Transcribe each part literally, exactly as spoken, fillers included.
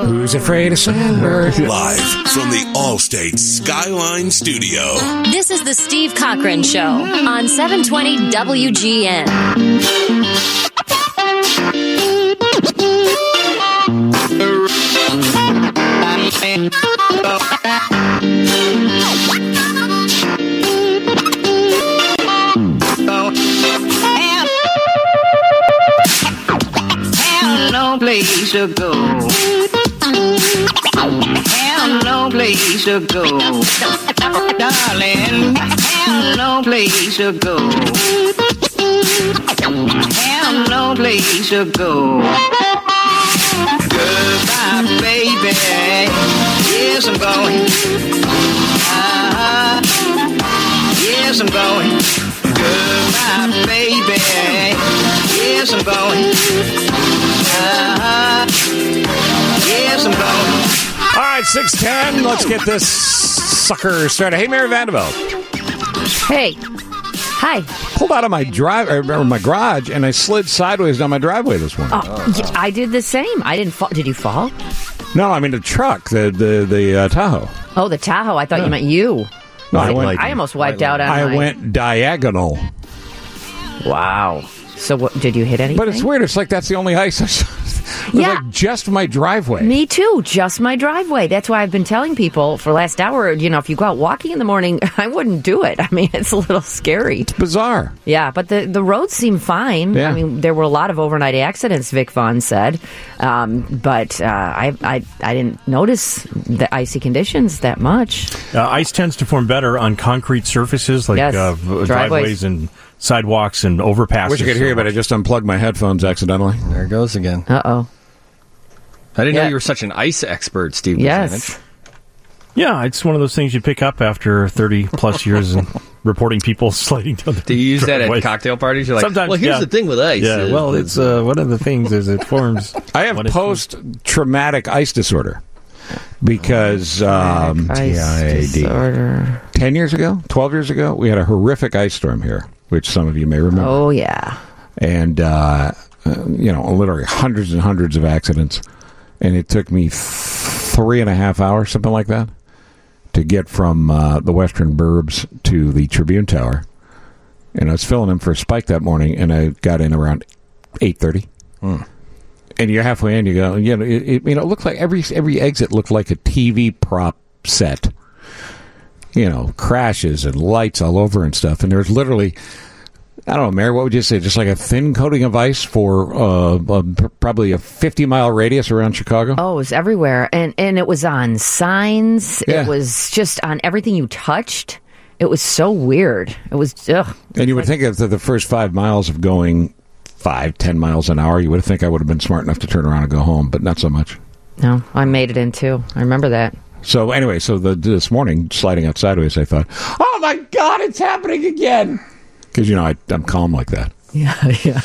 Who's afraid of Sandberg? Live from the Allstate Skyline Studio. This is the Steve Cochran Show on seven twenty W G N. No place to go. Have no place to go. Darling, have no place to go. Have no place to go. Goodbye, baby. Yes, I'm going. Uh-huh. Yes, I'm going. Goodbye, baby. Yes, I'm going. Uh-huh. Yes, I'm going. All right, six ten. Let's get this sucker started. Hey, Mary Vanderbilt. Hey. Hi. Pulled out of my drive or my garage, and I slid sideways down my driveway this morning. Oh, yeah, I did the same. I didn't fall. Did you fall? No, I mean the truck, the the the uh, Tahoe. Oh, the Tahoe. I thought Yeah. you meant you. No, I went. I almost wiped out on I my... went diagonal. Wow. So what, did you hit anything? But it's weird. It's like that's the only ice. I saw. It was Yeah. like just my driveway. Me too, just my driveway. That's why I've been telling people for the last hour, you know, if you go out walking in the morning, I wouldn't do it. I mean, it's a little scary. It's bizarre. Yeah, but the, the roads seem fine. Yeah. I mean, there were a lot of overnight accidents, Vic Vaughn said. Um, but uh, I, I I didn't notice the icy conditions that much. Uh, ice tends to form better on concrete surfaces like Yes, uh, driveways. driveways and sidewalks and overpasses. I wish I could hear you, but I just unplugged my headphones accidentally. There it goes again. Uh-oh. I didn't Yeah. know you were such an ice expert, Steve. Yes. Yeah, it's one of those things you pick up after thirty plus years and reporting people sliding down the Do you use that driveway. at cocktail parties? You're like, Sometimes, well, here's yeah. the thing with ice. Yeah, is- well, it's uh, one of the things is it forms. I have when it's- post-traumatic ice disorder because um, Ice T I A D. disorder. ten years ago, twelve years ago, we had a horrific ice storm here, which some of you may remember. Oh, yeah. And, uh, uh, you know, literally hundreds and hundreds of accidents. And it took me th- three and a half hours, something like that, to get from uh, the Western Burbs to the Tribune Tower. And I was filling in for a Spike that morning, and I got in around eight thirty. Hmm. And you're halfway in, you go, you know, it, it, you know, it looked like every every exit looked like a T V prop set. You know, crashes and lights all over and stuff. And there's literally, I don't know, Mary, what would you say? Just like a thin coating of ice for uh, uh, probably a fifty-mile radius around Chicago? Oh, it was everywhere. And and it was on signs. Yeah. It was just on everything you touched. It was so weird. It was, ugh. And you would think that the first five miles of going five, ten miles an hour, you would think I would have been smart enough to turn around and go home, but not so much. No, I made it in too. I remember that. So anyway, so the, this morning, sliding out sideways, I thought, oh my God, it's happening again. Because, you know, I, I'm calm like that. Yeah, yeah.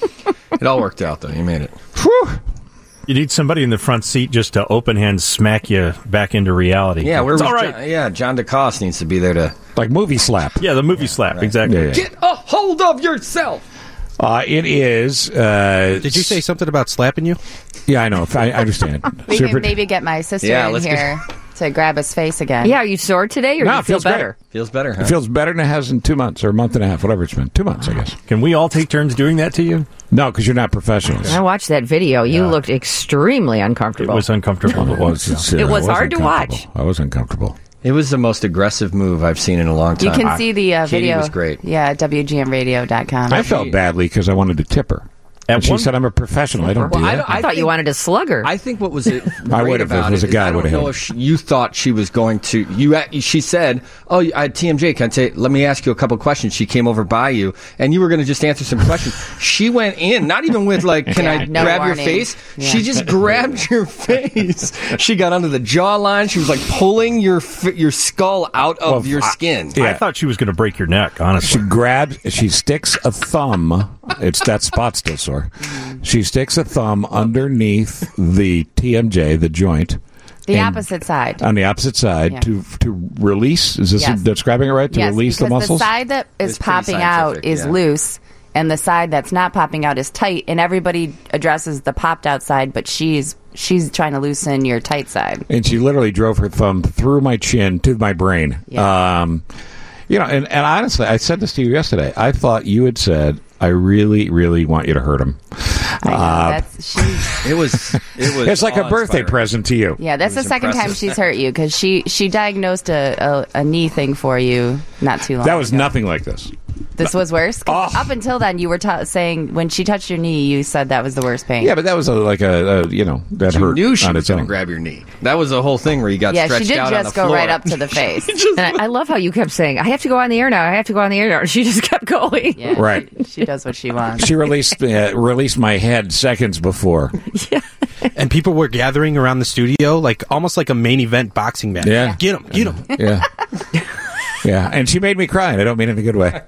It all worked out, though. You made it. Whew. You need somebody in the front seat just to open hand smack you back into reality. Yeah, where it's was all right. John, yeah, John DeCoste needs to be there to Like movie slap. Yeah, the movie slap, exactly. Yeah, yeah. get a hold of yourself. Uh, it is. Uh, Did you say something about slapping you? Yeah, I know. I I understand. We Super- can maybe get my sister Yeah, in let's here to grab his face again. Yeah, are you sore today or No, do you it feel feels great. better? Feels better, huh? It feels better than it has in two months or a month and a half, whatever it's been. Two months, I guess. Can we all take turns doing that to you? No, because you're not professionals. I watched that video. You looked extremely It uncomfortable. was uncomfortable. It was. It's, uh, It was I hard to uncomfortable. watch. I was uncomfortable. It was the most aggressive move I've seen in a long time. You can see the uh, Katie video. was great. Yeah, W G N radio dot com. I felt badly because I wanted to tip her. At And she one- said, I'm a professional. I don't do Well, I that. don't- I, thought think- you wanted to slug her. I think what was it I great would have. If it about was it a guy, is I I would don't have know hit if she, you thought she was going to. You a- she said, "Oh, at T M J, can I say? Let me ask you a couple questions." She came over by you, and you were going to just answer some questions. She went in, not even with like, "Can I no grab warning. your face?" Yeah. She just grabbed your face. She got under the jawline. She was like pulling your fi- your skull out of Well, your I- skin. Yeah. I thought she was going to break your neck, She honestly. grabs, she sticks a thumb. It's that spot still sore. She sticks a thumb underneath the T M J, the joint, the and- opposite side. on the opposite side Yeah. to to release. Is this Yes. describing it right? To yes, release the because muscles. the side that is It's pretty popping out scientific, is yeah. loose, and the side that's not popping out is tight, and everybody addresses the popped out side, but she's she's trying to loosen your tight side. And she literally drove her thumb through my chin to my brain. Yeah. Um, you know, and, and honestly, I said this to you yesterday. I thought you had said, I really, really want you to hurt him. I know, Uh, that's, she, It was. It was. it's like a birthday awe-inspiring. present to you. yeah, that's It the was second impressive. time she's hurt you because she, she diagnosed a, a, a knee thing for you not too long That was ago. nothing like this. This was worse? 'Cause Oh. Up until then, you were ta saying when she touched your knee, you said that was the worst pain. Yeah, but that was a, like a, a, you know, that You hurt knew she on was its going to own. grab your knee. That was the whole thing where you got Yeah, stretched she did out on just the go floor. right up to the face. And I, I love how you kept saying, I have to go on the air now. I have to go on the air now. She just kept going. Yeah, Right. She, she does what she wants. She released uh, released my head seconds before. And people were gathering around the studio, like almost like a main event boxing match. Yeah. Get him, get him. Yeah. Yeah, and she made me cry, and I don't mean it in a good way.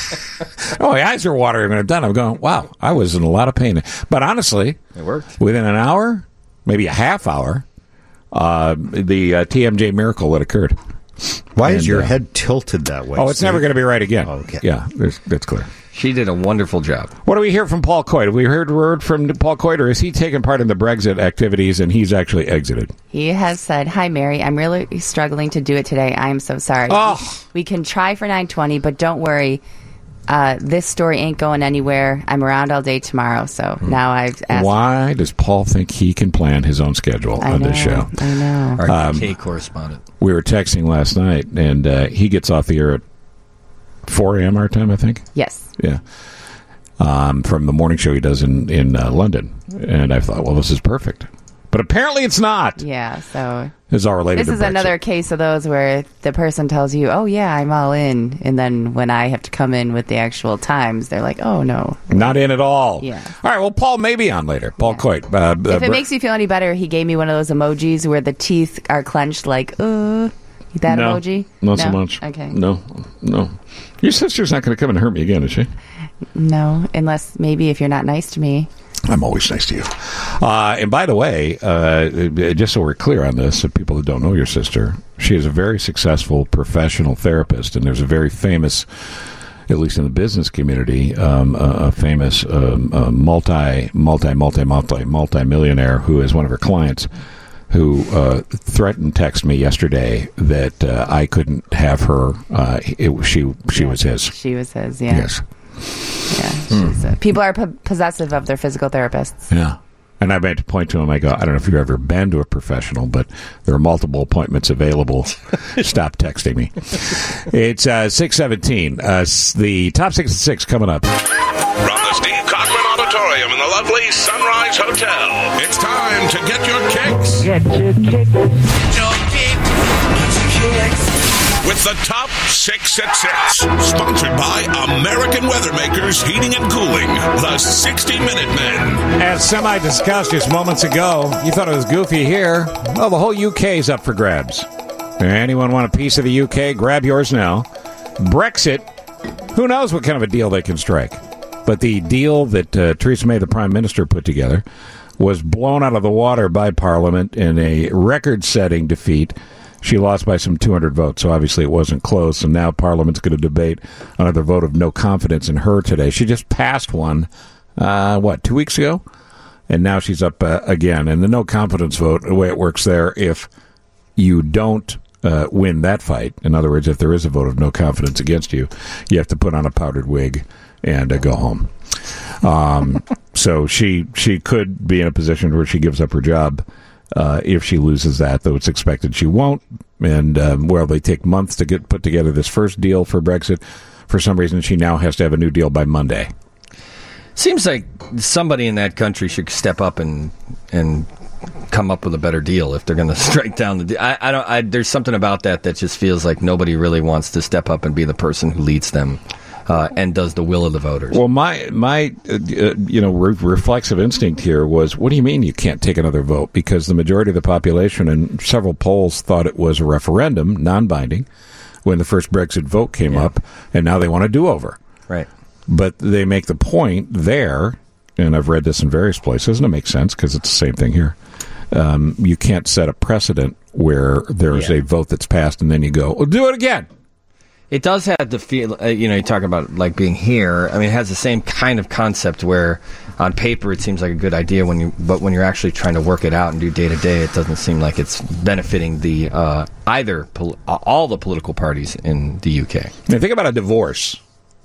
Oh, my eyes are watering when I'm done. I'm going, wow, I was in a lot of pain. But honestly, It worked. within an hour, maybe a half hour, uh, the uh, T M J miracle that occurred. Why is And, your uh, head tilted that way? Oh, it's Steve? never going to be right again. Oh, okay. Yeah, there's, that's clear. She did a wonderful job. What do we hear from Paul Coit? Have we heard word from Paul Coit, or is he taking part in the Brexit activities and he's actually exited? He has said, "Hi, Mary. I'm really struggling to do it today. I'm so sorry. Oh. We can try for nine twenty, but don't worry. Uh, this story ain't going anywhere. I'm around all day tomorrow." So now I've asked. Why does Paul think he can plan his own schedule I on know, this show? I know. Our Um, U K correspondent. We were texting last night, and uh, he gets off the air at four a.m. our time, I think. Yes. Yeah. Um, from the morning show he does in, in uh, London. And I thought, well, this is perfect. But apparently it's not. Yeah. So It's all related this to is Brexit. another case of those where the person tells you, "Oh yeah, I'm all in," and then when I have to come in with the actual times, they're like, "Oh no." Not in at all. Yeah. All right, well, Paul may be on later. Paul Yeah. Coit. Uh, uh, If it Bre- makes you feel any better, he gave me one of those emojis where the teeth are clenched, like, uh, that no, emoji? Not so much. Okay. No, no. Your sister's not going to come and hurt me again, is she? No, unless maybe if you're not nice to me. I'm always nice to you. Uh, and by the way, uh, just so we're clear on this, if people who don't know your sister, she is a very successful professional therapist, and there's a very famous, at least in the business community, um, a, a famous um, a multi, multi, multi, multi, multi-millionaire who is one of her clients, who uh, threatened text me yesterday that uh, I couldn't have her. Uh, it, she she Yeah, was his. She was his, yeah. Yes. Yeah. She's, uh, people are po- possessive of their physical therapists. Yeah. And I made to point to him, I go, I don't know if you've ever been to a professional, but there are multiple appointments available. Stop texting me. It's uh, six seventeen. Uh, s- the top six at six coming up. From the Steve Cochran Auditorium in the lovely Sunrise Hotel, it's time to get your kicks. Get your kick. Get your kick. Get your kicks. With the top six at six, sponsored by American Weathermakers Heating and Cooling, the sixty minute Men. As Semi discussed just moments ago, you thought it was goofy here. Well, the whole U K is up for grabs. Anyone want a piece of the U K? Grab yours now. Brexit, who knows what kind of a deal they can strike. But the deal that uh, Theresa May, the Prime Minister, put together was blown out of the water by Parliament in a record-setting defeat. She lost by some two hundred votes, so obviously it wasn't close, and now Parliament's going to debate another vote of no confidence in her today. She just passed one, uh, what, two weeks ago? And now she's up uh, again. And the no confidence vote, the way it works there, if you don't uh, win that fight, in other words, if there is a vote of no confidence against you, you have to put on a powdered wig and uh, go home. Um, so she she could be in a position where she gives up her job uh, if she loses that, though it's expected she won't. And um, well, they take months to get put together this first deal for Brexit. For some reason, she now has to have a new deal by Monday. Seems like somebody in that country should step up and and come up with a better deal if they're going to strike down the deal. I, I don't. I, there's something about that that just feels like nobody really wants to step up and be the person who leads them uh, and does the will of the voters. Well, my my uh, uh, you know re- reflexive instinct here was, what do you mean you can't take another vote? Because the majority of the population and several polls thought it was a referendum, non-binding, when the first Brexit vote came Yeah. up, and now they want a do-over. Right. But they make the point there, and I've read this in various places, and it makes sense because it's the same thing here. Um, you can't set a precedent where there's Yeah. a vote that's passed and then you go, well, do it again. It does have the feel, uh, you know, you talk about like being here. I mean, it has the same kind of concept where on paper it seems like a good idea when you, but when you're actually trying to work it out and do day to day, it doesn't seem like it's benefiting the uh, either pol- all the political parties in the U K. Now, think about a divorce.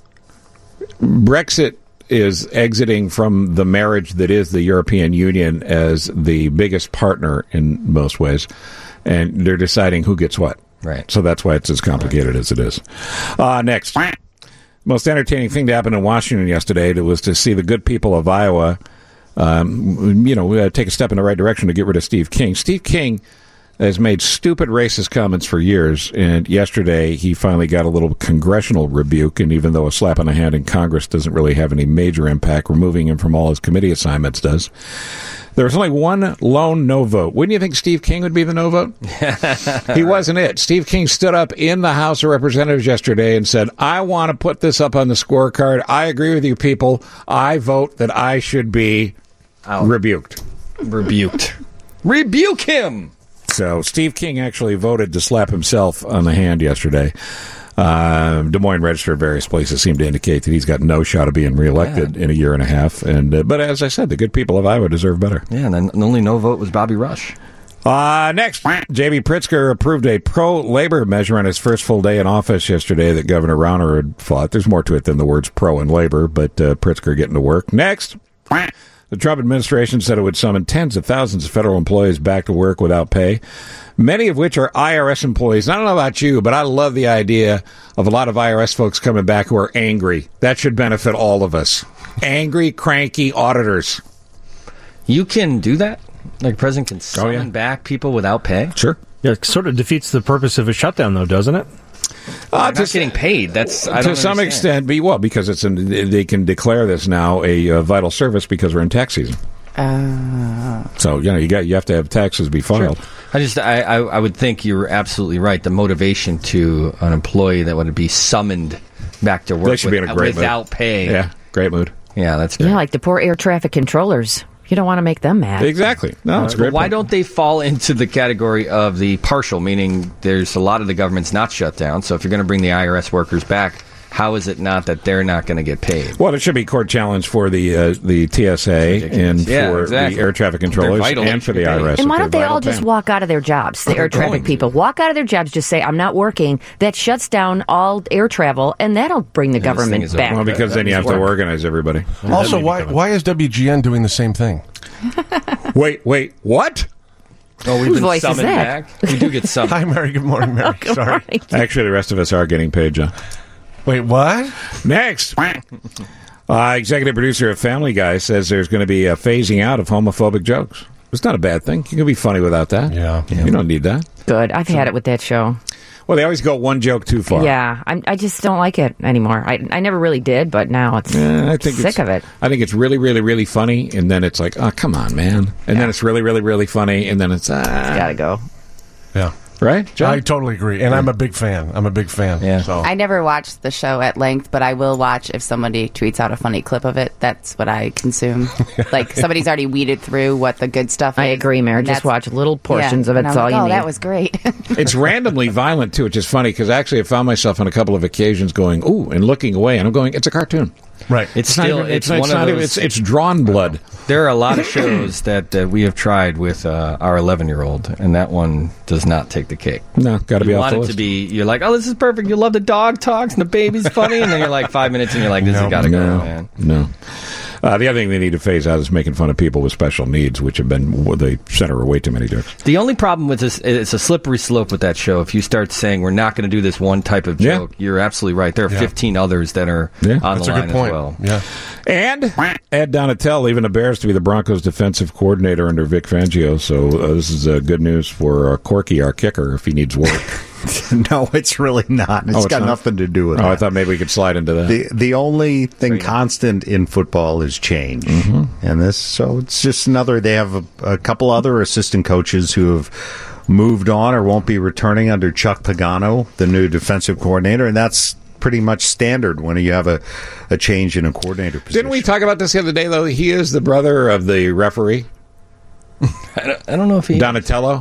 Brexit is exiting from the marriage that is the European Union as the biggest partner in most ways, and they're deciding who gets what. Right. So that's why it's as complicated as it is. Uh, next. Most entertaining thing to happen in Washington yesterday was to see the good people of Iowa, um, you know, uh, take a step in the right direction to get rid of Steve King. Steve King has made stupid racist comments for years, and yesterday he finally got a little congressional rebuke, and even though a slap on the hand in Congress doesn't really have any major impact, removing him from all his committee assignments does. There was only one lone no vote. Wouldn't you think Steve King would be the no vote? He wasn't it. Steve King stood up in the House of Representatives yesterday and said, I want to put this up on the scorecard. I agree with you people. I vote that I should be Out. rebuked. Rebuked. Rebuke him! So Steve King actually voted to slap himself on the hand yesterday. Uh, Des Moines Register, various places seem to indicate that he's got no shot of being reelected yeah. in a year and a half. And uh, but as I said, the good people of Iowa deserve better. Yeah, and then the only no vote was Bobby Rush. Uh, next, J B. Pritzker approved a pro-labor measure on his first full day in office yesterday that Governor Rauner had fought. There's more to it than the words pro and labor, but uh, Pritzker getting to work. Next, the Trump administration said it would summon tens of thousands of federal employees back to work without pay, many of which are I R S employees. I don't know about you, but I love the idea of a lot of I R S folks coming back who are angry. That should benefit all of us. Angry, cranky auditors. You can do that? Like, the president can summon oh, yeah. back people without pay? Sure. Yeah, it sort of defeats the purpose of a shutdown, though, doesn't it? Uh, They're not getting paid. That's I to don't some understand. extent. Be well because it's an, they can declare this now a uh, vital service because we're in tax season. Uh, so you know you got you have to have taxes be filed. Sure. I just I, I I would think you're absolutely right. The motivation to an employee that would be summoned back to work They should with, be in a great without mood. pay. Yeah, great mood. Yeah, that's good. Yeah, like the poor air traffic controllers. You don't want to make them mad. Exactly. No, it's Uh, great. why point. don't they fall into the category of the partial, meaning there's a lot of the government's not shut down, so if you're going to bring the I R S workers back, how is it not that they're not going to get paid? Well, it should be court challenge for the uh, the T S A and Yeah, for exactly. the air traffic They're controllers vital, and they for should the be I paid. R S. And if why they're don't they vital all just paying. walk out of their jobs, the They're air traffic going people? Walk out of their jobs, just say, I'm not working. That shuts down all air travel, and that'll bring the this thing government is back. over. Well, because then you have to organize everybody. Also, why why is W G N doing the same thing? Wait, wait, what? Oh, we've Whose been voice is summoned that? back. We do get summoned. Hi, Mary. Good morning, Mary. Good Sorry. morning. Actually, the rest of us are getting paid, John. Wait, what? Next. Uh, executive producer of Family Guy says there's going to be a phasing out of homophobic jokes. It's not a bad thing. You can be funny without that. Yeah. You don't need that. Good. I've had it with that show. Well, they always go one joke too far. Yeah, I'm, I just don't like it anymore. I, I never really did, but now it's Eh, I think sick it's, of it. I think it's really, really, really funny, and then it's like, oh, come on, man. And Yeah. then it's really, really, really funny, and then it's, ah. Gotta go. Yeah. Right, John? I totally agree, and I'm a big fan. I'm a big fan. Yeah. So I never watched the show at length, but I will watch if somebody tweets out a funny clip of it. That's what I consume. Like somebody's already weeded through what the good stuff is. I agree, Mary. and Just that's- watch little portions yeah. of it. And That's I'm all like, you oh, need. that was great. It's randomly violent, too, which is funny, because actually I found myself on a couple of occasions going, ooh, and looking away, and I'm going, it's a cartoon. right. It's, It's not still even, it's, it's, it's one not of even, those. it's, it's drawn blood. There are a lot of shows that uh, we have tried with uh, our eleven-year-old, and that one does not take the cake. No, got to be You off want the it list. to be, you're like, oh, this is perfect. You love the dog talks and the baby's funny, and then you're like five minutes and you're like, this No, has got to no, go, man. no. Uh, the other thing they need to phase out is making fun of people with special needs, which have been the center of way too many jokes. The only problem with this, it's a slippery slope with that show. If you start saying we're not going to do this one type of Yeah. joke, you're absolutely right. There are Yeah. fifteen others that are Yeah. on That's the a line good point. as well. Yeah. And Ed Donatel leaving the Bears to be the Broncos' defensive coordinator under Vic Fangio. So uh, this is uh, good news for uh, Corky, our kicker, if he needs work. No, it's really not. It's Oh, it's got not? nothing to do with Oh, that. I thought maybe we could slide into that. The the only thing constant in football is change, Mm-hmm. and this so it's just another. They have a, a couple other assistant coaches who have moved on or won't be returning under Chuck Pagano, the new defensive coordinator, and that's pretty much standard when you have a, a change in a coordinator position. Didn't we talk about this the other day, though? He is the brother of the referee, I don't, I don't know if he... Donatello.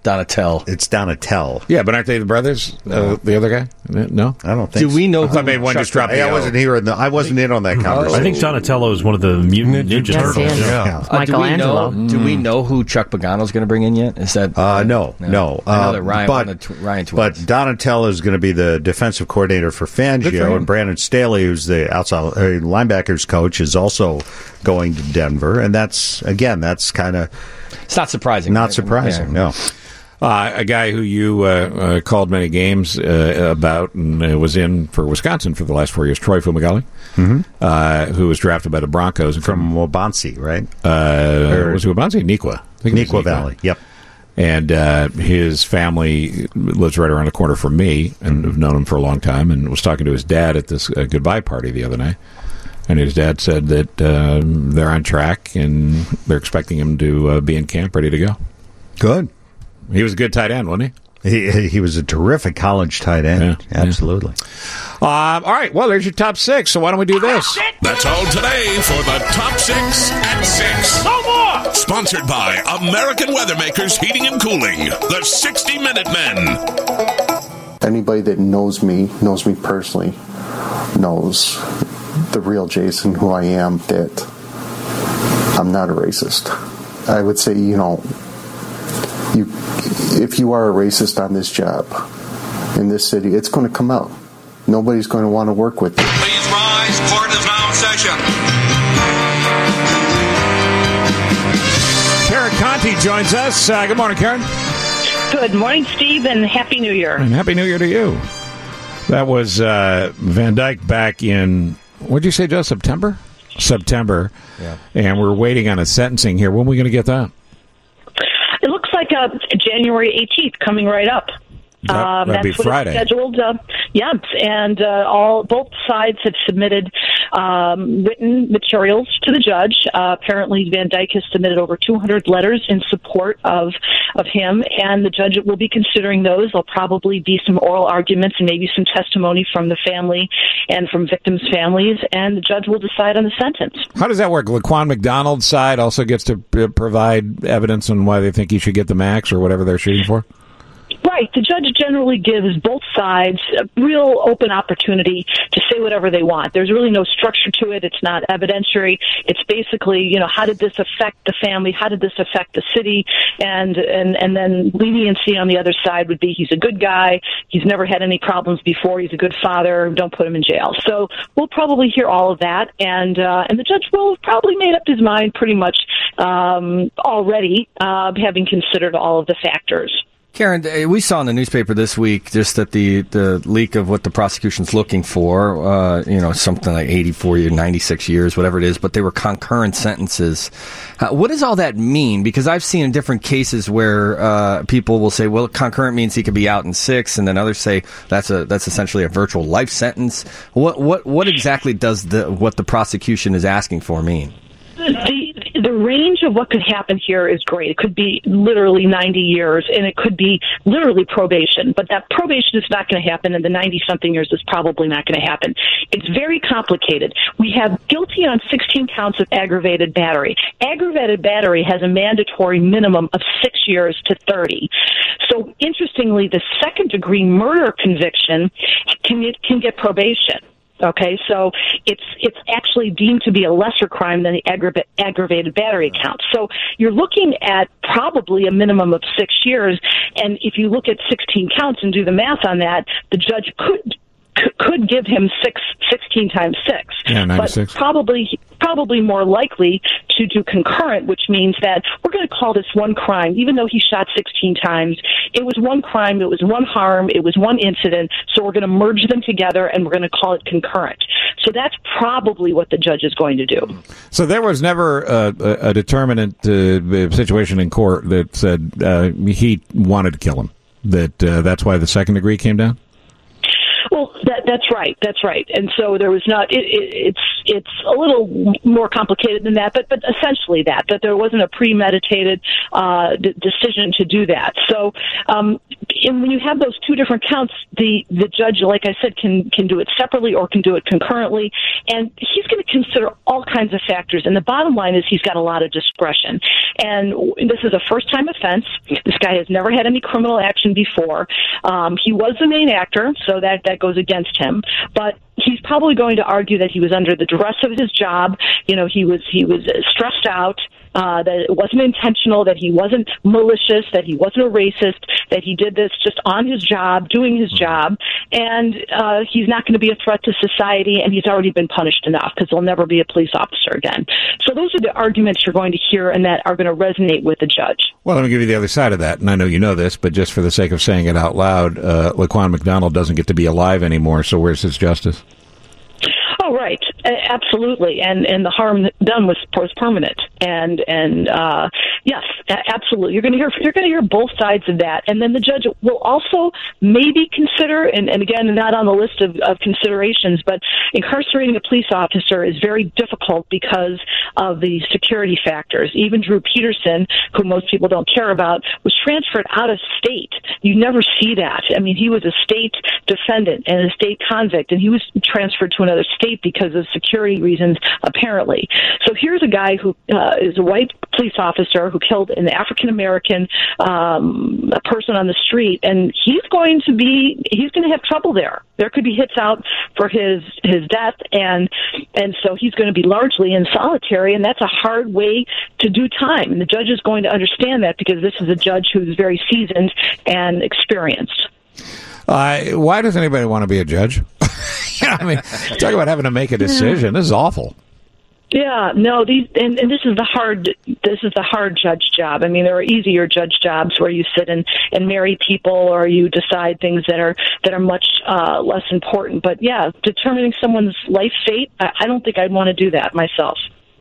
Donatell. It's Donatell. Yeah, but aren't they the brothers? Uh, the other guy? No, I don't think. Do we know I thought who maybe one Chuck just dropped Hey, the I O. wasn't here in the. I wasn't in on that conversation. I think Donatello is one of the mutant ninja Yes, turtles. he is. Yeah. Uh, do we Michelangelo. know? Do we know who Chuck Pagano's going to bring in yet? Is that Uh, no, no. I know Uh, that Ryan, but, one of the tw- Ryan but twins. Donatello is going to be the defensive coordinator for Good for him. Fangio, and Brandon Staley, who's the outside uh, linebackers coach, is also going to Denver, and that's again, that's kind of it's not surprising. not right? surprising. Yeah. No, Uh, a guy who you uh, uh, called many games uh, about and uh, was in for Wisconsin for the last four years, Troy Fumagalli, mm-hmm. uh, who was drafted by the Broncos. And from Wabansi, right? uh, or- was it Wabansi? Nequa. I think it was Nequa Valley. Yep. And uh, his family lives right around the corner from me, and have known him for a long time. And was talking to his dad at this uh, goodbye party the other night, and his dad said that uh, they're on track and they're expecting him to uh, be in camp, ready to go. Good. He was a good tight end, wasn't he? He he was a terrific college tight end. Yeah, Absolutely. Um, all right, well, there's your top six. So why don't we do this? That's all today for the Top Six at Six. No more! Sponsored by American Weathermakers Heating and Cooling, the sixty minute Men. Anybody that knows me, knows me personally, knows the real Jason, who I am, that I'm not a racist. I would say, you know, you, if you are a racist on this job, in this city, it's going to come out. Nobody's going to want to work with you. Please rise. Court is now in session. Karen Conti joins us. Uh, good morning, Karen. Good morning, Steve, and Happy New Year. And Happy New Year to you. That was uh, Van Dyke back in, what did you say, Joe, September? September. Yeah. And we're waiting on a sentencing here. When are we going to get that? It looks like uh, January eighteenth coming right up. That, Um, that'd be that's what Friday. it's scheduled. Uh, yeah, and uh, all both sides have submitted um, written materials to the judge. Uh, apparently, Van Dyke has submitted over two hundred letters in support of of him, and the judge will be considering those. There'll probably be some oral arguments and maybe some testimony from the family and from victims' families, and the judge will decide on the sentence. How does that work? Laquan McDonald's side also gets to uh, provide evidence on why they think he should get the max or whatever they're shooting for? Right. The judge generally gives both sides a real open opportunity to say whatever they want. There's really no structure to it. It's not evidentiary. It's basically, you know, how did this affect the family? How did this affect the city? And, and, and then leniency on the other side would be he's a good guy. He's never had any problems before. He's a good father. Don't put him in jail. So we'll probably hear all of that. And, uh, and the judge will have probably made up his mind pretty much, um, already, uh, having considered all of the factors. Karen, uh, we saw in the newspaper this week just that the, the leak of what the prosecution's looking for, uh, you know, something like eighty-four years, ninety-six years, whatever it is, but they were concurrent sentences. Uh, what does all that mean? Because I've seen in different cases where uh, people will say, well, concurrent means he could be out in six, and then others say that's a that's essentially a virtual life sentence. What what what exactly does the what the prosecution is asking for mean? The, the range of what could happen here is great. It could be literally ninety years, and it could be literally probation. But that probation is not going to happen, and the ninety-something years is probably not going to happen. It's very complicated. We have guilty on sixteen counts of aggravated battery. Aggravated battery has a mandatory minimum of six years to thirty. So, interestingly, the second-degree murder conviction can can get probation. Okay, so it's it's actually deemed to be a lesser crime than the aggra- aggravated battery count. So you're looking at probably a minimum of six years, and if you look at sixteen counts and do the math on that, the judge could could give him six, sixteen times six. Yeah, ninety-six. But probably, probably more likely to do concurrent, which means that we're going to call this one crime, even though he shot sixteen times. It was one crime, it was one harm, it was one incident, so we're going to merge them together and we're going to call it concurrent. So that's probably what the judge is going to do. So there was never a, a, a determinant uh, situation in court that said uh, he wanted to kill him, that uh, that's why the second degree came down? Well, that, that's right. That's right. And so there was not. It, it, it's it's a little more complicated than that, but but essentially that that there wasn't a premeditated uh, d- decision to do that. So um, and when you have those two different counts, the, the judge, like I said, can can do it separately or can do it concurrently, and he's going to consider all kinds of factors. And the bottom line is he's got a lot of discretion. And this is a first-time offense. This guy has never had any criminal action before. Um, he was the main actor, so that, that goes against him. But he's probably going to argue that he was under the duress of his job. You know, he was he was stressed out. Uh, that it wasn't intentional, that he wasn't malicious, that he wasn't a racist, that he did this just on his job, doing his job, and uh, he's not going to be a threat to society, and he's already been punished enough because he'll never be a police officer again. So those are the arguments you're going to hear and that are going to resonate with the judge. Well, let me give you the other side of that, and I know you know this, but just for the sake of saying it out loud, uh, Laquan McDonald doesn't get to be alive anymore, so where's his justice? Oh, right, A- absolutely, and and the harm done was was permanent, and and uh, yes, a- absolutely. You're going to hear you're going to hear both sides of that, and then the judge will also maybe consider, and, and again, not on the list of, of considerations, but incarcerating a police officer is very difficult because of the security factors. Even Drew Peterson, who most people don't care about, was transferred out of state. You never see that. I mean, he was a state defendant and a state convict, and he was transferred to another state because of security reasons, apparently. So here's a guy who uh, is a white police officer who killed an African-American um, person on the street, and he's going to be, he's going to have trouble there. There could be hits out for his, his death, and and so he's going to be largely in solitary, and that's a hard way to do time. And the judge is going to understand that because this is a judge who's very seasoned and experienced. Uh, why does anybody want to be a judge? You know, I mean, talk about having to make a decision. This is awful. Yeah, no, these and, and this is the hard this is the hard judge job. I mean, there are easier judge jobs where you sit and, and marry people or you decide things that are that are much uh, less important. But yeah, determining someone's life fate, I, I don't think I'd want to do that myself.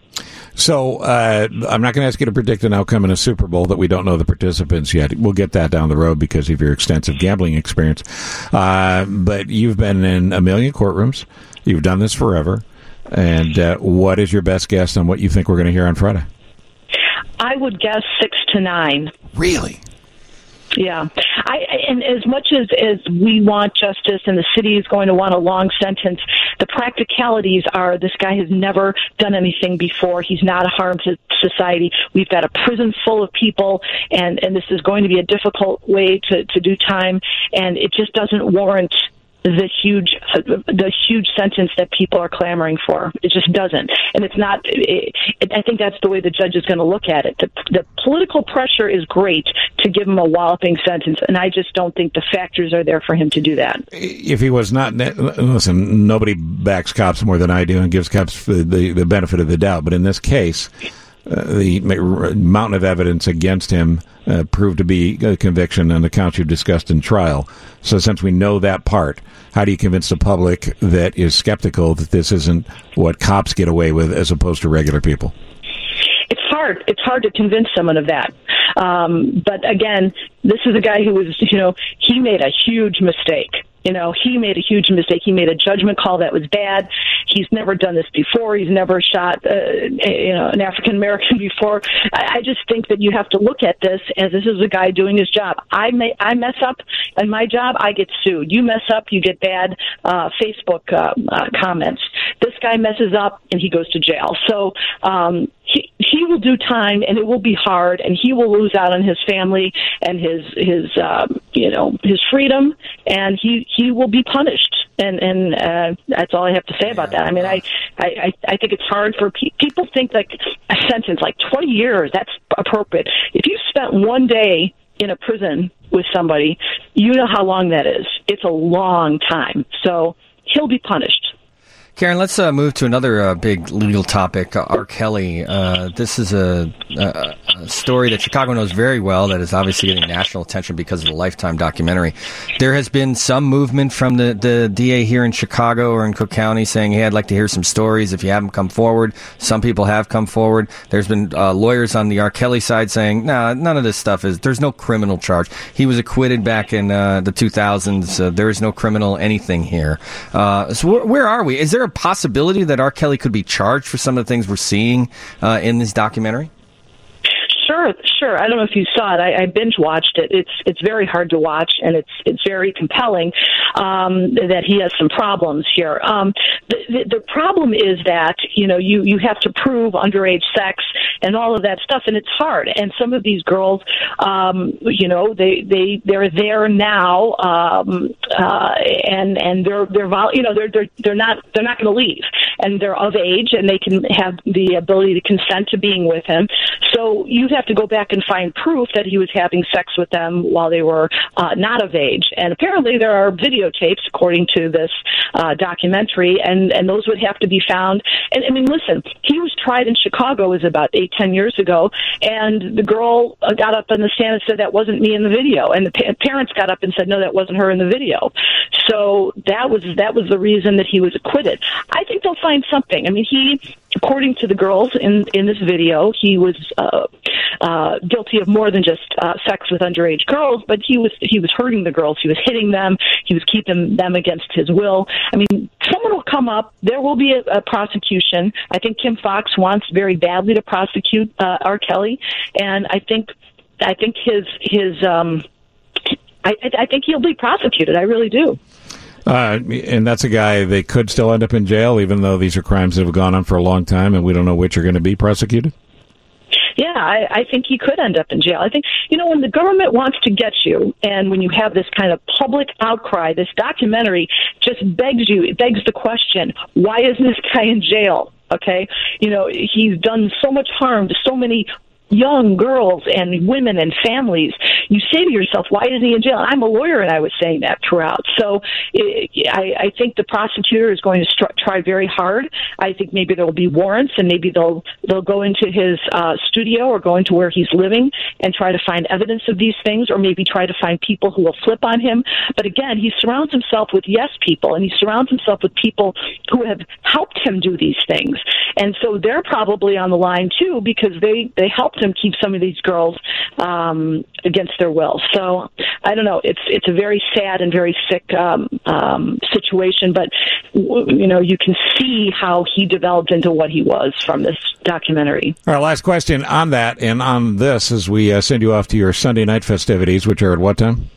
So uh, I'm not going to ask you to predict an outcome in a Super Bowl that we don't know the participants yet. We'll get that down the road because of your extensive gambling experience. Uh, but you've been in a million courtrooms. You've done this forever. And uh, what is your best guess on what you think we're going to hear on Friday? I would guess six to nine. Really? Yeah. I, and as much as, as we want justice and the city is going to want a long sentence, the practicalities are this guy has never done anything before. He's not a harm to society. We've got a prison full of people, and, and this is going to be a difficult way to, to do time, and it just doesn't warrant the huge the huge sentence that people are clamoring for. It just doesn't. And it's not, it, it, I think that's the way the judge is going to look at it. The, the political pressure is great to give him a walloping sentence, and I just don't think the factors are there for him to do that. If he was not, listen, nobody backs cops more than I do and gives cops the, the, the benefit of the doubt. But in this case, Uh, the mountain of evidence against him uh, proved to be a conviction on the counts you've discussed in trial. So since we know that part, how do you convince the public that is skeptical that this isn't what cops get away with as opposed to regular people? It's hard. It's hard to convince someone of that. Um, but again, this is a guy who was, you know, he made a huge mistake. You know, he made a huge mistake. He made a judgment call that was bad. He's never done this before. He's never shot, uh, you know, an African American before. I, I just think that you have to look at this as this is a guy doing his job. I may, I mess up in my job, I get sued. You mess up, you get bad uh, Facebook uh, uh, comments. This guy messes up and he goes to jail. So um, he he will do time, and it will be hard, and he will lose out on his family and his his uh, you know his freedom, and he. He will be punished, and and uh, that's all I have to say about that. I mean, I I, I think it's hard for pe- people think like a sentence like twenty years. That's appropriate. If you spent one day in a prison with somebody, you know how long that is. It's a long time. So he'll be punished. Karen, let's uh, move to another uh, big legal topic, uh, R. Kelly. Uh, this is a, a, a story that Chicago knows very well that is obviously getting national attention because of the Lifetime documentary. There has been some movement from the, the D A here in Chicago or in Cook County saying, hey, I'd like to hear some stories if you haven't come forward. Some people have come forward. There's been uh, lawyers on the R. Kelly side saying, nah, none of this stuff is, there's no criminal charge. He was acquitted back in uh, the two thousands. Uh, there is no criminal anything here. Uh, so wh- where are we? Is there a possibility that R. Kelly could be charged for some of the things we're seeing uh, in this documentary? Sure. Sure, sure. I don't know if you saw it. I, I binge watched it. It's it's very hard to watch, and it's it's very compelling um, that he has some problems here. Um, the, the, the problem is that you know you, you have to prove underage sex and all of that stuff, and it's hard. And some of these girls, um, you know, they they they're there now, um, uh, and and they're they're vol- you know they're they're they're not they're not going to leave, and they're of age, and they can have the ability to consent to being with him. So you have to go back and find proof that he was having sex with them while they were uh, not of age. And apparently there are videotapes, according to this uh, documentary, and, and those would have to be found. And I mean, listen, he was tried in Chicago, it was about eight, ten years ago, and the girl uh, got up on the stand and said, that wasn't me in the video. And the pa- parents got up and said, no, that wasn't her in the video. So that was that was the reason that he was acquitted. I think they'll find something. I mean, he, according to the girls in, in this video, he was uh, uh, guilty of more than just uh, sex with underage girls, but he was he was hurting the girls. He was hitting them. He was keeping them against his will. I mean, someone will come up. There will be a, a prosecution. I think Kim Fox wants very badly to prosecute uh, R. Kelly, and I think I think his his um, I, I think he'll be prosecuted. I really do. Uh, and that's a guy they could still end up in jail, even though these are crimes that have gone on for a long time, and we don't know which are going to be prosecuted? Yeah, I, I think he could end up in jail. I think, you know, when the government wants to get you, and when you have this kind of public outcry, this documentary just begs you, it begs the question, why is this guy in jail? Okay? You know, he's done so much harm to so many young girls and women and families. You say to yourself, why is he in jail? I'm a lawyer, and I was saying that throughout. So it, I, I think the prosecutor is going to str- try very hard. I think maybe there will be warrants, and maybe they'll they'll go into his uh, studio or go into where he's living and try to find evidence of these things, or maybe try to find people who will flip on him. But again, he surrounds himself with yes people, and he surrounds himself with people who have helped him do these things. And so they're probably on the line, too, because they, they helped him keep some of these girls um, against their will. So I don't know. It's it's a very sad and very sick um, um, situation, but you know you can see how he developed into what he was from this documentary. All right, last question on that and on this as we uh, send you off to your Sunday night festivities, which are at what time?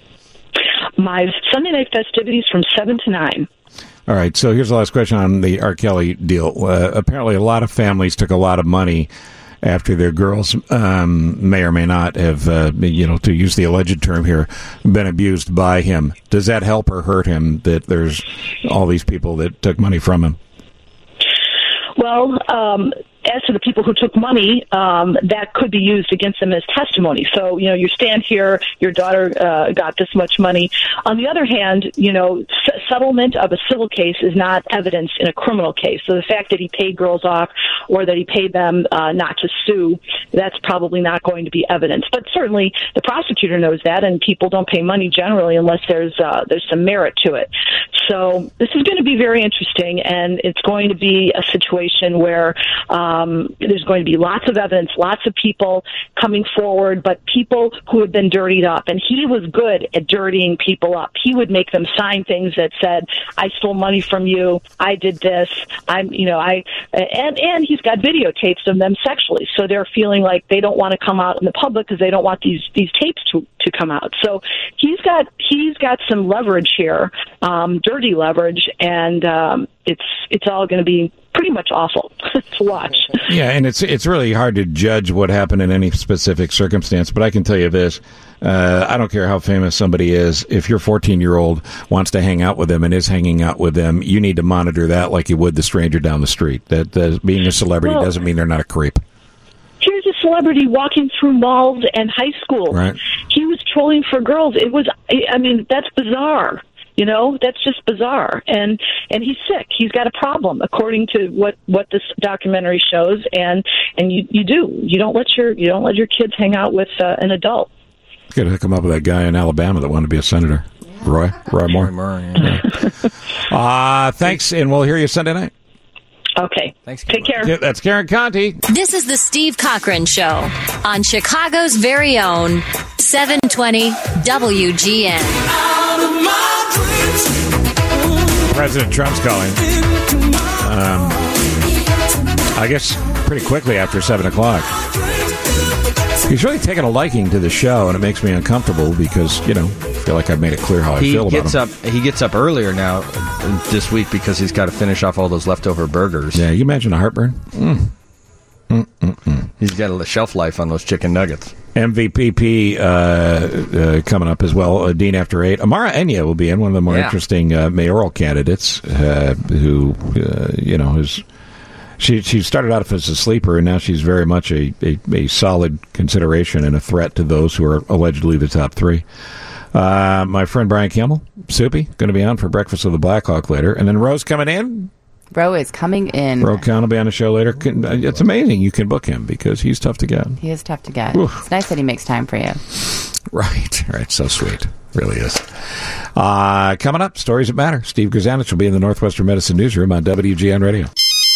My Sunday night festivities from seven to nine. All right, so here's the last question on the R. Kelly deal. Uh, apparently, a lot of families took a lot of money after their girls um, may or may not have, uh, you know, to use the alleged term here, been abused by him. Does that help or hurt him that there's all these people that took money from him? Well, um, as to the people who took money, um, that could be used against them as testimony. So, you know, you stand here, your daughter uh, got this much money. On the other hand, you know, s- settlement of a civil case is not evidence in a criminal case. So the fact that he paid girls off or that he paid them uh, not to sue, that's probably not going to be evidence. But certainly the prosecutor knows that, and people don't pay money generally unless there's uh, there's some merit to it. So this is going to be very interesting, and it's going to be a situation where um, there's going to be lots of evidence, lots of people coming forward, but people who have been dirtied up. And he was good at dirtying people up. He would make them sign things that said, I stole money from you, I did this, I'm, you know, I, and, and he's got videotapes of them sexually. So they're feeling like they don't want to come out in the public because they don't want these, these tapes to, to come out. So he's got, he's got some leverage here, um, dirty leverage, and um, it's it's all going to be pretty much awful to watch. Yeah, and it's it's really hard to judge what happened in any specific circumstance, but I can tell you this. Uh, I don't care how famous somebody is. If your fourteen-year-old wants to hang out with them and is hanging out with them, you need to monitor that like you would the stranger down the street. That uh, being a celebrity well, doesn't mean they're not a creep. Here's a celebrity walking through malls and high schools. Right. He was trolling for girls. It was, I mean, that's bizarre. You know, that's just bizarre. And and he's sick. He's got a problem, according to what, what this documentary shows. And and you, you do. You don't let your you don't let your kids hang out with uh, an adult. Got to come up with that guy in Alabama that wanted to be a senator, Roy Roy Moore. Roy Moore, yeah. uh, thanks, and we'll hear you Sunday night. Okay. Thanks. Take care. Yeah, that's Karen Conti. This is the Steve Cochran Show on Chicago's very own seven twenty W G N. President Trump's calling. Um, I guess pretty quickly after seven o'clock. He's really taken a liking to the show, and it makes me uncomfortable because, you know, I feel like I've made it clear how I he feel about gets him. up. He gets up earlier now uh, this week because he's got to finish off all those leftover burgers. Yeah, you imagine a heartburn? Mm. Mm-mm-mm. He's got a shelf life on those chicken nuggets. M V P P uh, uh, coming up as well. Uh, Dean after eight. Amara Enya will be in, one of the more Yeah. interesting uh, mayoral candidates uh, who, uh, you know, is. She she started out as a sleeper, and now she's very much a, a, a solid consideration and a threat to those who are allegedly the top three. Uh, my friend Brian Kimmel, Soupy, going to be on for Breakfast with the Blackhawk later. And then Rose coming in. Ro is coming in. Ro Khan will be on the show later. Can- It's amazing you can book him because he's tough to get. He is tough to get. Oof. It's nice that he makes time for you. Right, right. So sweet. Really is. Uh, coming up, Stories That Matter. Steve Grzanich will be in the Northwestern Medicine Newsroom on W G N Radio.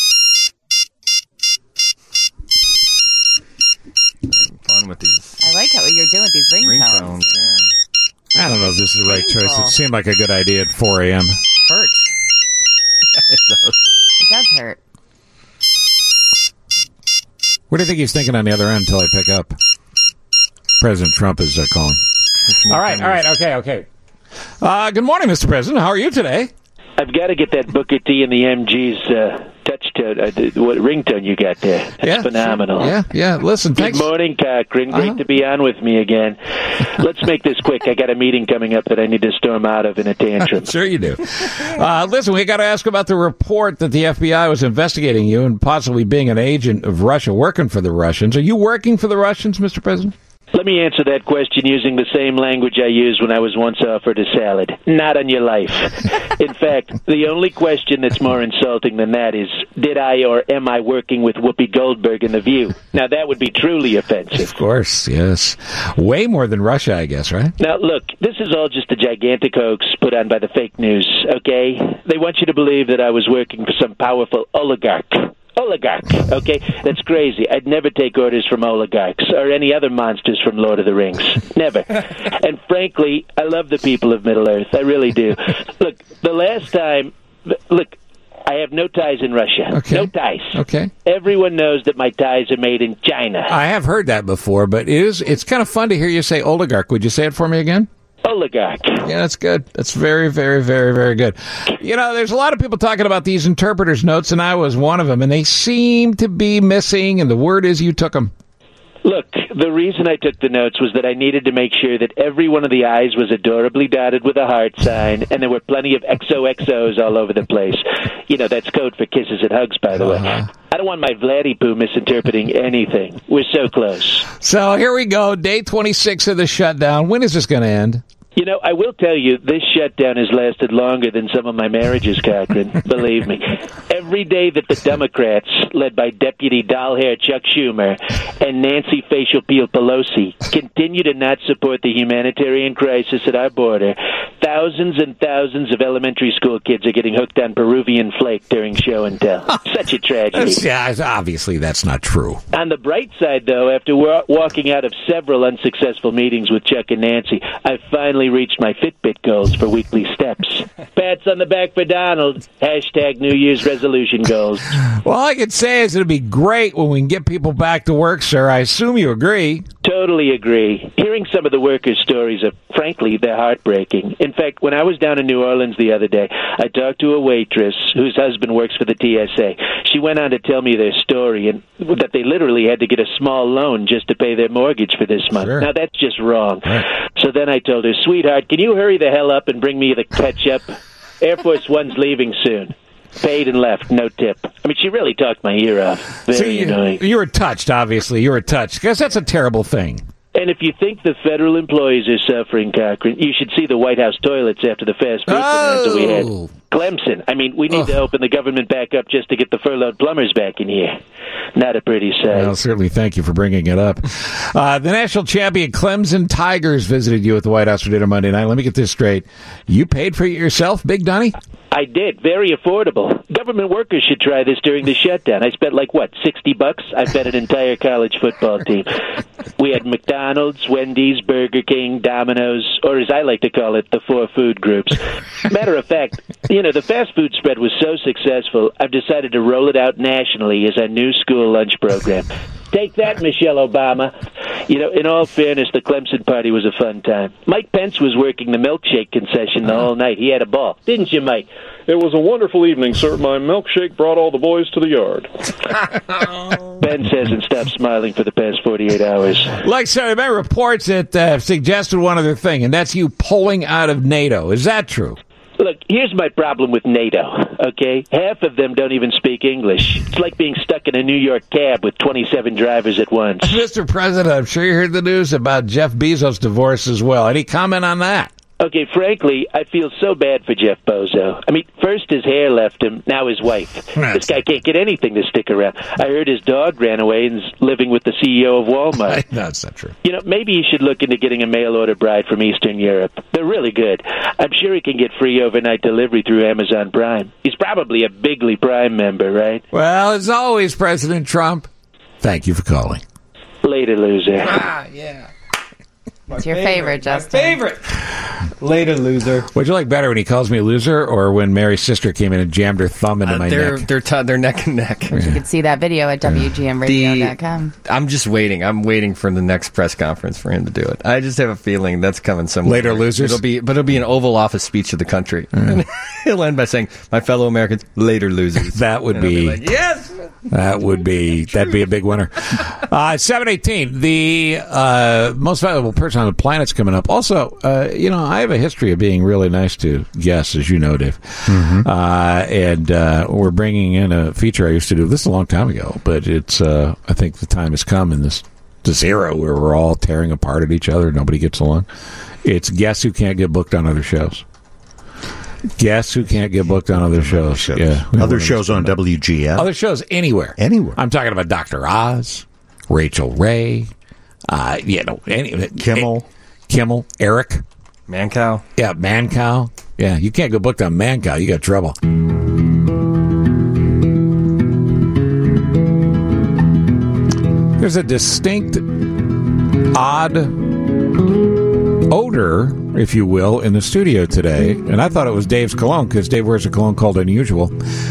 Fun with these I like how you're doing with these ringtones. ringtones. Yeah. I don't know if this is the right choice. It seemed like a good idea at four a.m. Hurts. It does. It does hurt. What do you think he's thinking on the other end until I pick up? President Trump is uh, calling. All right, all right, okay, okay. Uh, good morning, Mister President. How are you today? I've got to get that Booker T and the M G's uh, touch tone, uh, the- what ringtone you got there. That's Yeah, phenomenal. Yeah, yeah. Listen, Good thanks. morning, Cochran. Great Uh-huh. to be on with me again. Let's make this quick. I got a meeting coming up that I need to storm out of in a tantrum. Sure you do. Uh, listen, we got to ask about the report that the F B I was investigating you and possibly being an agent of Russia, working for the Russians. Are you working for the Russians, Mister President? Let me answer that question using the same language I used when I was once offered a salad. Not on your life. In fact, the only question that's more insulting than that is, did I or am I working with Whoopi Goldberg in The View? Now, that would be truly offensive. Of course, yes. Way more than Russia, I guess, right? Now, look, this is all just a gigantic hoax put on by the fake news, okay? They want you to believe that I was working for some powerful oligarch. Oligarch, okay? That's crazy. I'd never take orders from oligarchs or any other monsters from Lord of the Rings. Never. And frankly, I love the people of Middle-earth. I really do. Look, the last time... Look, I have no ties in Russia. Okay. No ties. Okay. Everyone knows that my ties are made in China. I have heard that before, but it is, it's kind of fun to hear you say oligarch. Would you say it for me again? Oligarch. Yeah, that's good. That's very, very, very, very good. You know, there's a lot of people talking about these interpreters' notes, and I was one of them, and they seem to be missing, and the word is you took them. Look, the reason I took the notes was that I needed to make sure that every one of the I's was adorably dotted with a heart sign, and there were plenty of X O X Os all over the place. You know, that's code for kisses and hugs, by the Uh-huh. way. I don't want my Vladdy-poo misinterpreting anything. We're so close. So here we go, day twenty-six of the shutdown. When is this going to end? You know, I will tell you, this shutdown has lasted longer than some of my marriages, Cochran. Believe me. Every day that the Democrats, led by Deputy Dollhair Chuck Schumer and Nancy Facial Peel Pelosi, continue to not support the humanitarian crisis at our border, thousands and thousands of elementary school kids are getting hooked on Peruvian flake during show and tell. Such a tragedy. That's- yeah, obviously that's not true. On the bright side, though, after wa- walking out of several unsuccessful meetings with Chuck and Nancy, I finally reached my Fitbit goals for weekly steps. Pats on the back for Donald. Hashtag New Year's resolution goals. Well, all I can say is it'll be great when we can get people back to work, sir. I assume you agree. Totally agree. Hearing some of the workers' stories are, frankly, they're heartbreaking. In fact, when I was down in New Orleans the other day, I talked to a waitress whose husband works for the T S A. She went on to tell me their story and that they literally had to get a small loan just to pay their mortgage for this month. Sure. Now, that's just wrong. Right. So then I told her, sweetheart, can you hurry the hell up and bring me the ketchup? Air Force One's leaving soon. Paid and left, no tip. I mean, she really talked my ear off. Very So you, annoying. you were touched, obviously. You were touched. Because that's a terrible thing. And if you think the federal employees are suffering, Cochran, you should see the White House toilets after the fast food bonanza we had. Oh. Clemson. I mean, we need to open the government back up just to get the furloughed plumbers back in here. Not a pretty sight. Well, certainly thank you for bringing it up. Uh, the national champion Clemson Tigers visited you at the White House for dinner Monday night. Let me get this straight. You paid for it yourself, Big Dunny? I did. Very affordable. Government workers should try this during the shutdown. I spent like, what, sixty bucks? I fed an entire college football team. We had McDonald's, Wendy's, Burger King, Domino's, or as I like to call it, the four food groups. Matter of fact, you know, the fast food spread was so successful, I've decided to roll it out nationally as our new school lunch program. Take that, Michelle Obama. You know, in all fairness, the Clemson party was a fun time. Mike Pence was working the milkshake concession the whole night. He had a ball. Didn't you, Mike? It was a wonderful evening, sir. My milkshake brought all the boys to the yard. Ben hasn't stopped smiling for the past forty-eight hours. Like, so there are reports that uh, suggested one other thing, and that's you pulling out of NATO. Is that true? Look, here's my problem with NATO, okay? Half of them don't even speak English. It's like being stuck in a New York cab with twenty-seven drivers at once. Mister President, I'm sure you heard the news about Jeff Bezos' divorce as well. Any comment on that? Okay, frankly, I feel so bad for Jeff Bozo. I mean, first his hair left him, now his wife. This guy can't get anything to stick around. I heard his dog ran away and is living with the C E O of Walmart. No, that's not true. You know, maybe he should look into getting a mail-order bride from Eastern Europe. They're really good. I'm sure he can get free overnight delivery through Amazon Prime. He's probably a Bigley Prime member, right? Well, as always, President Trump, thank you for calling. Later, loser. Ah, yeah. It's your favorite, Justin. favorite. Later, loser. Would you like better when he calls me a loser, or when Mary's sister came in and jammed her thumb into Uh, my they're, neck? They're, t- they're neck and neck. You can see that video at W G M radio dot com. I'm just waiting. I'm waiting for the next press conference for him to do it. I just have a feeling that's coming somewhere. Later, losers? It'll be, but it'll be an Oval Office speech of the country. And he'll end by saying, "My fellow Americans, later losers." That would And I'll be, like, yes. That would be that'd be a big winner. Uh, seven eighteen, the uh, most valuable person on the planet's coming up. Also, uh, you know, I have a history of being really nice to guests, as you know, Dave. Mm-hmm. Uh, and uh, we're bringing in a feature I used to do. This is a long time ago, but it's. Uh, I think the time has come in this this era where we're all tearing apart at each other. Nobody gets along. It's guests who can't get booked on other shows. Guests who can't get booked on other shows. shows. Yeah, Other shows on W G N. Other shows anywhere. Anywhere. I'm talking about Doctor Oz, Rachel Ray, uh, you know, any, Kimmel. Kimmel, Eric. Mancow. Yeah, Mancow. Yeah, you can't go booked on Mancow. You got trouble. There's a distinct, odd odor, if you will, in the studio today. And I thought it was Dave's cologne, because Dave wears a cologne called Unusual.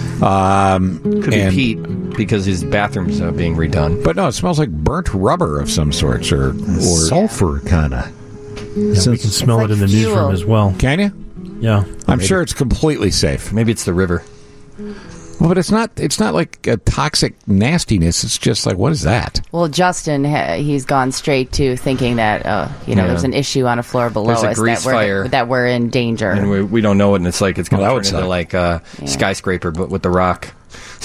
Um, Could and, be Pete because his bathroom's uh, being redone. But no, it smells like burnt rubber of some sorts, or, or sulfur, kind of. Yeah, we can smell It's it in the like fuel. newsroom as well. Can you? Yeah. I'm sure it's completely safe. Maybe it's the river. Well, but it's not. It's not like a toxic nastiness. It's just like, what is that? Well, Justin, ha- he's gone straight to thinking that uh, you know Yeah. there's an issue on a floor below There's a us grease that we're fire. that we're in danger. And we, we don't know it, and it's like it's going to Well, that turn would into suck. like a Yeah. skyscraper, but with the rock.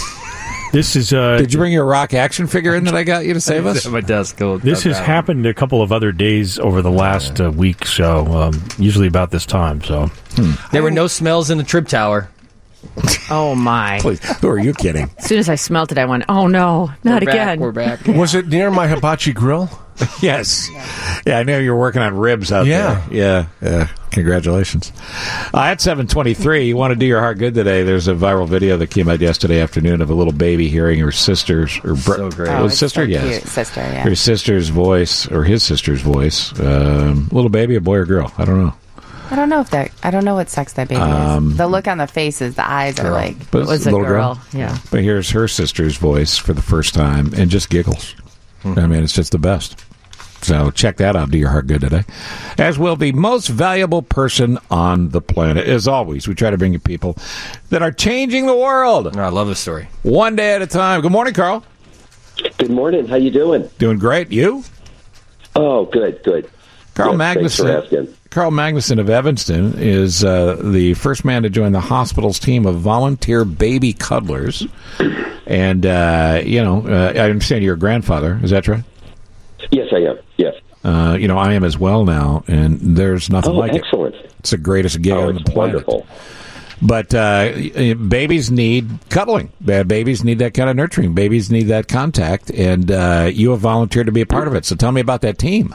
This is. Uh, Did you bring your rock action figure in that I got you to save us? At my desk. Go, This has happened a couple of other days over the last uh, week, so um, usually about this time. So There were no smells in the Trib Tower. Oh, my. Please, who are you kidding? As soon as I smelt it, I went, oh, no, not We're again. Back, we're back. Was it near my hibachi grill? Yes. Yeah, I know you're working on ribs out Yeah. there. Yeah. Yeah. Congratulations. Uh, at seven twenty-three, you want to do your heart good today. There's a viral video that came out yesterday afternoon of a little baby hearing her sister's or br- So great. Oh, was it's sister, so yes. cute. Sister, yeah. Her sister's voice, or his sister's voice. Um, little baby, a boy or girl? I don't know. I don't know if that. I don't know what sex that baby Um, is. The look on the faces, the eyes are like. But It it's was a a little girl, yeah. But here's her sister's voice for the first time and just giggles. I mean, it's just the best. So check that out. Do your heart good today. As will the most valuable person on the planet. As always, we try to bring you people that are changing the world. No, I love this story. One day at a time. Good morning, Carl. Good morning. How you doing? Doing great. You? Oh, good, good. Carl Yes, thanks for Magnuson. asking. Carl Magnuson of Evanston is uh, the first man to join the hospital's team of volunteer baby cuddlers. And, uh, you know, uh, I understand you're a grandfather. Is that true? Yes, I am. Yes. Uh, you know, I am as well now, and there's nothing Oh, like excellent. it. It's the greatest gig Oh, on the it's planet. wonderful. But uh, babies need cuddling. Uh, babies need that kind of nurturing. Babies need that contact, and uh, you have volunteered to be a part of it. So tell me about that team.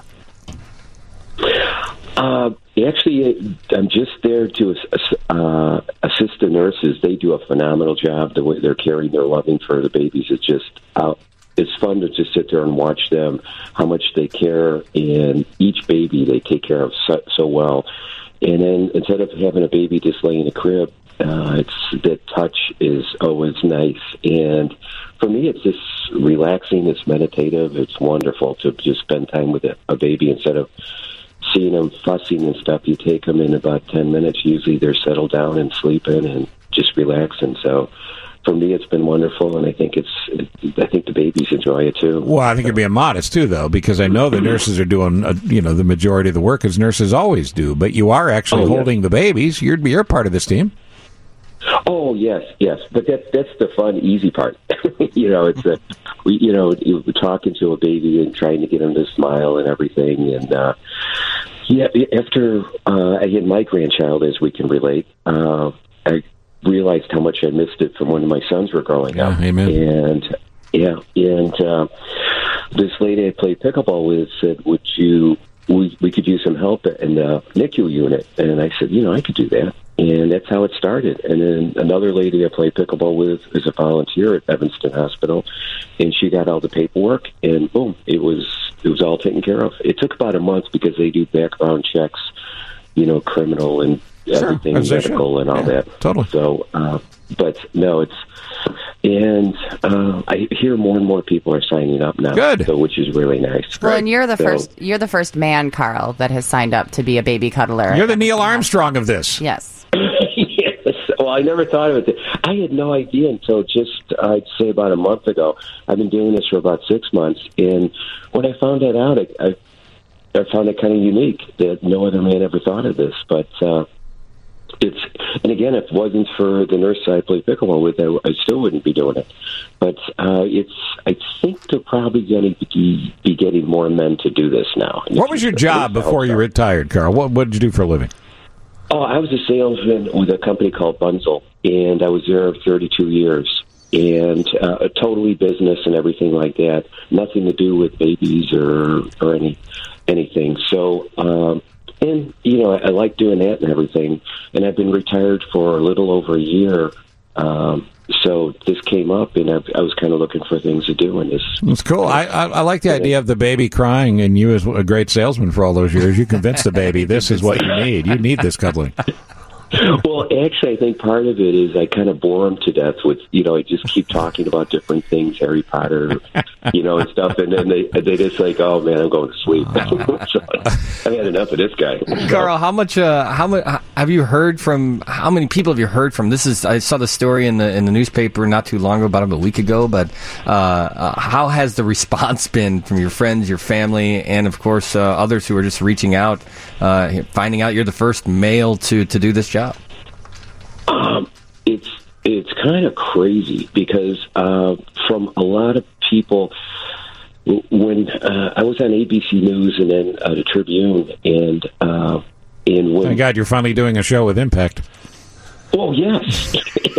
Uh, actually, I'm just there to uh, assist the nurses. They do a phenomenal job. The way they're caring, they're loving for the babies is just out, it's fun to just sit there and watch them, how much they care, and each baby they take care of so, so well. And then instead of having a baby just lay in a crib, uh, it's that touch is always nice. And for me, it's just relaxing. It's meditative. It's wonderful to just spend time with a, a baby instead of seeing them fussing and stuff. You take them in about ten minutes. Usually they're settled down and sleeping and just relaxing. So for me, it's been wonderful, and I think it's. I think the babies enjoy it too. Well, I think you're being modest too, though, because I know the nurses are doing, uh, you know, the majority of the work as nurses always do. But you are actually Oh, yeah. holding the babies. You're you're part of this team. Oh yes, yes, but that that's the fun, easy part. you know, it's a, we, you know, you- we're talking to a baby and trying to get him to smile and everything, and uh, yeah, after uh, I had my grandchild, as we can relate, uh, I realized how much I missed it from when my sons were growing up. Amen. And yeah, and uh, this lady I played pickleball with said, "Would you? We we could use some help in the N I C U unit." And I said, "You know, I could do that." And that's how it started. And then another lady I played pickleball with is a volunteer at Evanston Hospital, and she got all the paperwork, and boom, it was it was all taken care of. It took about a month because they do background checks, you know, criminal and Sure, everything, as they medical should. and all Yeah, that. totally. So, uh, but no, it's and uh, I hear more and more people are signing up now. Good. So, which is really nice. Well, and you're the So- first. You're the first man, Carl, that has signed up to be a baby cuddler. You're the Neil Armstrong of this. Yes. Yes. Well, I never thought of it. I had no idea until just, I'd say, about a month ago. I've been doing this for about six months, and when I found that out, I, I, I found it kind of unique that no other man ever thought of this. But uh, it's, and again, if it wasn't for the nurse I played pickleball with, I, I still wouldn't be doing it. But uh, it's, I think they're probably going to be, be getting more men to do this now. What was your job before you retired, Carl? What what did you do for a living? Oh, I was a salesman with a company called Bunzel, and I was there thirty-two years, and uh, a totally business and everything like that. Nothing to do with babies or or any anything. So, um, and you know, I, I like doing that and everything. And I've been retired for a little over a year. Um, so this came up, and I, I was kind of looking for things to do. And this, It's cool. I, I I like the idea of the baby crying, and you as a great salesman for all those years, you convinced the baby this is what you need. You need this cuddling. Well, actually, I think part of it is I kind of bore them to death with, you know, I just keep talking about different things, Harry Potter, you know, and stuff, and then they they just like, oh man, I'm going to sleep. So, I've had enough of this guy. Carl, how much? Uh, how much have you heard from? How many people have you heard from? This is I saw the story in the in the newspaper not too long ago, about a week ago. But uh, uh, how has the response been from your friends, your family, and of course uh, others who are just reaching out, uh, finding out you're the first male to to do this job? Um, it's it's kind of crazy because uh, from a lot of people, w- when uh, I was on A B C News and then uh, the Tribune, and uh, and when Thank God you're finally doing a show with impact. oh yes,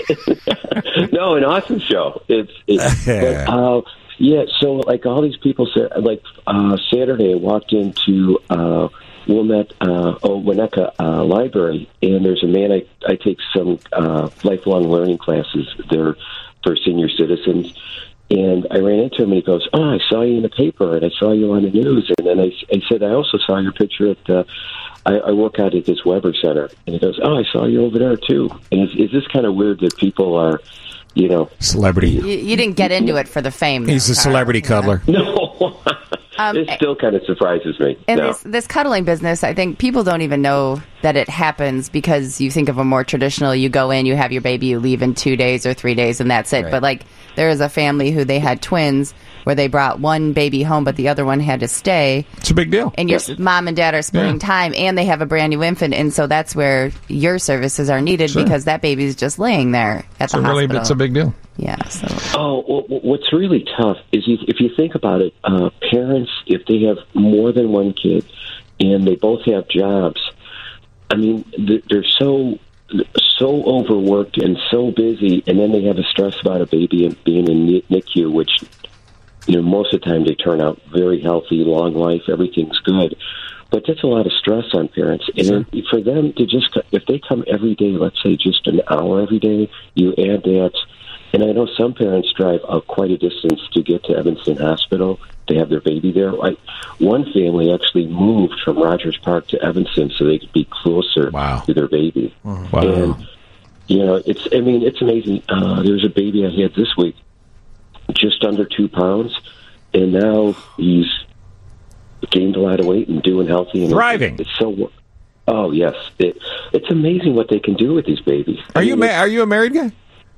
no, an awesome show. It's, it's but, uh, yeah. So like all these people said, like uh, Saturday, I walked into. Uh, Wilmette, uh, oh, Winnetka uh, Library, and there's a man I, I take some uh, lifelong learning classes there for senior citizens, and I ran into him, and he goes, oh, I saw you in the paper, and I saw you on the news, and then I, I said, I also saw your picture at, uh, I, I work out at this Weber Center, and he goes, oh, I saw you over there, too. And is, is this kind of weird that people are, you know... Celebrity. You, you didn't get into it for the fame. He's a Carl. celebrity cuddler. No. Um, it still kind of surprises me. In no. this, this cuddling business, I think people don't even know that it happens because you think of a more traditional, you go in, you have your baby, you leave in two days or three days, and that's it. Right. But, like, there is a family who they had twins where they brought one baby home, but the other one had to stay. It's a big deal. And your s mom and dad are splitting Yeah. time, and they have a brand new infant, and so that's where your services are needed Sure. because that baby's just laying there at So the really, hospital. it's a big deal. Yeah, so... Oh, well, what's really tough is you, if you think about it, uh, parents, if they have more than one kid and they both have jobs, I mean, th- they're so so overworked and so busy, and then they have a stress about a baby and being in N I C U, which, you know, most of the time they turn out very healthy, long life, everything's good. But that's a lot of stress on parents. And Sure. then for them to just, if they come every day, let's say just an hour every day, you add that And I know some parents drive uh, quite a distance to get to Evanston Hospital to have their baby there. I, one family actually moved from Rogers Park to Evanston so they could be closer wow. to their baby. Wow. And, you know, it's, I mean, it's amazing. Uh, there was a baby I had this week, just under two pounds, and now he's gained a lot of weight and doing healthy. And Thriving. It's so, oh, yes. It, it's amazing what they can do with these babies. Are I you mean, ma- Are you a married guy?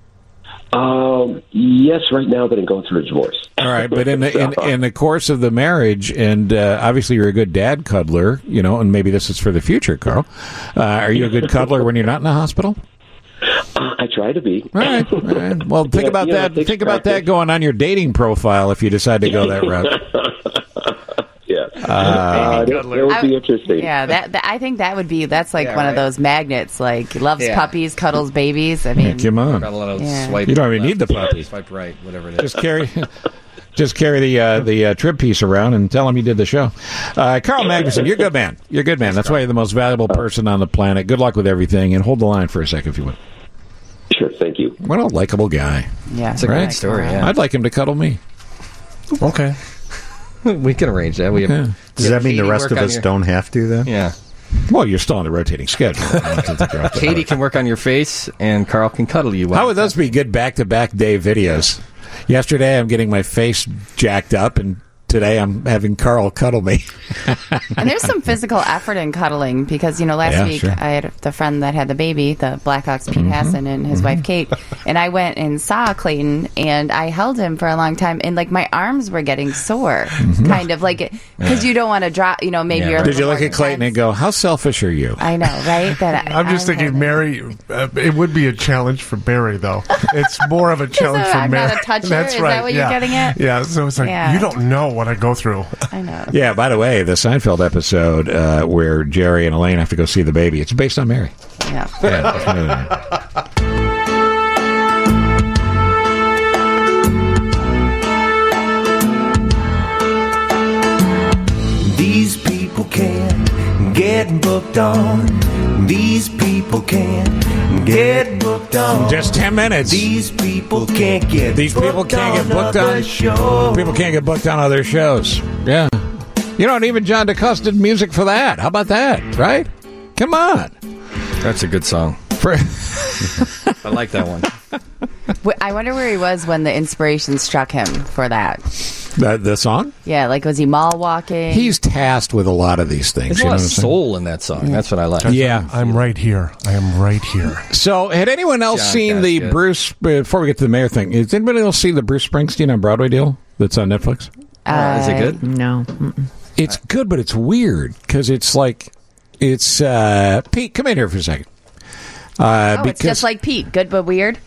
Um, yes, right now, but I'm going through a divorce. All right, but in the in, in the course of the marriage, and uh, obviously you're a good dad cuddler, you know, and maybe this is for the future, Carl. Uh, are you a good cuddler when you're not in the hospital? Uh, I try to be. All right. All right. Well, think Yeah, about you know, that. it takes Think about that practice. going on your dating profile if you decide to go that route. Yeah, Uh, uh, that, that would be I- interesting. Yeah, that, that I think that would be that's like Yeah, one right. of those magnets. Like loves Yeah. puppies, cuddles babies. I mean, Come on. Got a lot of Yeah. swipe You don't even left, need the puppy. Swipe right, whatever it is. Just carry, just carry the uh, the uh, trip piece around and tell him you did the show. Uh, Carl Magnuson, you're a good man. You're a good man. That's why you're the most valuable person on the planet. Good luck with everything, and hold the line for a second if you would. Sure, thank you. What a likable guy. yeah, It's a Right. great story. Yeah. I'd like him to cuddle me. Okay. we can arrange that. We have. Yeah. Does that mean the Katie rest work of on us your- don't have to then? Yeah. Well, you're still on the rotating schedule. Katie can work on your face, and Carl can cuddle you. while- How would those be good back-to-back day videos? Yesterday, I'm getting my face jacked up, and today I'm having Carl cuddle me. and there's some physical effort in cuddling because you know last Yeah, week sure. I had the friend that had the baby, the Blackhawks Pete Mhm. Hassan and his wife Kate, and I went and saw Clayton and I held him for a long time and like my arms were getting sore, kind of like because Yeah. you don't want to drop. You know, maybe you're. a Did little you look more at Clayton and go, how selfish are you? I know, right? That I'm just I- thinking, Mary. Uh, it would be a challenge for Barry, though. It's more of a challenge for I'm Mary. not a toucher? That's Is right. that what you're yeah. getting at? Yeah. So it's like Yeah. you don't know what I go through. I know. Yeah, by the way, the Seinfeld episode uh, where Jerry and Elaine have to go see the baby, it's based on Mary. Yeah. Yeah, it's really- These people can't get booked on. These people can't get booked on. Just ten minutes. These people can't get These people booked can't get booked other on. shows. People can't get booked on other shows. Yeah. You know, and even John DeCoste did music for that. How about that, right? Come on. That's a good song. For I like that one. Wh- I wonder where he was when the inspiration struck him for that. the, the song? Yeah, like was he mall walking? He's tasked with a lot of these things. There's a you know lot what of I'm saying? soul in that song. That's what I like. Yeah. I'm right here. I am right here. So, had anyone else John seen the Casket. Bruce, before we get to the mayor thing, has anybody else see the Bruce Springsteen on Broadway deal that's on Netflix? Uh, is it good? No. Mm-mm. It's good, but it's weird because it's like, it's, uh, Pete, come in here for a second. Uh, oh, because it's just like Pete, good but weird.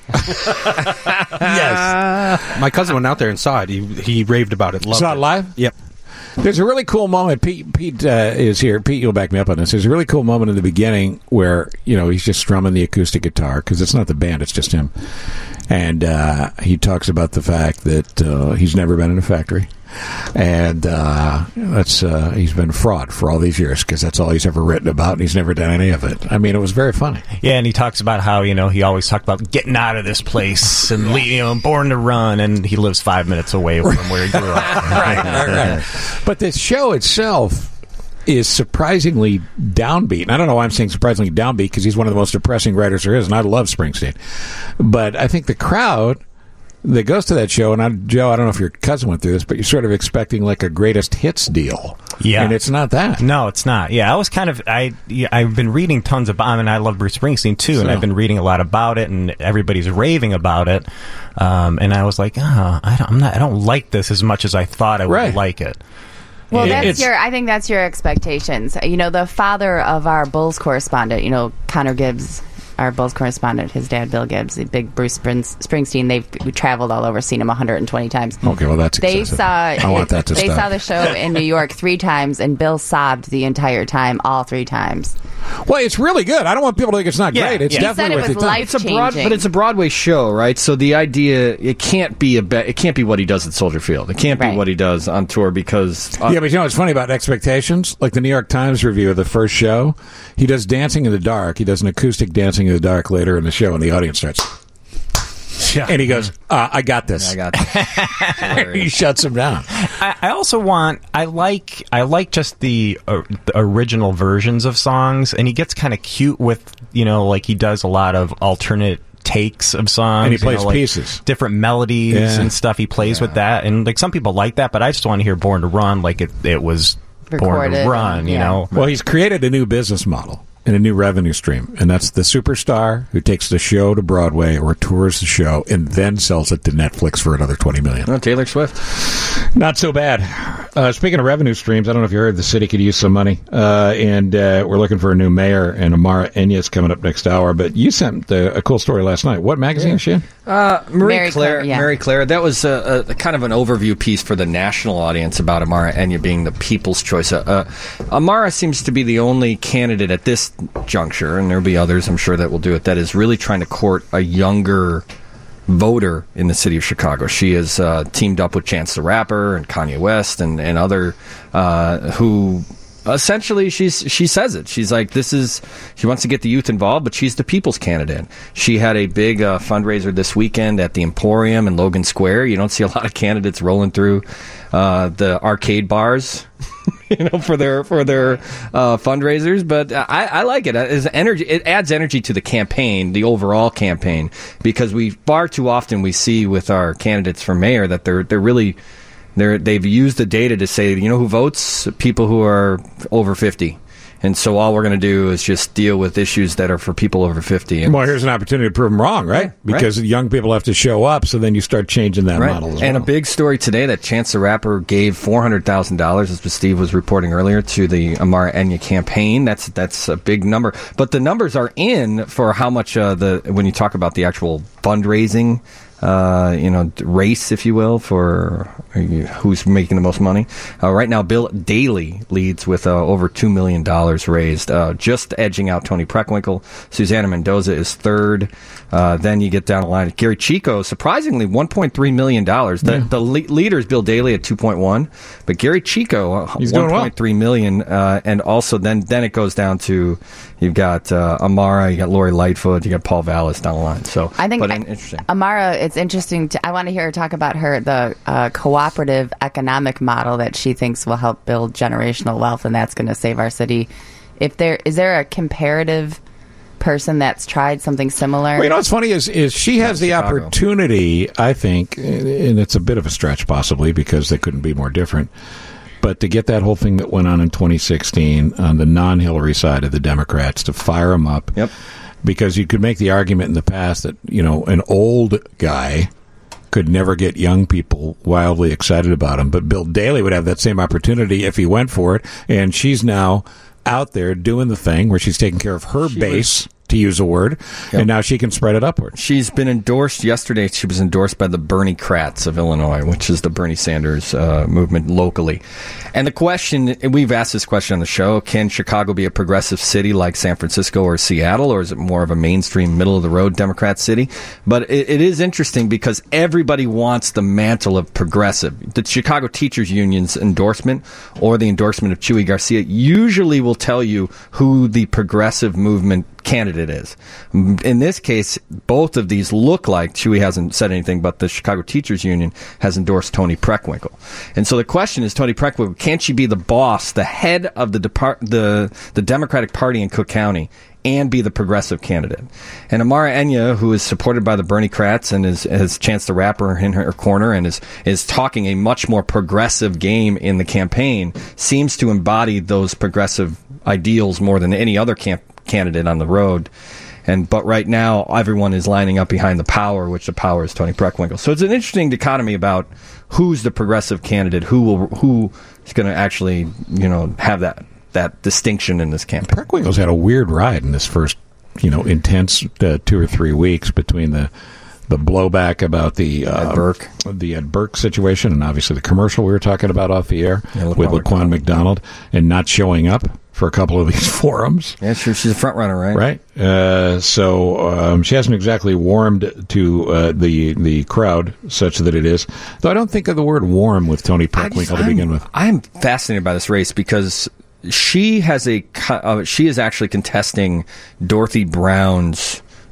Yes. My cousin went out there and saw it. He he raved about it. Loved Saw it it live? Yep. There's a really cool moment. Pete, Pete uh, is here. Pete, you'll back me up on this. There's a really cool moment in the beginning where, you know, he's just strumming the acoustic guitar because it's not the band, it's just him. And uh, he talks about the fact that uh, he's never been in a factory. And uh, that's uh, he's been a fraud for all these years because that's all he's ever written about, and he's never done any of it. I mean, it was very funny. Yeah, and he talks about how, you know, he always talked about getting out of this place and, le- you know, born to run, and he lives five minutes away from where he grew up. right, right, right. But the show itself is surprisingly downbeat. And I don't know why I'm saying surprisingly downbeat because he's one of the most depressing writers there is, and I love Springsteen. But I think the crowd that goes to that show, and I, Joe, I don't know if your cousin went through this, but you're sort of expecting like a greatest hits deal. Yeah. And it's not that. No, it's not. Yeah, I was kind of, I, yeah, I've been reading tons about, I mean, I love Bruce Springsteen too, and So. I've been reading a lot about it, and everybody's raving about it. Um, and I was like, oh, I don't, I'm not, I don't like this as much as I thought I would Right. like it. Well, It- that's it's- your. I think that's your expectations. You know, the father of our Bulls correspondent, you know, Connor Gibbs, our Bulls correspondent, his dad, Bill Gibbs, the big Bruce Springs- Springsteen. They've we traveled all over, seen him one hundred twenty times. Okay, well, that's They excessive. saw. I want that to They stop. saw the show in New York three times, and Bill sobbed the entire time, all three times. Well, it's really good. I don't want people to think it's not Yeah, great. It's yeah. He definitely said it worth was your time. life It's a broad, changing. but it's a Broadway show, right? So the idea it can't be a be- it can't be what he does at Soldier Field. It can't be Right. what he does on tour because uh, Yeah, but you know what's funny about expectations? Like the New York Times review of the first show, he does Dancing in the Dark. He does an acoustic Dancing in the Dark later in the show, and the audience starts. And he goes, uh, I got this. I got this. He shuts him down. I, I also want. I like. I like just the, uh, the original versions of songs, and he gets kind of cute with, you know, like he does a lot of alternate takes of songs, and he plays you know, like pieces, different melodies yeah. and stuff. He plays yeah. with that, and like some people like that, but I just want to hear "Born to Run" like it. It was Born to Run, you yeah. know. Well, he's created a new business model and a new revenue stream, and that's the superstar who takes the show to Broadway or tours the show and then sells it to Netflix for another twenty million dollars. Oh, Taylor Swift. Not so bad. Uh, speaking of revenue streams, I don't know if you heard the city could use some money, uh, and uh, we're looking for a new mayor, and Amara Enya is coming up next hour, but you sent the, a cool story last night. What magazine is she in? Uh, Marie, Mary Claire, Claire, yeah. Mary Claire. That was a, a kind of an overview piece for the national audience about Amara Enya being the people's choice. Uh, uh, Amara seems to be the only candidate at this juncture, and there'll be others, I'm sure, that will do it, that is really trying to court a younger voter in the city of Chicago. She has uh, teamed up with Chance the Rapper and Kanye West and, and other uh, who... Essentially, she's she says it. She's like, this is, she wants to get the youth involved, but she's the people's candidate. She had a big uh, fundraiser this weekend at the Emporium in Logan Square. You don't see a lot of candidates rolling through uh, the arcade bars, you know, for their for their uh, fundraisers. But I, I like it. It's energy. It adds energy to the campaign, the overall campaign, because we far too often we see with our candidates for mayor that they're they're really. They're, they've used the data to say, you know who votes? People who are over fifty. And so all we're going to do is just deal with issues that are for people over fifty. And well, here's an opportunity to prove them wrong, right? Yeah, because right. young people have to show up, so then you start changing that right. model as and well. A big story today that Chance the Rapper gave four hundred thousand dollars, as Steve was reporting earlier, to the Amara Enya campaign. That's that's a big number. But the numbers are in for how much, uh, the when you talk about the actual fundraising Uh, you know, race, if you will, for who's making the most money. Uh, right now, Bill Daley leads with uh, over two million dollars raised, uh, just edging out Tony Preckwinkle. Susanna Mendoza is third. Uh, then you get down the line. Gary Chico, surprisingly, one point three million dollars. The, yeah. the le- leader is Bill Daley at two point one, but Gary Chico, uh, one point three million dollars. Uh, and also then, then it goes down to, you've got uh, Amara, you got Lori Lightfoot, you got Paul Vallis down the line. So I think but I, interesting. Amara, it's interesting. To, I want to hear her talk about her the uh, cooperative economic model that she thinks will help build generational wealth, and that's going to save our city. If there is there a comparative person that's tried something similar? Well, you know what's funny is is she has the Chicago. opportunity, I think, and it's a bit of a stretch possibly because they couldn't be more different. But to get that whole thing that went on in twenty sixteen on the non-Hillary side of the Democrats, to fire them up. Yep. Because you could make the argument in the past that, you know, an old guy could never get young people wildly excited about him. But Bill Daley would have that same opportunity if he went for it. And she's now out there doing the thing where she's taking care of her she base, was- to use a word, Yep. and now she can spread it upward. She's been endorsed yesterday. She was endorsed by the Bernie Kratz of Illinois, which is the Bernie Sanders uh, movement locally. And the question, and we've asked this question on the show, can Chicago be a progressive city like San Francisco or Seattle, or is it more of a mainstream, middle-of-the-road Democrat city? But it, it is interesting because everybody wants the mantle of progressive. The Chicago Teachers Union's endorsement or the endorsement of Chuy Garcia usually will tell you who the progressive movement candidate is. In this case, both of these look like Chuy hasn't said anything, but the Chicago Teachers Union has endorsed Tony Preckwinkle. And so the question is, Tony Preckwinkle, can't she be the boss, the head of the depart- the the Democratic Party in Cook County, and be the progressive candidate? And Amara Enya, who is supported by the Bernie Kratz and is, has Chance the Rapper in her corner and is, is talking a much more progressive game in the campaign, seems to embody those progressive ideals more than any other camp candidate on the road. And but right now everyone is lining up behind the power, which the power is Tony Preckwinkle. So it's an interesting dichotomy about who's the progressive candidate, who will who is going to actually, you know, have that that distinction in this campaign. Preckwinkle's had a weird ride in this first, you know, intense uh, two or three weeks between the the blowback about the uh, Ed Burke. the Ed Burke situation, and obviously the commercial we were talking about off the air Yeah, with Laquan McDonald, and not showing up for a couple of these forums. Yeah, sure. She's a front runner, right? Right. Uh, so um, she hasn't exactly warmed to uh, the the crowd, such that it is. Though I don't think of the word warm with Tony Preckwinkle to begin with. I'm fascinated by this race because she has a uh, she is actually contesting Dorothy Brown's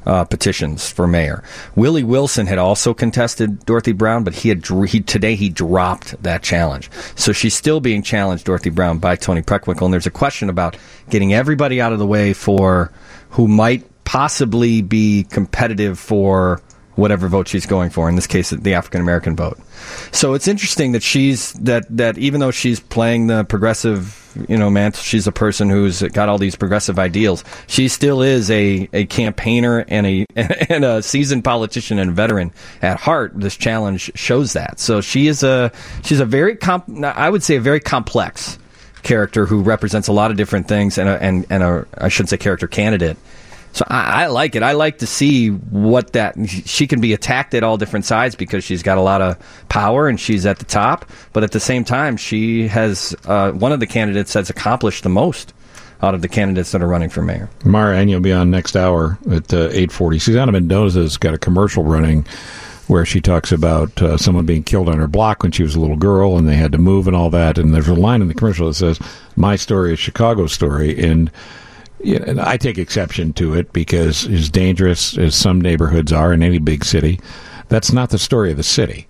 uh, petitions for mayor. Willie Wilson had also contested Dorothy Brown, but he had he today he dropped that challenge. So she's still being challenged, Dorothy Brown, by Tony Preckwinkle. And there's a question about getting everybody out of the way for who might possibly be competitive for whatever vote she's going for, in this case, the African-American vote. So it's interesting that she's, that, that even though she's playing the progressive, you know, man, she's a person who's got all these progressive ideals, she still is a, a campaigner and a, and a seasoned politician and veteran at heart. This challenge shows that. So she is a, she's a very, comp, I would say a very complex character who represents a lot of different things, and a, and, and a, I shouldn't say character, candidate. So I, I like it. I like to see what that, she can be attacked at all different sides because she's got a lot of power and she's at the top. But at the same time, she has, uh, one of the candidates has accomplished the most out of the candidates that are running for mayor. Mara Enya will be on next hour at uh, eight forty. Susanna Mendoza's got a commercial running where she talks about uh, someone being killed on her block when she was a little girl and they had to move and all that. And there's a line in the commercial that says, "My story is Chicago's story." And yeah, and I take exception to it because as dangerous as some neighborhoods are in any big city, that's not the story of the city.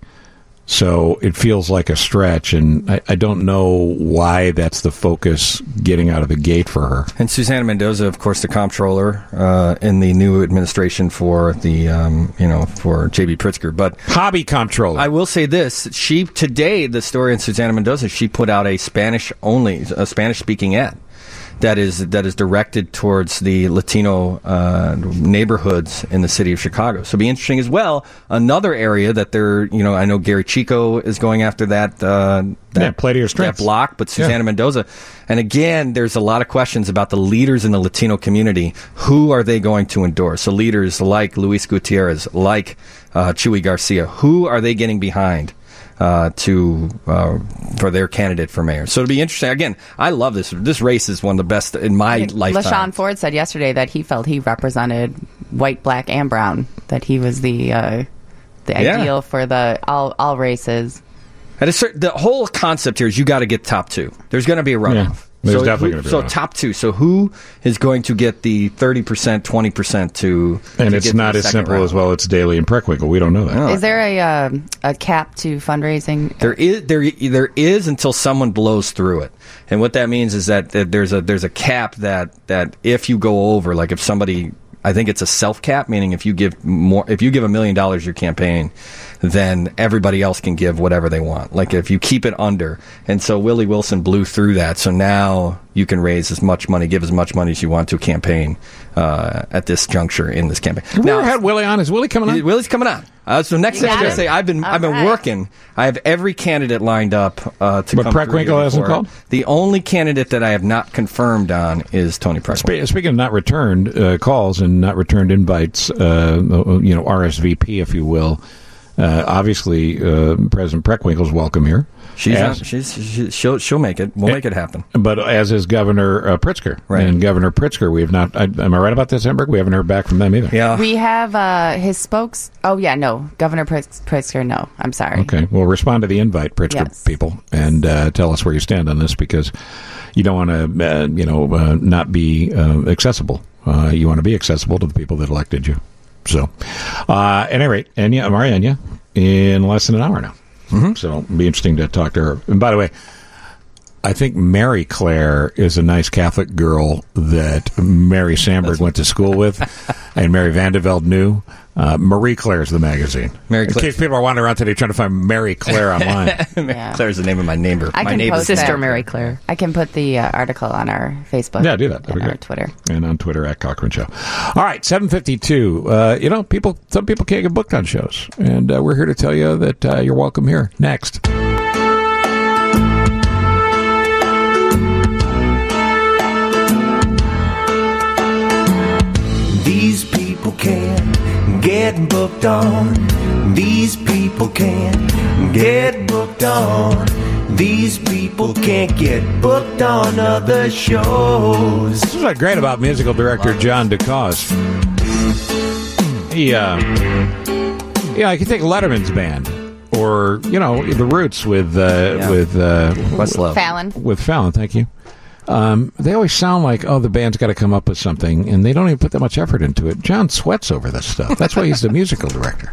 So it feels like a stretch, and I, I don't know why that's the focus getting out of the gate for her. And Susanna Mendoza, of course, the comptroller uh, in the new administration for the um, you know for J B Pritzker, but hobby comptroller. I will say this: she today, the story in Susanna Mendoza, she put out a Spanish only, a Spanish speaking ad. That is that is directed towards the Latino uh, neighborhoods in the city of Chicago. So it'll be interesting as well. Another area that they're, you know, I know Gary Chico is going after that. Uh, that yeah, play to your strengths. That block, but Susanna yeah. Mendoza. And again, there's a lot of questions about the leaders in the Latino community. Who are they going to endorse? So leaders like Luis Gutierrez, like uh, Chuy Garcia. Who are they getting behind? Uh, to uh, for their candidate for mayor. So it'll be interesting. Again, I love this. This race is one of the best in my lifetime. LaShawn Ford said yesterday that he felt he represented white, black, and brown. That he was the uh, the Yeah. ideal for the all all races. At a certain, the whole concept here is you got to get top two. There's going to be a runoff. Yeah. There's so definitely who- gonna be a so runoff. top two. So who is going to get the thirty percent, twenty percent to? And to it's get to not the as second simple round? as, well, it's Daly and Preckwinkle. We don't know that. Is there a uh, a cap to fundraising? There is there there is until someone blows through it, and what that means is that, that there's a there's a cap that that if you go over, like if somebody, I think it's a self cap, meaning if you give more, if you give a million dollars your campaign, then everybody else can give whatever they want. Like if you keep it under, and so Willie Wilson blew through that, so now you can raise as much money, give as much money as you want to a campaign uh, at this juncture in this campaign. Have we ever had Willie on? Is Willie coming on? Willie's coming on. Uh, so next You thing I was got going to it. say, I've been All I've been right. working. I have every candidate lined up uh, to But come. through Preckwinkle here hasn't before. called? The only candidate that I have not confirmed on is Tony Preckwinkle. Spe- Speaking of not returned uh, calls and not returned invites, uh, you know, R S V P, if you will. Uh, obviously, uh, President Preckwinkle's welcome here. She's, As- on, she's she, she'll she'll make it. We'll make it happen. But as is Governor uh, Pritzker. Right. And Governor Pritzker, we have not, I, am I right about this, Emberg? We haven't heard back from them either. Yeah. We have uh, his spokes. Oh yeah, no, Governor Pritz- Pritzker. No, I'm sorry. Okay. Well, respond to the invite, Pritzker Yes. people, and uh, tell us where you stand on this, because you don't want to, uh, you know, uh, not be uh, accessible. Uh, you want to be accessible to the people that elected you. So, uh, at any rate, Enya, Amari Enya, in less than an hour now. Mm-hmm. So it'll be interesting to talk to her. And by the way, I think Mary Claire is a nice Catholic girl that Mary Sandberg went to school with, and Mary Vandeveld knew. Uh, Marie Claire is the magazine. Mary In Claire- case people are wandering around today trying to find Mary Claire online. Mary Claire's the name of my neighbor. I my can neighbor post Sister that. Mary Claire. I can put the uh, article on our Facebook. Yeah, do that. That'd and be our great. Twitter. And on Twitter at Cochran Show. All right, seven fifty-two. Uh, you know, people. Some people can't get booked on shows, and uh, we're here to tell you that uh, you're welcome here. Next. These people can't get booked on. These people can't get booked on. These people can't get booked on other shows. This is what's great about musical director John DeCause. He, uh, yeah, I can take Letterman's band, or you know, the Roots with uh, Yeah. with uh, Questlove. Fallon. with Fallon. Thank you. Um, they always sound like, oh, the band's got to come up with something, and they don't even put that much effort into it. John sweats over this stuff. That's why he's the musical director.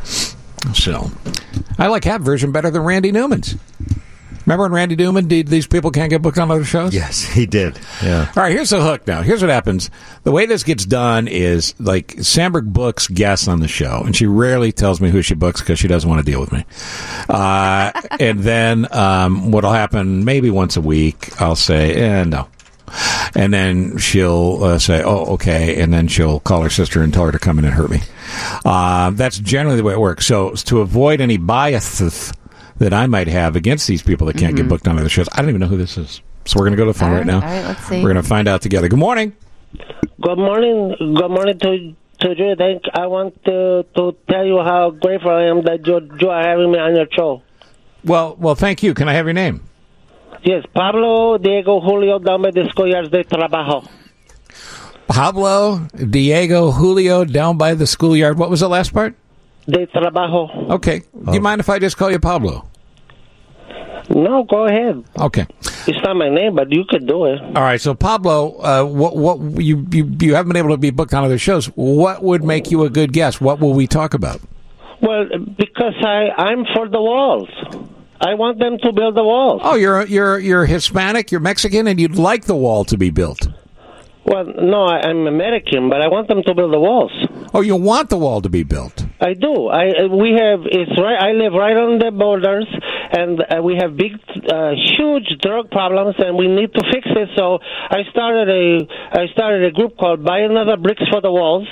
So, I like that version better than Randy Newman's. Remember when Randy Newman did These People Can't Get Booked on Other Shows? Yes, he did. Yeah. All right, here's the hook now. Here's what happens. The way this gets done is, like, Sandberg books guests on the show, and she rarely tells me who she books because she doesn't want to deal with me. Uh, and then um, what'll happen, maybe once a week, I'll say, eh, no. And then she'll uh, say, oh, okay, and then she'll call her sister and tell her to come in and hurt me. Uh, that's generally the way it works. So to avoid any biases that I might have against these people that can't Mm-hmm. get booked on other shows. I don't even know who this is. So we're going to go to the phone All right, right, now. all right, let's see. We're going to find out together. Good morning. Good morning. Good morning to to you. Thank. I want to to tell you how grateful I am that you, you are having me on your show. Well, well, thank you. Can I have your name? Yes, Pablo Diego Julio down by the schoolyards de trabajo. Pablo Diego Julio down by the schoolyard. What was the last part? De trabajo. Okay. Do you mind if I just call you Pablo? No, go ahead. Okay. It's not my name, but you could do it. All right. So Pablo, uh, what what you, you you haven't been able to be booked on other shows. What would make you a good guest? What will we talk about? Well, because I I'm for the walls. I want them to build the walls. Oh, you're you're you're Hispanic, you're Mexican, and you'd like the wall to be built. Well, no, I, I'm American, but I want them to build the walls. Oh, you want the wall to be built? I do. I we have it's right. I live right on the borders, and uh, we have big, uh, huge drug problems, and we need to fix it. So I started a I started a group called Buy Another Bricks for the Walls,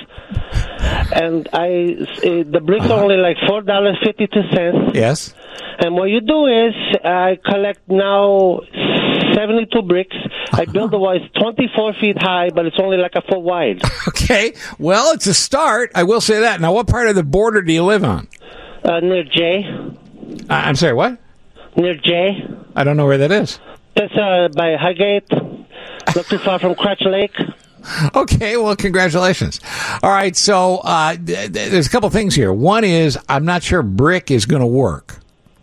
and I uh, the bricks are only like four dollars fifty two cents. Yes. And what you do is I collect now seventy-two bricks. I build the wall. It's twenty-four feet high, but it's only like a foot wide. Okay. Well, it's a start. I will say that. Now, what part of the border do you live on? Uh, near J. Uh, I'm sorry, what? Near J. I don't know where that is. That's uh, by Highgate, not too far from Crutch Lake. Okay, well, congratulations. All right, so uh, th- th- there's a couple things here. One is I'm not sure brick is going to work.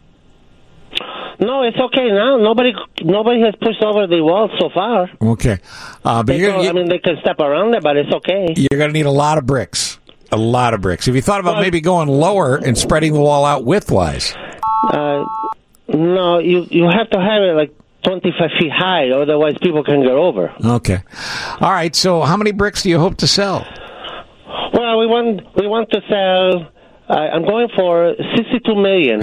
No, it's okay now. Nobody, nobody has pushed over the wall so far. Okay, uh, but They you're, go- I mean, they can step around it, but it's okay. you're going to need a lot of bricks. A lot of bricks. Have you thought about Well- maybe going lower and spreading the wall out widthwise? Uh, no, you you have to have it like twenty-five feet high, otherwise people can get over. Okay. All right, so how many bricks do you hope to sell? Well, we want we want to sell. Uh, I'm going for sixty-two million.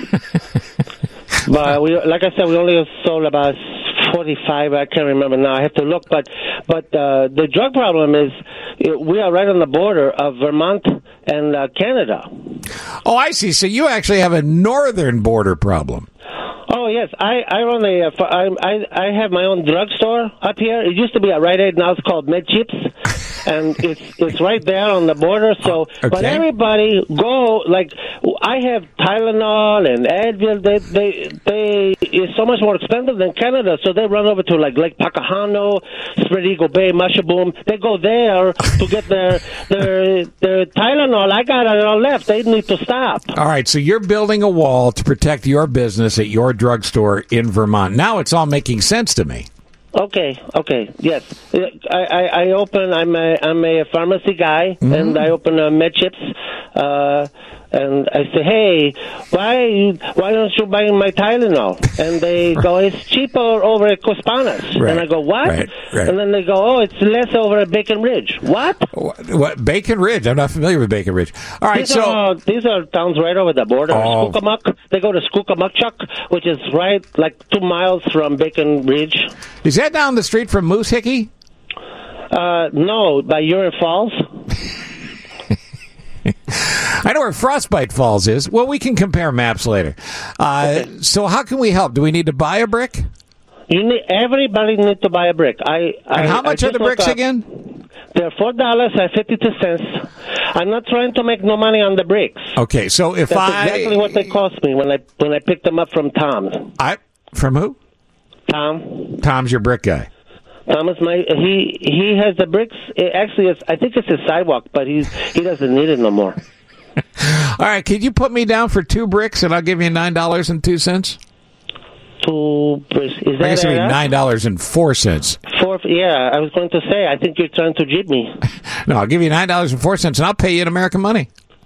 But we, like I said, we only sold about forty-five. I can't remember now. I have to look. But but uh, the drug problem is uh, we are right on the border of Vermont and uh, Canada. Oh, I see. So you actually have a northern border problem. Oh yes, I I run a uh, I I I have my own drugstore up here. It used to be at Rite Aid, now it's called Med Chips, and it's it's right there on the border. So, but Okay. everybody go like I have Tylenol and Advil. They they they it's so much more expensive than Canada. So they run over to like Lake Pacahano, Spread Eagle Bay, Mushaboom. They go there to get their their their Tylenol. I got it all left. They need to stop. All right, so you're building a wall to protect your business at your drugstore in Vermont. Now it's all making sense to me. Okay, okay, yes. I, I, I open, I'm a, I'm a pharmacy guy, Mm-hmm. and I open uh, med chips, uh, and I say, hey, why why don't you buy my Tylenol? And they go, it's cheaper over at Cospanas. Right, And I go, what? right, right. And then they go, oh, it's less over at Bacon Ridge. What? What, what Bacon Ridge? I'm not familiar with Bacon Ridge. All right, these so are, these are towns right over the border. Oh. Skookumuck. They go to Skookumukchuck, which is right like two miles from Bacon Ridge. is that down the street from Moose Hickey? Uh, no, by Urine Falls. I know where Frostbite Falls is. Well, we can compare maps later. Uh, So how can we help? Do we need to buy a brick? You need everybody need to buy a brick. I And I, how I much are just the looked bricks up. again? They're four dollars and fifty two cents. I'm not trying to make no money on the bricks. Okay, so if That's I exactly what they cost me when I when I picked them up from Tom. I from who? Tom. Tom's your brick guy. Thomas, my he he has the bricks. It actually, it's, I think it's his sidewalk, but he's he doesn't need it no more. All right, could you put me down for two bricks and I'll give you nine dollars and two cents? two bricks. Is that I guess it'd be enough? nine dollars and four cents. Four, yeah, I was going to say, I think you're trying to jib me. No, I'll give you nine dollars and four cents, and I'll pay you in American money.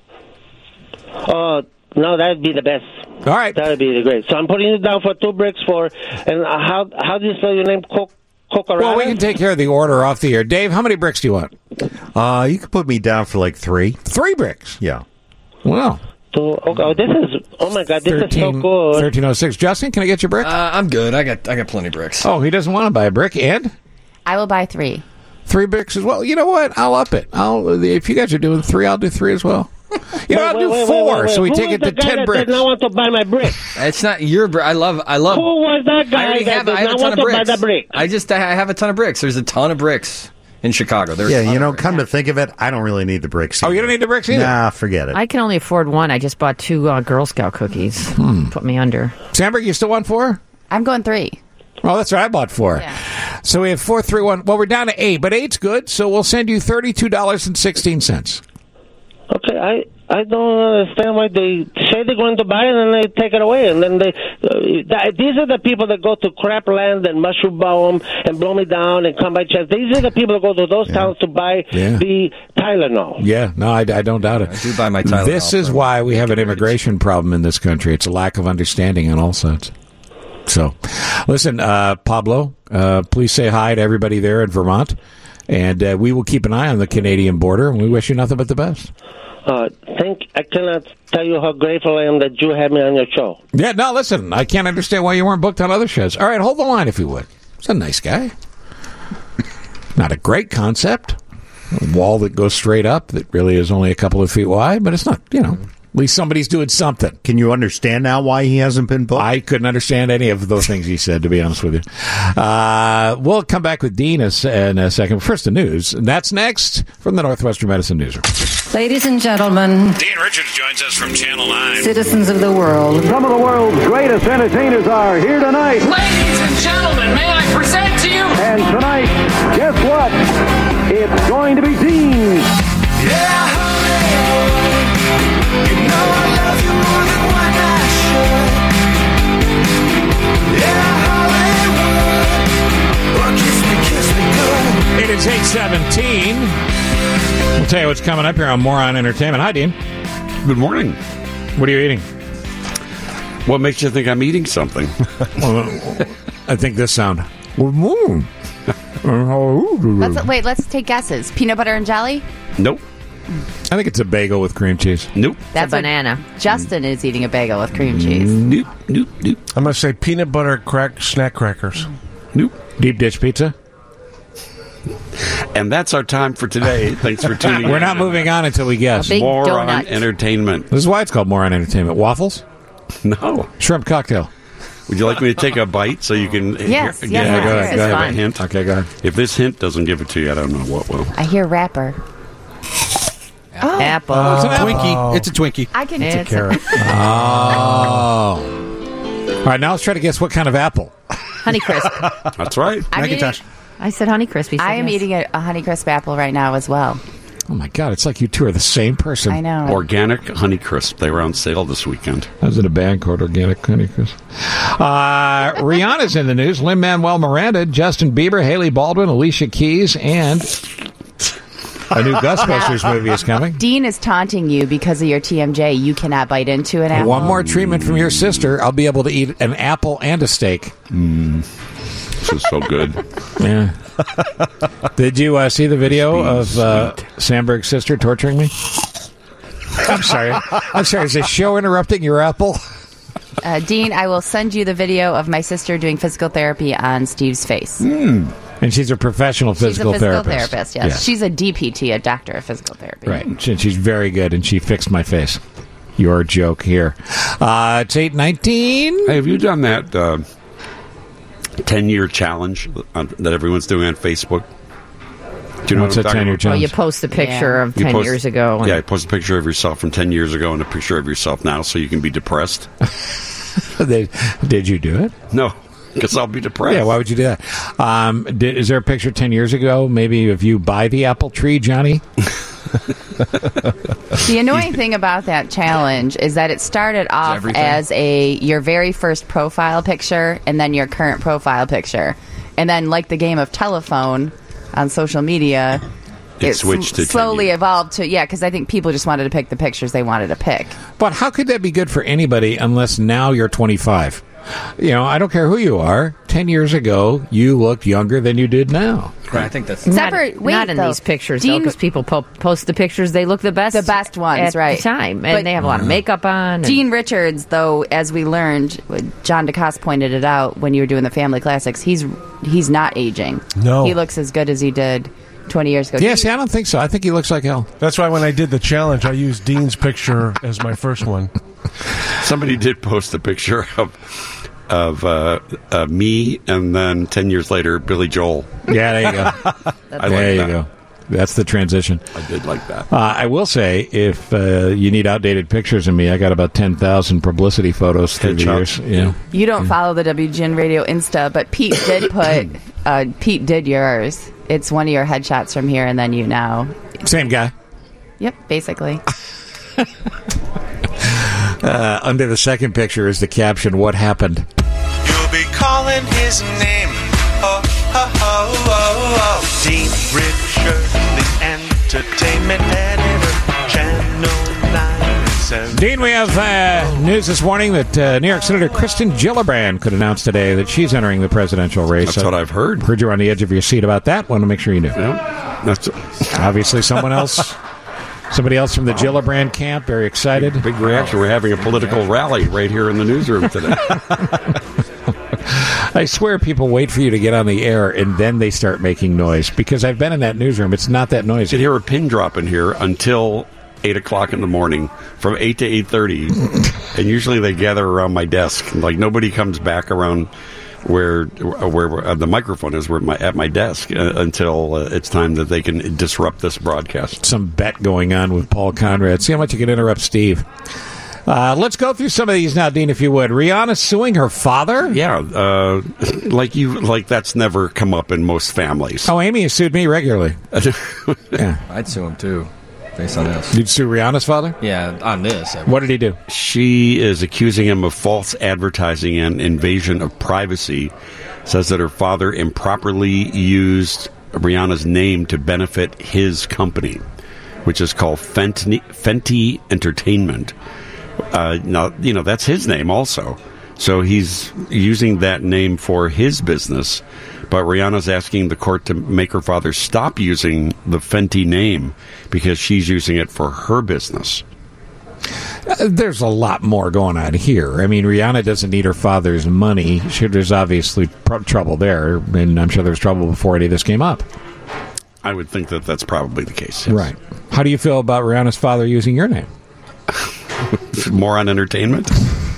Oh, no, that'd be the best. All right. That'd be the great. So I'm putting it down for two bricks for, and how how do you spell your name? Co- Cocorada? Well, we can take care of the order off the air. Dave, how many bricks do you want? Uh, you could put me down for like three. Three bricks? Yeah. Wow. So, okay, oh, this is, oh my God, this is so good. thirteen oh six. Justin, can I get your brick? Uh, I'm good. I got I got plenty of bricks. Oh, he doesn't want to buy a brick. And? I will buy three. Three bricks as well. You know what? I'll up it. I'll if you guys are doing three, I'll do three as well. You know, Wait, I'll wait, do wait, four, wait, wait, so we Who take is it the to guy ten that bricks. did not want to buy my brick? It's not your brick. I love. I love. Who was that I guy already that have. did I have a not ton want of to buy bricks. the brick? I just I have a ton of bricks. There's a ton of bricks in Chicago. There's Yeah, a ton you of know, bricks. come to think of it, I don't really need the bricks. Oh, you don't need the bricks either? Nah, forget it. I can only afford one. I just bought two uh, Girl Scout cookies. Hmm. Put me under. Sandberg, you still want four? I'm going three. Oh, that's right. I bought four. Yeah. So we have four, three, one. Well, we're down to eight, but eight's good, so we'll send you thirty-two dollars and sixteen cents. Okay, I I don't understand why they say they're going to buy it and they take it away, and then they. Uh, th- these are the people that go to crap land and mushroom bomb and blow me down and come by chance. These are the people that go to those towns to buy Yeah. the Tylenol. Yeah, no, I, I don't doubt it. I do buy my Tylenol. This is why we have an immigration problem in this country. It's a lack of understanding on all sides. So, listen, uh, Pablo, uh, please say hi to everybody there in Vermont, and uh, we will keep an eye on the Canadian border, and we wish you nothing but the best. Uh, thank. I cannot tell you how grateful I am that you had me on your show. Yeah, no, listen, I can't understand why you weren't booked on other shows. All right, hold the line if you would. He's a nice guy. Not a great concept. A wall that goes straight up that really is only a couple of feet wide, but it's not, you know, at least somebody's doing something. Can you understand now why he hasn't been booked? I couldn't understand any of those things he said, to be honest with you. Uh, we'll come back with Dean in a second. First, the news. And that's next from the Northwestern Medicine Newsroom. Ladies and gentlemen, Dean Richards joins us from Channel nine. citizens of the world, Some of the world's greatest entertainers are here tonight. Ladies and gentlemen, may I present to you? And tonight, guess what? It's going to be Dean. Yeah, honey, you know I love you more than what I should. Yeah, Hollywood, or kiss me, kiss me good. It is eight seventeen. We'll tell you what's coming up here on Moron Entertainment. Hi, Dean. Good morning. What are you eating? What makes you think I'm eating something? Well, I think this sound. Let's, wait, let's take guesses. Peanut butter and jelly? Nope. I think it's a bagel with cream cheese. Nope. That's a banana. Justin is eating a bagel with cream cheese. Nope. Nope. Nope. I'm going to say peanut butter crack snack crackers. Nope. Deep dish pizza. And that's our time for today. Thanks for tuning in. We're not moving on until we guess. A big More donut. on entertainment. This is why it's called Moron Entertainment. Waffles? No. Shrimp cocktail. Would you like me to take a bite so you can Yes, hear, yes, get yes, a- go ahead, give go a ahead. hint? Okay, go ahead. If this hint doesn't give it to you, I don't know what will. I hear rapper. Oh. Apple. Uh, It's an apple. Twinkie. It's a Twinkie. I can It's it's a carrot. Oh. All right, now let's try to guess what kind of apple. Honey Crisp. That's right. I'm eating, Macintosh. I said Honey Crisp. He said I am yes. eating a, a Honeycrisp apple right now as well. Oh, my God. It's like you two are the same person. I know. Organic Honey Crisp. They were on sale this weekend. I was in a band called Organic Honey Crisp. Uh, Rihanna's in the news. Lin-Manuel Miranda, Justin Bieber, Haley Baldwin, Alicia Keys, and a new Ghostbusters movie is coming. Dean is taunting you because of your T M J. You cannot bite into an apple. One more treatment from your sister. I'll be able to eat an apple and a steak. This is so good. Yeah. Did you uh, see the video of uh, Sandberg's sister torturing me? I'm sorry. I'm sorry. Is the show interrupting your apple? Uh, Dean, I will send you the video of my sister doing physical therapy on Steve's face. Mm. And she's a professional physical, she's a physical therapist. therapist, yes. Yes. She's a D P T, a doctor of physical therapy. Right. And she's very good, and she fixed my face. Your joke here. Uh, it's eight nineteen. Hey, have you done that uh, ten-year challenge on, that everyone's doing on Facebook? Do you know What's what a I'm talking ten-year about? Well, challenge? you post a picture Yeah. of You ten post- years ago. And Yeah, post a picture of yourself from ten years ago and a picture of yourself now so you can be depressed. Did, did you do it? No, because I'll be depressed. Yeah, why would you do that? Um, did, is there a picture ten years ago, maybe of you by the apple tree, Johnny? The annoying thing about that challenge is that it started off everything? as a your very first profile picture and then your current profile picture. And then, like the game of telephone on social media, It it switched to slowly evolved to, yeah, because I think people just wanted to pick the pictures they wanted to pick. But how could that be good for anybody unless now you're twenty-five? You know, I don't care who you are. Ten years ago, you looked younger than you did now. I think that's Except not, for- wait, not in though. these pictures, Dean- because people po- post the pictures they look the best, The best ones, at right. the time, and But- they have a lot of makeup on. And Dean Richards, though, as we learned, John DeCoste pointed it out when you were doing the Family Classics, he's he's not aging. No. He looks as good as he did twenty years ago. Yeah, see, I don't think so. I think he looks like hell. That's why when I did the challenge, I used Dean's picture as my first one. Somebody did post a picture of of uh, uh, me, and then ten years later, Billy Joel. Yeah, there you go. I there like you that. go. That's the transition. I did like that. Uh, I will say, if uh, you need outdated pictures of me, I got about ten thousand publicity photos through the years. Headshots. Yeah. You don't follow the W G N Radio Insta, but Pete did put uh, Pete did yours. It's one of your headshots from here and then you now. Same guy. Yep, basically. Uh, under the second picture is the caption, "What happened?" You'll be calling his name. Oh, oh, oh, oh, oh. Dean Richards, the entertainment editor, Channel nine seven. Dean, we have uh, news this morning that uh, New York Senator Kristen Gillibrand could announce today that she's entering the presidential race. That's what I've heard. Heard you were on the edge of your seat about that. Want to make sure you knew. Yeah, that's Obviously, someone else, somebody else from the Gillibrand camp, very excited. Big, big reaction. We're having a political rally right here in the newsroom today. I swear people wait for you to get on the air and then they start making noise, because I've been in that newsroom. It's not that You noisy. could hear a pin drop in here until eight o'clock in the morning, from eight to eight thirty, and usually they gather around my desk. Like nobody comes back around where where uh, the microphone is, where my at my desk, uh, until uh, it's time that they can disrupt this broadcast. Some bet going on with Paul Conrad. See how much you can interrupt Steve. Uh, let's go through some of these now, Dean, if you would. Rihanna suing her father? Yeah, uh, like you, like that's never come up in most families. Oh, Amy has sued me regularly. Yeah. I'd sue him too, based on this. You'd sue Rihanna's father? Yeah, on this. I What did he do? She is accusing him of false advertising and invasion of privacy. Says that her father improperly used Rihanna's name to benefit his company, which is called Fenty, Fenty Entertainment. Uh, now, you know, that's his name also. So he's using that name for his business. But Rihanna's asking the court to make her father stop using the Fenty name because she's using it for her business. Uh, there's a lot more going on here. I mean, Rihanna doesn't need her father's money. She, there's obviously pro- trouble there, and I'm sure there was trouble before any of this came up. I would think that that's probably the case. Yes. Right. How do you feel about Rihanna's father using your name? More on entertainment.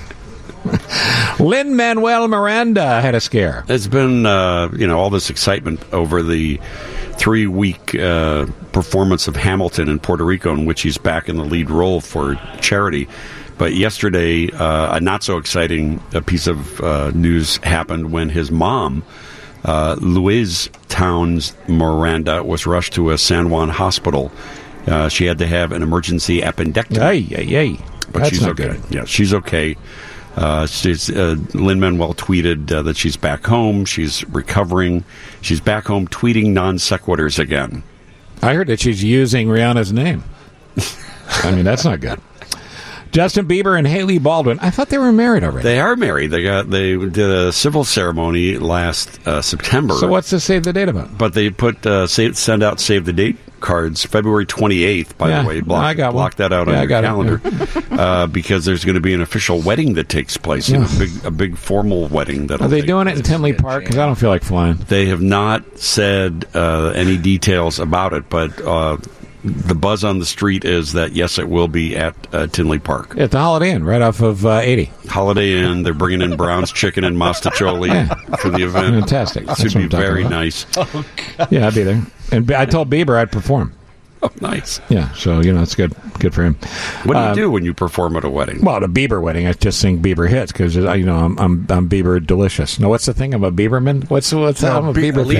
Lin-Manuel Miranda had a scare. There's been, uh, you know, all this excitement over the three-week uh, performance of Hamilton in Puerto Rico, in which he's back in the lead role for charity. But yesterday, uh, a not-so-exciting uh, piece of uh, news happened when his mom, uh, Louise Towns Miranda, was rushed to a San Juan hospital. Uh, she had to have an emergency appendectomy. Ay, ay, ay. But That's she's not okay. good. Yeah, she's okay. Uh, she's, uh, Lin-Manuel tweeted uh, that she's back home. She's recovering. She's back home tweeting non-sequiturs again. I heard that she's using Rihanna's name. I mean, that's not good. Justin Bieber and Haley Baldwin. I thought they were married already. They are married. They got they did a civil ceremony last uh, September. So what's the save the date about? But they put uh, save, send out save the date cards February twenty-eighth. By Yeah, the way, block, I got one. block that out Yeah, I on your got it, calendar uh, because there's going to be an official wedding that takes place. You know, a big a big formal wedding. That Are they doing it in Tinley Park? Because I don't feel like flying. They have not said uh, any details about it, but uh, the buzz on the street is that, yes, it will be at uh, Tinley Park. At the Holiday Inn, right off of uh, eighty. Holiday Inn. They're bringing in Brown's Chicken and Mastacholi Yeah. for the event. Fantastic. It That's should what be I'm talking very about. nice. Yeah, I'd be there. And I told Bieber I'd perform. Oh, nice. Yeah, so, you know, it's good good for him. What do you Um, do when you perform at a wedding? Well, at a Bieber wedding, I just sing Bieber hits because, you know, I'm, I'm I'm Bieber delicious. No, what's the thing? I'm a Bieberman? What's what's that? I'm a Be- Bieber Lieber. fan.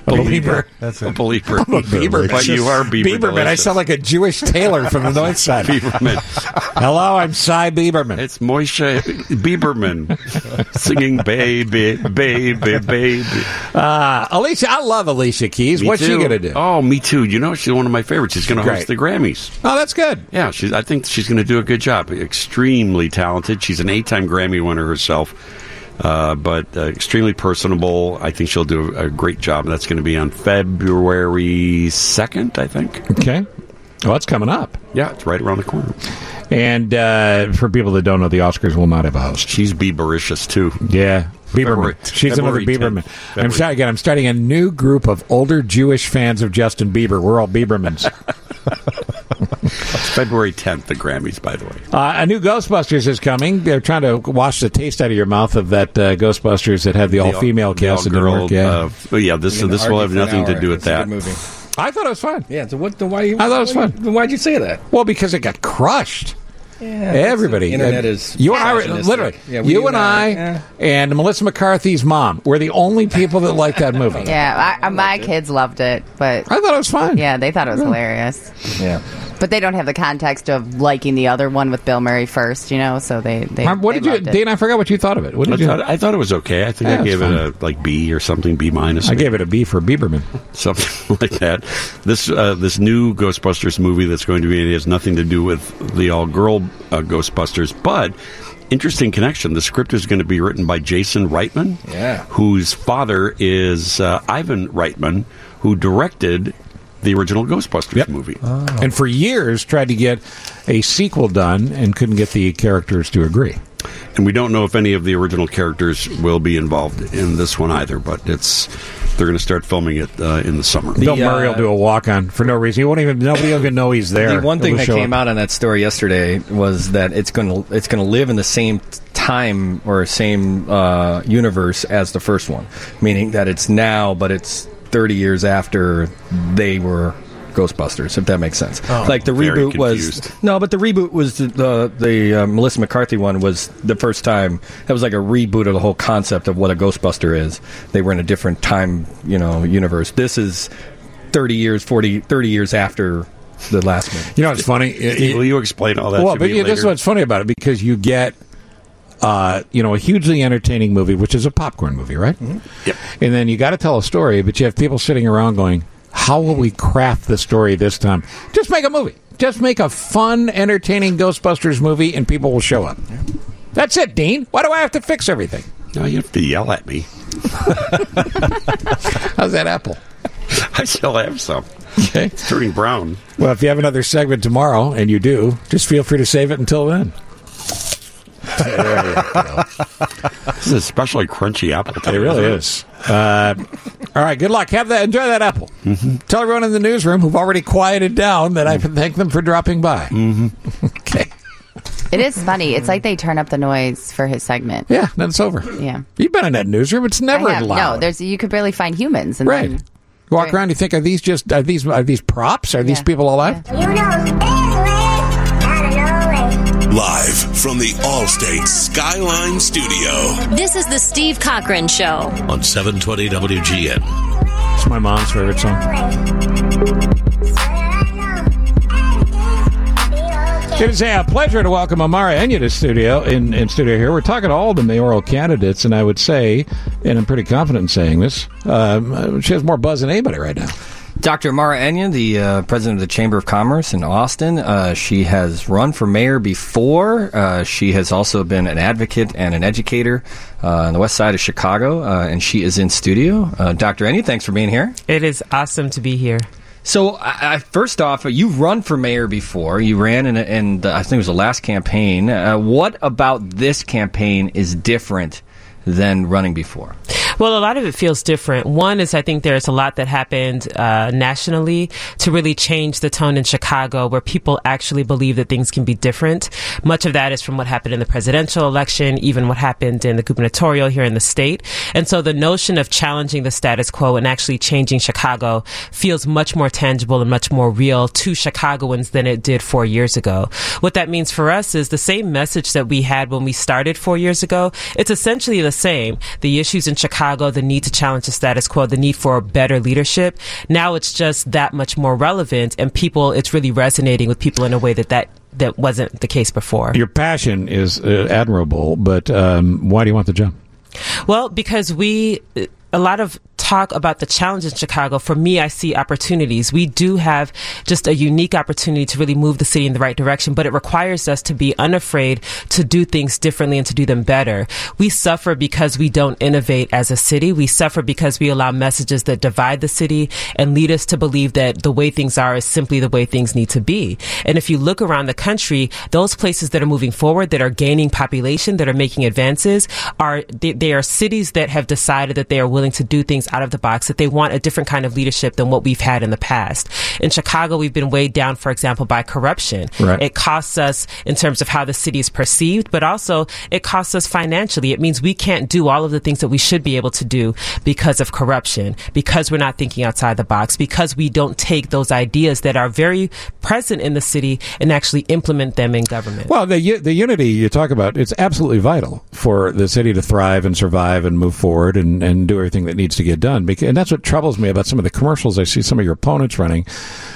A believer. That's a believer. I'm a Bieberman. But you are Bieber Bieberman. I delicious. sound like a Jewish tailor from the north side. Bieberman. Hello, I'm Cy Bieberman. It's Moishe Bieberman singing "Baby, Baby, Baby." Uh, Alicia, I love Alicia Keys. Me What's too. she gonna do? Oh, me too. You know, she's one of my favorites. She's going to Great. host the Grammys. Oh, that's good. Yeah, she's. I think she's going to do a good job. Extremely talented. She's an eight-time Grammy winner herself. Uh, but uh, extremely personable. I think she'll do a great job. That's going to be on February second, I think. Okay. Well, it's coming up. Yeah, it's right around the corner. And uh, for people that don't know, the Oscars will not have a host. She's Biebericious, too. Yeah. February- Bieberman. She's February another tenth. Bieberman. I'm February. sorry, again, I'm starting a new group of older Jewish fans of Justin Bieber. We're all Biebermans. It's February tenth, the Grammys, by the way. Uh, a new Ghostbusters is coming. They're trying to wash the taste out of your mouth of that uh, Ghostbusters that had the all-female The cast. It didn't all-girl, work, yeah. uh, oh, yeah, this, We can this will have argue for an nothing to hour. do with It's a that. good movie. I thought it was fun. Yeah, so what? Why? You, I thought it was why, fun. Why'd you say that? Well, because it got crushed. Yeah, Everybody. the internet Uh, is you and I, were- misogynistic. literally, Yeah, we- you and I, yeah. and Melissa McCarthy's mom were the only people that liked that movie. Yeah, I, I, my kids loved it, but I thought it was fun. Yeah, they thought it was hilarious. Yeah. But they don't have the context of liking the other one with Bill Murray first, you know. So they, they Mom, what they did you, loved it. Dane? I forgot what you thought of it. What I did you? thought, I thought it was okay. I think Yeah, I it gave was it a like B or something, B minus. I gave it a B for Bieberman. Something like that. This uh, this new Ghostbusters movie that's going to be, it has nothing to do with the all-girl uh, Ghostbusters, but interesting connection. The script is going to be written by Jason Reitman, Yeah. whose father is uh, Ivan Reitman, who directed the original Ghostbusters movie. And for years tried to get a sequel done and couldn't get the characters to agree. And we don't know if any of the original characters will be involved in this one either, but it's they're going to start filming it uh, in the summer. Bill The, Murray will uh, do a walk on for no reason. He won't even nobody will even know he's there. The one He'll thing just that show came up. out on that story yesterday was that it's going to it's going to live in the same time or same uh, universe as the first one, meaning that it's now, but it's thirty years after they were Ghostbusters, if that makes sense. Oh, like the very reboot confused. was no, but the reboot was the the, the uh, Melissa McCarthy one was the first time. That was like a reboot of the whole concept of what a Ghostbuster is. They were in a different time, you know, universe. This is thirty years, forty, thirty years after the last movie. You know what's funny? Steve, will you explain all that well, to but me yeah, this is later? what's funny about it because you get, uh, you know, a hugely entertaining movie, which is a popcorn movie, right? Mm-hmm. Yep. And then you got to tell a story, but you have people sitting around going, "How will we craft the story this time?" Just make a movie. Just make a fun, entertaining Ghostbusters movie, and people will show up. That's it, Dean. Why do I have to fix everything? No, you have to yell at me. How's that apple? I still have some. Okay. It's turning brown. Well, if you have another segment tomorrow, and you do, just feel free to save it until then. There you go. This is especially crunchy apple. It really is. Uh, all right, good luck. Have that. Enjoy that apple. Mm-hmm. Tell everyone in the newsroom who've already quieted down that I can thank them for dropping by. Mm-hmm. Okay. It is funny. It's like they turn up the noise for his segment. Yeah, then it's over. Yeah. You've been in that newsroom. It's never I have, loud. No, there's you could barely find humans. And right. Then, You walk around, you think, are these just are these are these props? Are these Yeah. people alive? Live from the Allstate Skyline Studio This is the Steve Cochran Show. on seven twenty W G N. It's my mom's favorite song. It is a pleasure to welcome Amara Enya to studio in, in studio here. We're talking to all the mayoral candidates, and I would say, and I'm pretty confident in saying this, um, she has more buzz than anybody right now. Doctor Amara Enya, the uh, president of the Chamber of Commerce in Austin, uh, she has run for mayor before. Uh, she has also been an advocate and an educator uh, on the west side of Chicago, uh, and she is in studio. Uh, Doctor Enya, thanks for being here. It is awesome to be here. So, I, I, first off, you've run for mayor before. You ran in, in the, I think it was the last campaign. Uh, what about this campaign is different than running before? Well, a lot of it feels different. One is I think there's a lot that happened uh, nationally to really change the tone in Chicago where people actually believe that things can be different. Much of that is from what happened in the presidential election, even what happened in the gubernatorial here in the state. And so the notion of challenging the status quo and actually changing Chicago feels much more tangible and much more real to Chicagoans than it did four years ago. What that means for us is the same message that we had when we started four years ago. It's essentially the same. The issues in Chicago Chicago, the need to challenge the status quo, the need for better leadership. Now it's just that much more relevant, and people, it's really resonating with people in a way that that, that wasn't the case before. Your passion is uh, admirable, but um, why do you want the job? Well, because we, a lot of talk about the challenges in Chicago. For me, I see opportunities. We do have just a unique opportunity to really move the city in the right direction, but it requires us to be unafraid to do things differently and to do them better. We suffer because we don't innovate as a city. We suffer because we allow messages that divide the city and lead us to believe that the way things are is simply the way things need to be. And if you look around the country, those places that are moving forward, that are gaining population, that are making advances, are they, they are cities that have decided that they are willing to do things out of the box, that they want a different kind of leadership than what we've had in the past. In Chicago, we've been weighed down, for example, by corruption. Right. It costs us in terms of how the city is perceived, but also it costs us financially. It means we can't do all of the things that we should be able to do because of corruption, because we're not thinking outside the box, because we don't take those ideas that are very present in the city and actually implement them in government. Well, the the unity you talk about, it's absolutely vital for the city to thrive and survive and move forward and, and do everything that needs to get done. Because, and that's what troubles me about some of the commercials I see some of your opponents running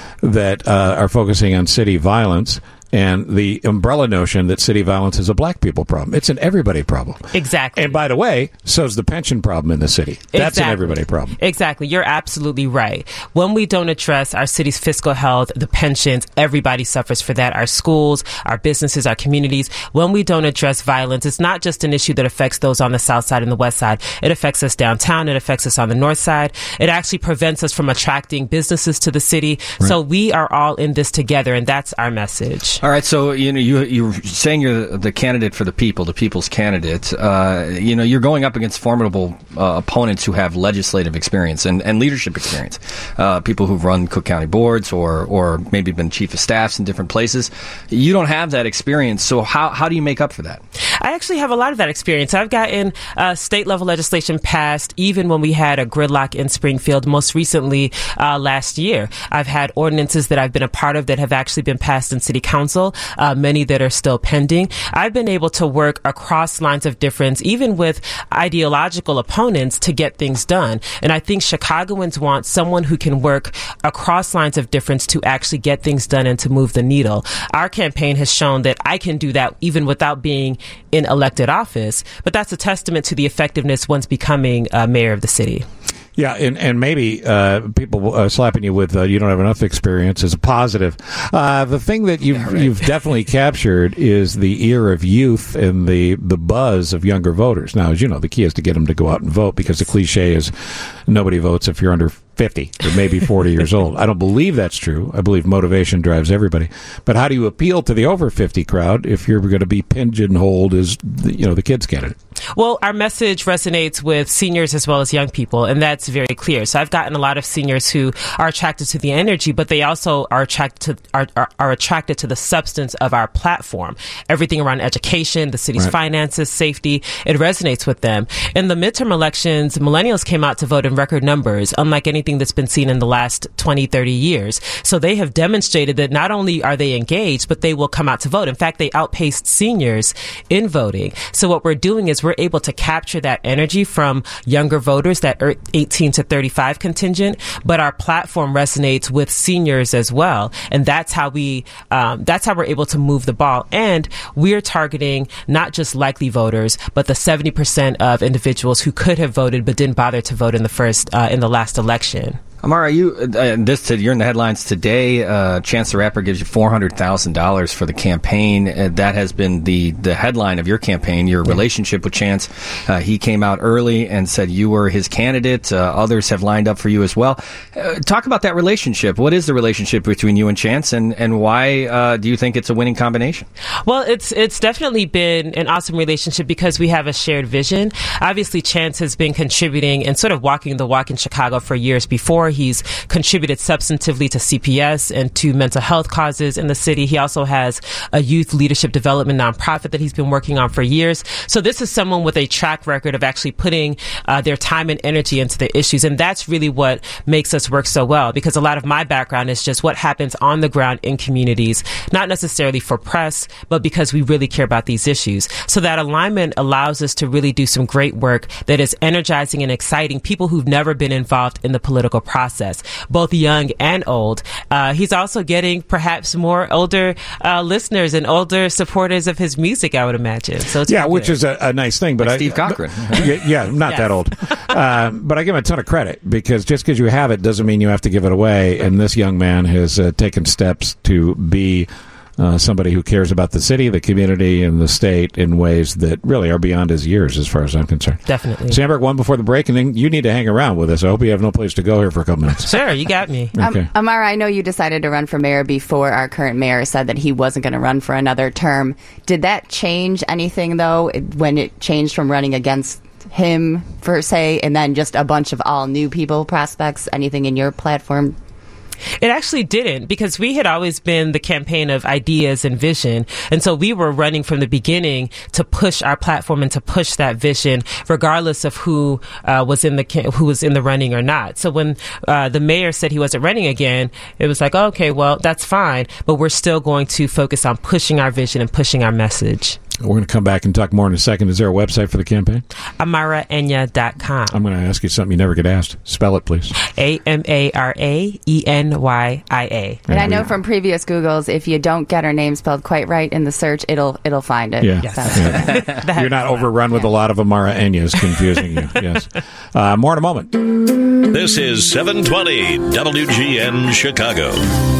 that uh, are focusing on city violence and the umbrella notion that city violence is a black people problem. It's an everybody problem. Exactly. And by the way, so's the pension problem in the city. That's Exactly. an everybody problem. Exactly. You're absolutely right. When we don't address our city's fiscal health, the pensions, everybody suffers for that. Our schools, our businesses, our communities. When we don't address violence, it's not just an issue that affects those on the south side and the west side. It affects us downtown. It affects us on the north side. It actually prevents us from attracting businesses to the city. Right. So we are all in this together, and that's our message. All right, so you know you you're saying you're the candidate for the people, the people's candidate. Uh, you know you're going up against formidable uh, opponents who have legislative experience and, and leadership experience. Uh, people who've run Cook County boards or or maybe been chief of staffs in different places. You don't have that experience, so how how do you make up for that? I actually have a lot of that experience. I've gotten uh, state level legislation passed even when we had a gridlock in Springfield. Most recently, uh, last year, I've had ordinances that I've been a part of that have actually been passed in city council. Uh, many that are still pending. I've been able to work across lines of difference, even with ideological opponents, to get things done. And I think Chicagoans want someone who can work across lines of difference to actually get things done and to move the needle. Our campaign has shown that I can do that even without being in elected office, but that's a testament to the effectiveness once becoming uh, mayor of the city. Yeah, and, and maybe uh, people uh, slapping you with uh, you don't have enough experience is a positive. Uh, the thing that you've, yeah, right. you've definitely captured is the ear of youth and the, the buzz of younger voters. Now, as you know, the key is to get them to go out and vote, because the cliche is nobody votes if you're under fifty or maybe forty years old. I don't believe that's true. I believe motivation drives everybody. But how do you appeal to the over fifty crowd if you're going to be pigeonholed as the, you know the kids candidate? Well, our message resonates with seniors as well as young people, and that's very clear. So I've gotten a lot of seniors who are attracted to the energy, but they also are attracted to are, are, are attracted to the substance of our platform. Everything around education, the city's right. finances, safety, it resonates with them. In the midterm elections, millennials came out to vote in record numbers, unlike anything that's been seen in the last twenty, thirty years. So they have demonstrated that not only are they engaged, but they will come out to vote. In fact, they outpaced seniors in voting. So what we're doing is we're able to capture that energy from younger voters, that eighteen to thirty-five contingent, but our platform resonates with seniors as well. And that's how we, um, that's how we're able to move the ball. And we're targeting not just likely voters, but the seventy percent of individuals who could have voted but didn't bother to vote in the first, uh, in the last election. Amara, you uh, this you're in the headlines today. Uh, Chance the Rapper gives you four hundred thousand dollars for the campaign. Uh, that has been the the headline of your campaign. Your relationship with Chance. Uh, he came out early and said you were his candidate. Uh, others have lined up for you as well. Uh, talk about that relationship. What is the relationship between you and Chance, and and why uh, do you think it's a winning combination? Well, it's it's definitely been an awesome relationship because we have a shared vision. Obviously, Chance has been contributing and sort of walking the walk in Chicago for years before before. He's contributed substantively to C P S and to mental health causes in the city. He also has a youth leadership development nonprofit that he's been working on for years. So this is someone with a track record of actually putting uh, their time and energy into the issues. And that's really what makes us work so well, because a lot of my background is just what happens on the ground in communities, not necessarily for press, but because we really care about these issues. So that alignment allows us to really do some great work that is energizing and exciting people who've never been involved in the political process, both young and old. Uh, he's also getting perhaps more older uh, listeners and older supporters of his music, I would imagine. So it's yeah, pretty which good. is a, a nice thing. But Like I, Steve Cochran. but- yeah, yeah, not Yes. that old. Uh, but I give him a ton of credit, because just because you have it doesn't mean you have to give it away. And this young man has uh, taken steps to be uh, somebody who cares about the city, the community, and the state in ways that really are beyond his years, as far as I'm concerned. Definitely. Sandberg, one before the break, and then you need to hang around with us. I hope you have no place to go here for a couple minutes. Sure, you got me. Okay. Um, Amara, I know you decided to run for mayor before our current mayor said that he wasn't going to run for another term. Did that change anything, though, when it changed from running against him, per se, and then just a bunch of all new people, prospects? Anything in your platform? It actually didn't, because we had always been the campaign of ideas and vision. And so we were running from the beginning to push our platform and to push that vision, regardless of who uh, was in the ca- who was in the running or not. So when uh, the mayor said he wasn't running again, it was like, oh, okay, well, that's fine. But we're still going to focus on pushing our vision and pushing our message. We're going to come back and talk more in a second. Is there a website for the campaign? amara enya dot com. I'm going to ask you something you never get asked. Spell it, please. A M A R A E N Y I A. And I know from previous Googles, if you don't get her name spelled quite right in the search, it'll it'll find it. Yeah. So- Yeah. You're not overrun with a lot of Amara Enyas confusing you. Yes. Uh, more in a moment. This is seven twenty W G N Chicago.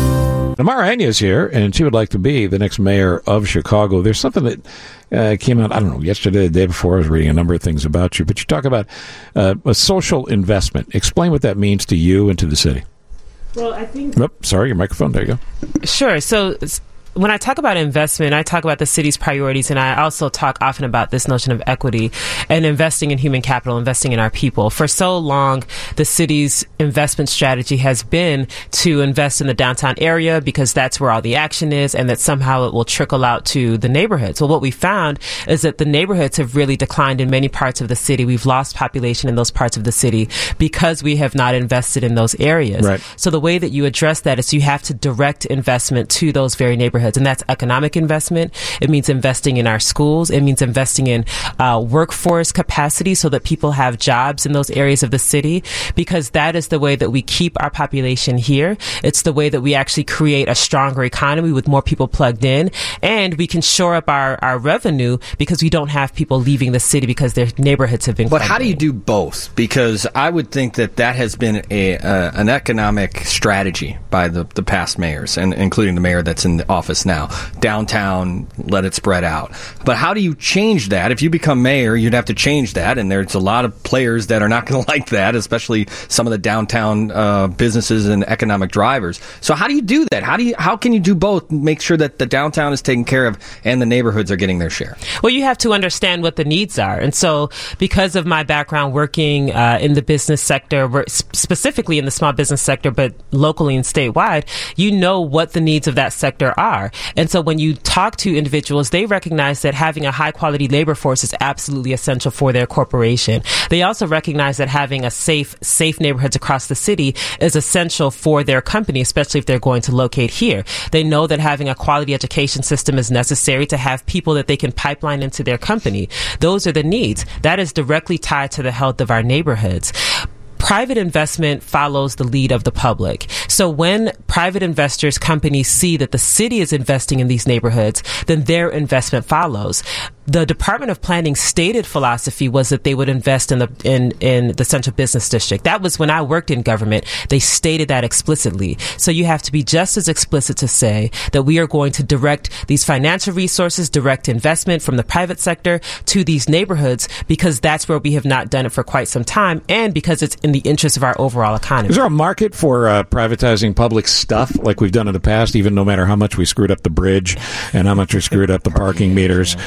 Amara Enya is here, and she would like to be the next mayor of Chicago. There's something that uh, came out, I don't know, yesterday, the day before. I was reading a number of things about you, but you talk about uh, a social investment. Explain what that means to you and to the city. Well, I think... Oop, sorry, your microphone. There you go. Sure. So s- when I talk about investment, I talk about the city's priorities, and I also talk often about this notion of equity and investing in human capital, investing in our people. For so long, the city's investment strategy has been to invest in the downtown area because that's where all the action is, and that somehow it will trickle out to the neighborhoods. Well, what we found is that the neighborhoods have really declined in many parts of the city. We've lost population in those parts of the city because we have not invested in those areas. Right. So the way that you address that is you have to direct investment to those very neighborhoods. And that's economic investment. It means investing in our schools. It means investing in uh, workforce capacity so that people have jobs in those areas of the city, because that is the way that we keep our population here. It's the way that we actually create a stronger economy with more people plugged in. And we can shore up our, our revenue because we don't have people leaving the city because their neighborhoods have been But crumbling. how do you do both? Because I would think that that has been a uh, an economic strategy by the, the past mayors, and including the mayor that's in the office now. Downtown, let it spread out. But how do you change that? If you become mayor, you'd have to change that, and there's a lot of players that are not going to like that, especially some of the downtown uh, businesses and economic drivers. So how do you do that? How do you how can you do both? Make sure that the downtown is taken care of and the neighborhoods are getting their share. Well, you have to understand what the needs are. And so because of my background working uh, in the business sector, wor- specifically in the small business sector, but locally and statewide, you know what the needs of that sector are. And so when you talk to individuals, they recognize that having a high quality labor force is absolutely essential for their corporation. They also recognize that having a safe, safe neighborhoods across the city is essential for their company, especially if they're going to locate here. They know that having a quality education system is necessary to have people that they can pipeline into their company. Those are the needs. That is directly tied to the health of our neighborhoods. Private investment follows the lead of the public. So when private investors, companies see that the city is investing in these neighborhoods, then their investment follows. The Department of Planning's stated philosophy was that they would invest in the in, in the Central Business District. That was when I worked in government. They stated that explicitly. So you have to be just as explicit to say that we are going to direct these financial resources, direct investment from the private sector to these neighborhoods, because that's where we have not done it for quite some time, and because it's in the interest of our overall economy. Is there a market for uh, privatizing public stuff like we've done in the past, even no matter how much we screwed up the bridge and how much we screwed up the parking meters and various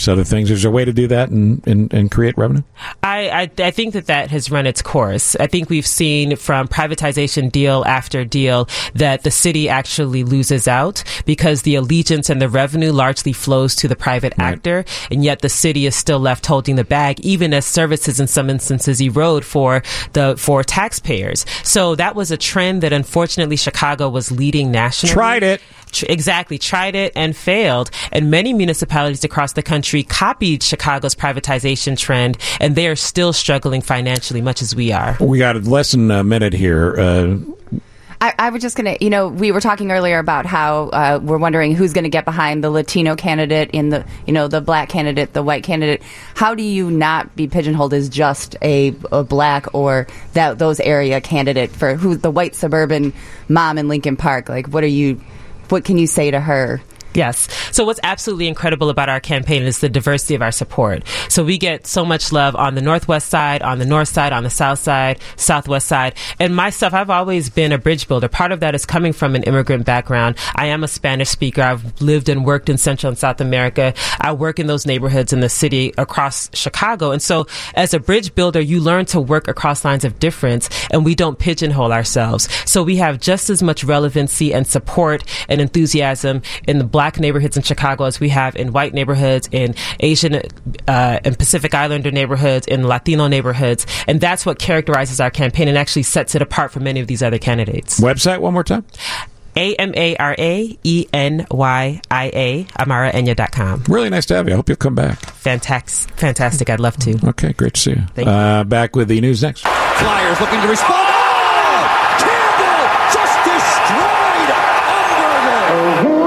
various other things. Is there a way to do that and, and, and create revenue? I, I, I think that that has run its course. I think we've seen from privatization deal after deal that the city actually loses out because the allegiance and the revenue largely flows to the private right. actor, and yet the city is still left holding the bag, even as services in some instances erode for the for taxpayers. So that was a trend that unfortunately Chicago was leading nationally. Tried it. Exactly. Tried it and failed. And many municipalities across the country copied Chicago's privatization trend, and they are still struggling financially, much as we are. We got less than a minute here. Uh, I, I was just going to, you know, we were talking earlier about how uh, we're wondering who's going to get behind the Latino candidate in the, you know, the black candidate, the white candidate. How do you not be pigeonholed as just a, a black or that those area candidate for who the white suburban mom in Lincoln Park? Like, what are you, what can you say to her? Yes. So what's absolutely incredible about our campaign is the diversity of our support. So we get so much love on the Northwest side, on the North side, on the South side, Southwest side. And myself, I've always been a bridge builder. Part of that is coming from an immigrant background. I am a Spanish speaker. I've lived and worked in Central and South America. I work in those neighborhoods in the city across Chicago. And so as a bridge builder, you learn to work across lines of difference, and we don't pigeonhole ourselves. So we have just as much relevancy and support and enthusiasm in the black neighborhoods in Chicago as we have in white neighborhoods, in Asian uh, and Pacific Islander neighborhoods, in Latino neighborhoods. And that's what characterizes our campaign and actually sets it apart from many of these other candidates. Website one more time. A M A R A E N Y I A, amara enya dot com. Really nice to have you. I hope you'll come back. Fantastic. Fantastic. I'd love to. Okay, great to see you. Thank uh, you. Back with the news next. Flyers looking to respond. Oh! Campbell just destroyed Umberger.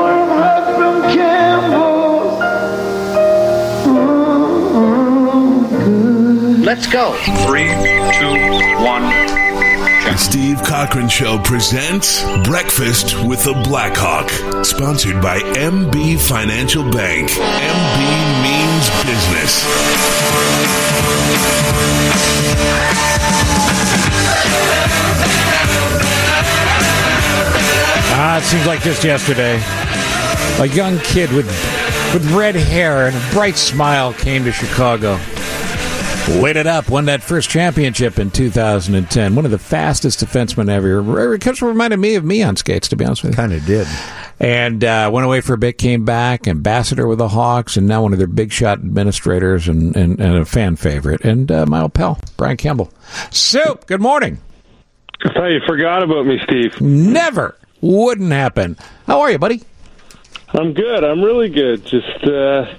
Let's go. Three, two, one. The Steve Cochran Show presents Breakfast with the Blackhawk, sponsored by M B Financial Bank. M B means business. Ah, it seems like just yesterday, a young kid with with red hair and a bright smile came to Chicago. Lit it up, won that first championship in two thousand ten. One of the fastest defensemen ever. It kind of reminded me of me on skates, to be honest with you. Kind of did. And uh, went away for a bit, came back, ambassador with the Hawks, and now one of their big shot administrators and, and, and a fan favorite. And uh, my old pal, Brian Campbell. Soup, good morning. I thought you forgot about me, Steve. Never. Wouldn't happen. How are you, buddy? I'm good. I'm really good. Just uh,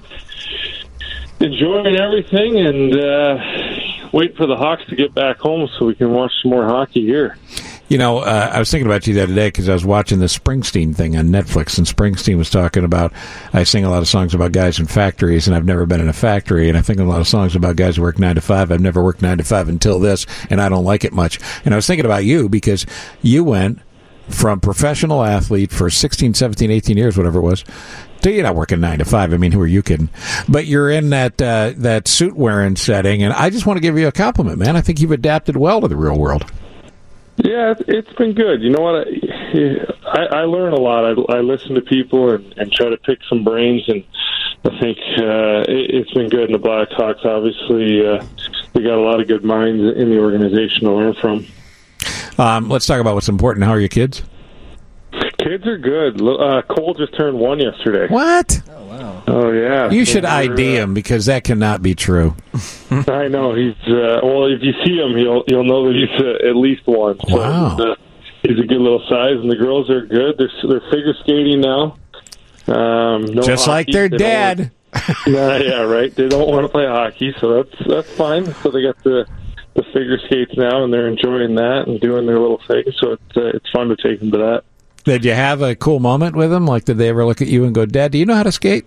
enjoying everything and uh, waiting for the Hawks to get back home so we can watch some more hockey here. You know, uh, I was thinking about you the other day because I was watching the Springsteen thing on Netflix, and Springsteen was talking about, I sing a lot of songs about guys in factories, and I've never been in a factory, and I think a lot of songs about guys who work nine to five. I've never worked nine to five until this, and I don't like it much. And I was thinking about you because you went from professional athlete for sixteen, seventeen, eighteen years, whatever it was, to you're not working nine to five. I mean, who are you kidding? But you're in that uh, that suit wearing setting, and I just want to give you a compliment, man. I think you've adapted well to the real world. Yeah, it's been good. You know what? I, I learn a lot. I, I listen to people and, and try to pick some brains, and I think uh, it, it's been good in the Blackhawks. Obviously, uh, we got a lot of good minds in the organization to learn from. Um, let's talk about what's important. How are your kids? Kids are good. Uh, Cole just turned one yesterday. What? Oh, wow. Oh, yeah. You so should I D him because that cannot be true. I know. He's uh, well, if you see him, you'll, you'll know that he's uh, at least one. So wow. He's, uh, he's a good little size, and the girls are good. They're, they're figure skating now. Um, no Just hockey. like their they dad. nah, yeah, right. They don't want to play hockey, so that's that's fine. So they got the the figure skates now, and they're enjoying that and doing their little thing. So it's uh, it's fun to take them to that. Did you have a cool moment with them? Like, did they ever look at you and go, "Dad, do you know how to skate?"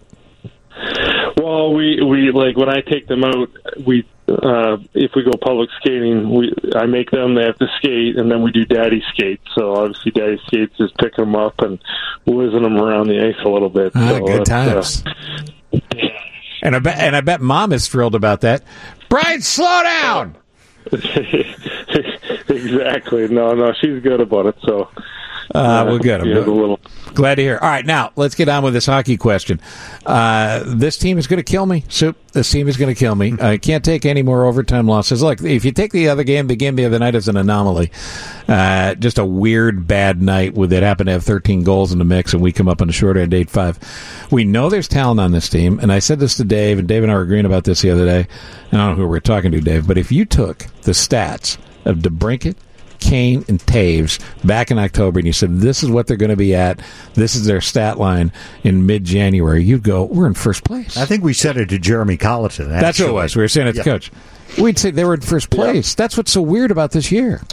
Well, we we like when I take them out, we uh, if we go public skating, we I make them they have to skate, and then we do daddy skates. So obviously, daddy skates is picking them up and whizzing them around the ice a little bit. Ah, so good times. Uh, and I bet and I bet Mom is thrilled about that. Brian, slow down. Exactly. No, no, she's good about it. So Uh, well, good. I'm you know, the little. Glad to hear. All right, now let's get on with this hockey question. Uh, this team is going to kill me. Soup. This team is going to kill me. I can't take any more overtime losses. Look, if you take the other game, the game the other night as an anomaly, uh, just a weird bad night with it happened to have thirteen goals in the mix, and we come up on the short end eight five. We know there's talent on this team, and I said this to Dave, and Dave and I were agreeing about this the other day. I don't know who we were talking to, Dave, but if you took the stats of DeBrincat, Kane, and Taves back in October, and you said this is what they're going to be at, this is their stat line in mid-January, you'd go, we're in first place. I think we said it to Jeremy Colleton. Actually. That's what it was. We were saying it to yeah. Coach. We'd say they were in first place. Yeah. That's what's so weird about this year.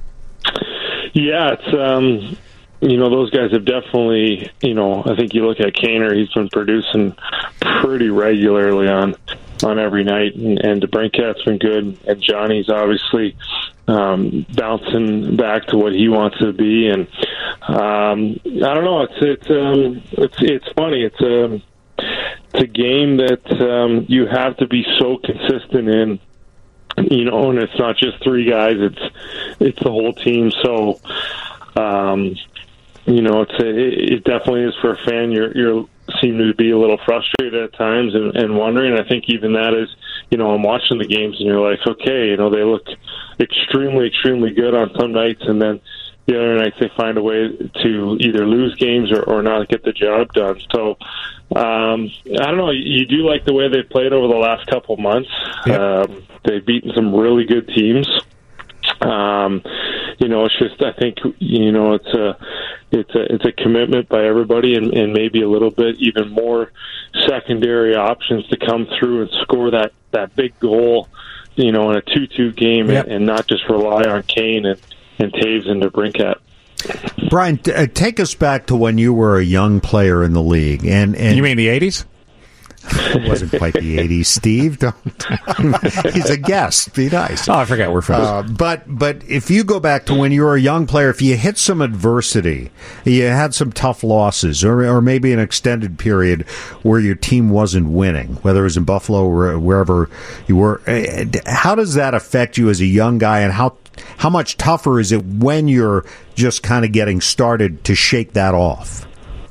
Yeah, it's um, you know, those guys have definitely, you know, I think you look at Kaner, he's been producing pretty regularly on on every night, and, and DeBrincat's been good, and Johnny's obviously um, bouncing back to what he wants to be, and um, I don't know, it's it's um, it's it's funny, it's a it's a game that um, you have to be so consistent in, you know, and it's not just three guys, it's it's the whole team, so um, you know, it's a, it definitely is for a fan. You're you're seem to be a little frustrated at times and, and wondering. I think even that is, you know, I'm watching the games and you're like, okay, you know, they look extremely, extremely good on some nights, and then the other nights they find a way to either lose games or, or not get the job done. So, um, I don't know. You do like the way they've played over the last couple months. Yep. Um, they've beaten some really good teams. Um, you know, it's just, I think, you know, it's a, it's a, it's a commitment by everybody, and, and maybe a little bit even more secondary options to come through and score that, that big goal, you know, in a two two game, yep. and, and not just rely on Kane and, and Taves and DeBrincat. Brian, t- uh, take us back to when you were a young player in the league. And, and you mean the eighties? It wasn't quite the eighties, Steve. Don't. He's a guest. Be nice. Oh, I forgot we're friends. Uh, but but if you go back to when you were a young player, if you hit some adversity, you had some tough losses, or or maybe an extended period where your team wasn't winning, whether it was in Buffalo or wherever you were, how does that affect you as a young guy, and how how much tougher is it when you're just kind of getting started to shake that off?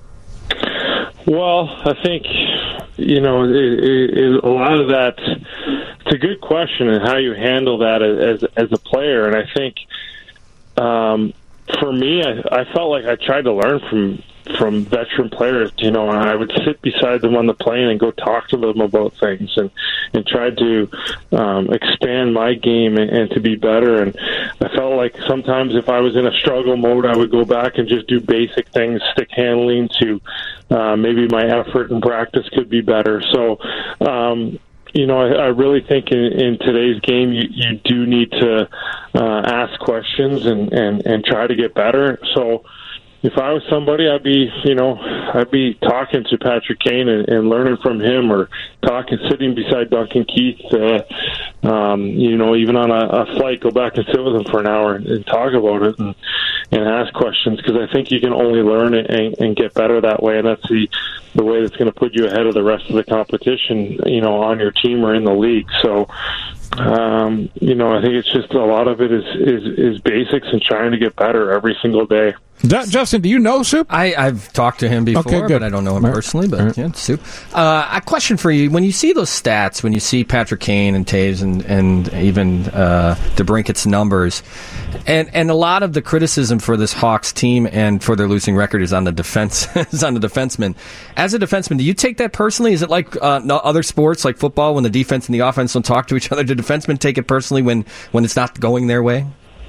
Well, I think, you know, it, it, it, a lot of that, it's a good question, and how you handle that as as a player. And I think, um, for me, I, I felt like I tried to learn from from veteran players, you know, and I would sit beside them on the plane and go talk to them about things, and, and try to um, expand my game and, and to be better. And I felt like sometimes if I was in a struggle mode, I would go back and just do basic things, stick handling, to uh, maybe my effort and practice could be better. So, um, you know, I, I really think in, in today's game, you, you do need to uh, ask questions and, and, and try to get better. So, if I was somebody, I'd be, you know, I'd be talking to Patrick Kane and, and learning from him, or talking, sitting beside Duncan Keith, uh, um, you know, even on a, a flight, go back and sit with him for an hour and, and talk about it and, and ask questions, because I think you can only learn and, and, and get better that way, and that's the the way that's going to put you ahead of the rest of the competition, you know, on your team or in the league. So, um, you know, I think it's just a lot of it is, is, is basics and trying to get better every single day. Justin, do you know Soup? I, I've talked to him before, okay, good. but I don't know him personally. But right. yeah, Soup. Uh, a question for you: when you see those stats, when you see Patrick Kane and Taves and and even uh, DeBrincat's numbers, and and a lot of the criticism for this Hawks team and for their losing record is on the defense, is on the defenseman. As a defenseman, do you take that personally? Is it like uh, other sports, like football, when the defense and the offense don't talk to each other? Do defensemen take it personally when when it's not going their way?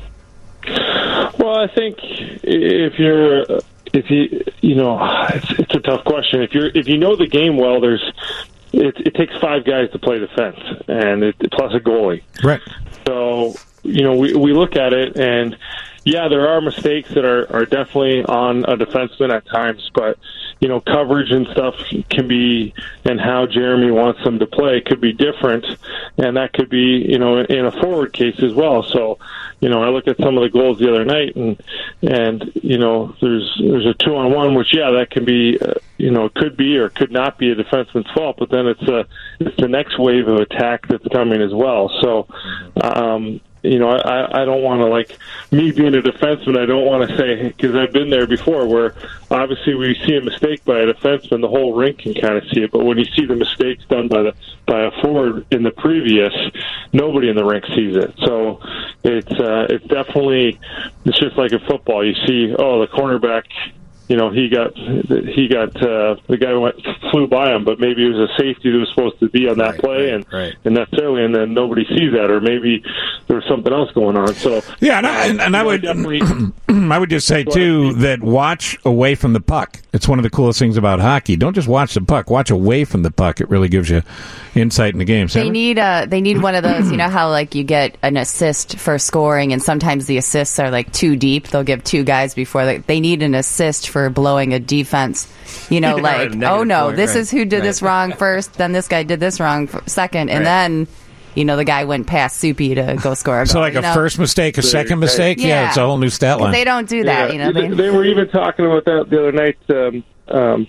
Well, I think if you're, if you, you know, it's, it's a tough question. If you're, if you know the game well, there's, it, it takes five guys to play defense, and it, plus a goalie. Right. So, you know, we we look at it, and yeah, there are mistakes that are, are definitely on a defenseman at times, but, you know, coverage and stuff can be, and how Jeremy wants them to play could be different, and that could be, you know, in a forward case as well. So, you know, I look at some of the goals the other night, and, and you know, there's there's a two-on-one, which, yeah, that can be, uh, you know, could be or could not be a defenseman's fault, but then it's a, it's the next wave of attack that's coming as well. So, um you know, I, I don't want to, like, me being a defenseman, I don't want to say, because I've been there before, where obviously we see a mistake by a defenseman, the whole rink can kind of see it, but when you see the mistakes done by the by a forward in the previous, nobody in the rink sees it. So it's uh, it's definitely, it's just like in football. You see, oh, the cornerback, you know, he got he got uh, the guy went flew by him, but maybe it was a safety that was supposed to be on that right, play, right, and right. and necessarily, and then nobody sees that, or maybe there was something else going on. So yeah, and I, and, and I would definitely. I would just say too that watch away from the puck. It's one of the coolest things about hockey. Don't just watch the puck; watch away from the puck. It really gives you insight in the game. They need a they need one of those. You know how like you get an assist for scoring, and sometimes the assists are like too deep. They'll give two guys before they they need an assist for blowing a defense. You know, Yeah, like a negative oh no, point, this right, is who did right. this wrong first. Then this guy did this wrong f- second, and Right. then. You know, the guy went past Soupy to go score a goal. So like you a know? first mistake, a second mistake? Yeah, Yeah. it's a whole new stat 'Cause line. they don't do that, you know. They, They, they were even talking about that the other night. Um, um,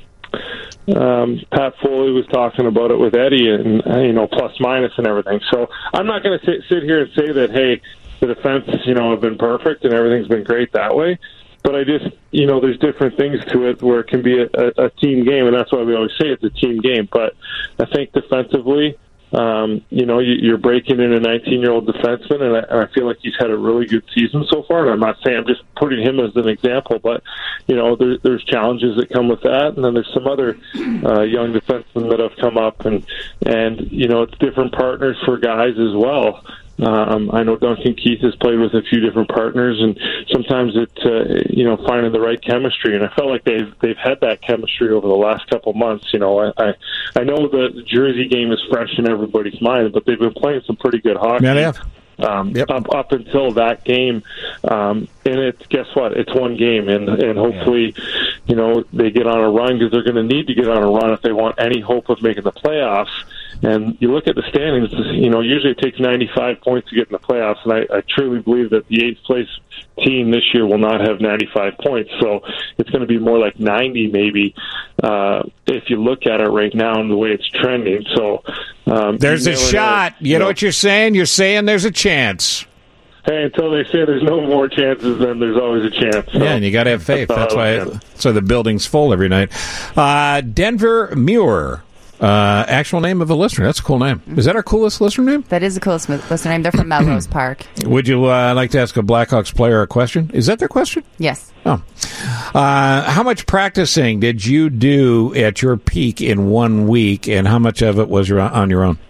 um, Pat Foley was talking about it with Eddie, and uh, you know, plus minus and everything. So I'm not going to sit, sit here and say that hey, the defense, you know, have been perfect and everything's been great that way. But I just, you know, there's different things to it where it can be a, a, a team game, and that's why we always say it's a team game. But I think defensively. Um, you know, you, you're breaking in a nineteen-year-old defenseman, and I, and I feel like he's had a really good season so far. And I'm not saying I'm just putting him as an example, but you know, there, there's challenges that come with that, and then there's some other uh, young defensemen that have come up, and and you know, it's different partners for guys as well. Um, I know Duncan Keith has played with a few different partners, and sometimes it, uh, you know, finding the right chemistry. And I felt like they've they've had that chemistry over the last couple months. You know, I I, I know the Jersey game is fresh in everybody's mind, but they've been playing some pretty good hockey. Yeah, they have. Um, yep. up up until that game, um, and it's guess what? It's one game, and and hopefully, yeah. you know, they get on a run because they're going to need to get on a run if they want any hope of making the playoffs. And you look at the standings, you know, usually it takes ninety-five points to get in the playoffs, and I, I truly believe that the eighth place team this year will not have ninety-five points. So it's going to be more like ninety maybe uh, if you look at it right now and the way it's trending. So um, there's a shot. Know, you, you know, know what you're saying? You're saying there's a chance. Hey, until they say there's no more chances, then there's always a chance. So yeah, and you got to have faith. That's, that's why. So the building's full every night. Uh, Denver Muir. Uh, actual name of a listener. That's a cool name. Is that our coolest listener name? That is the coolest listener name. They're from Melrose Park. Would you uh, like to ask a Blackhawks player a question? Is that their question? Yes. Oh. Uh, how much practicing did you do at your peak in one week, and how much of it was your, on your own?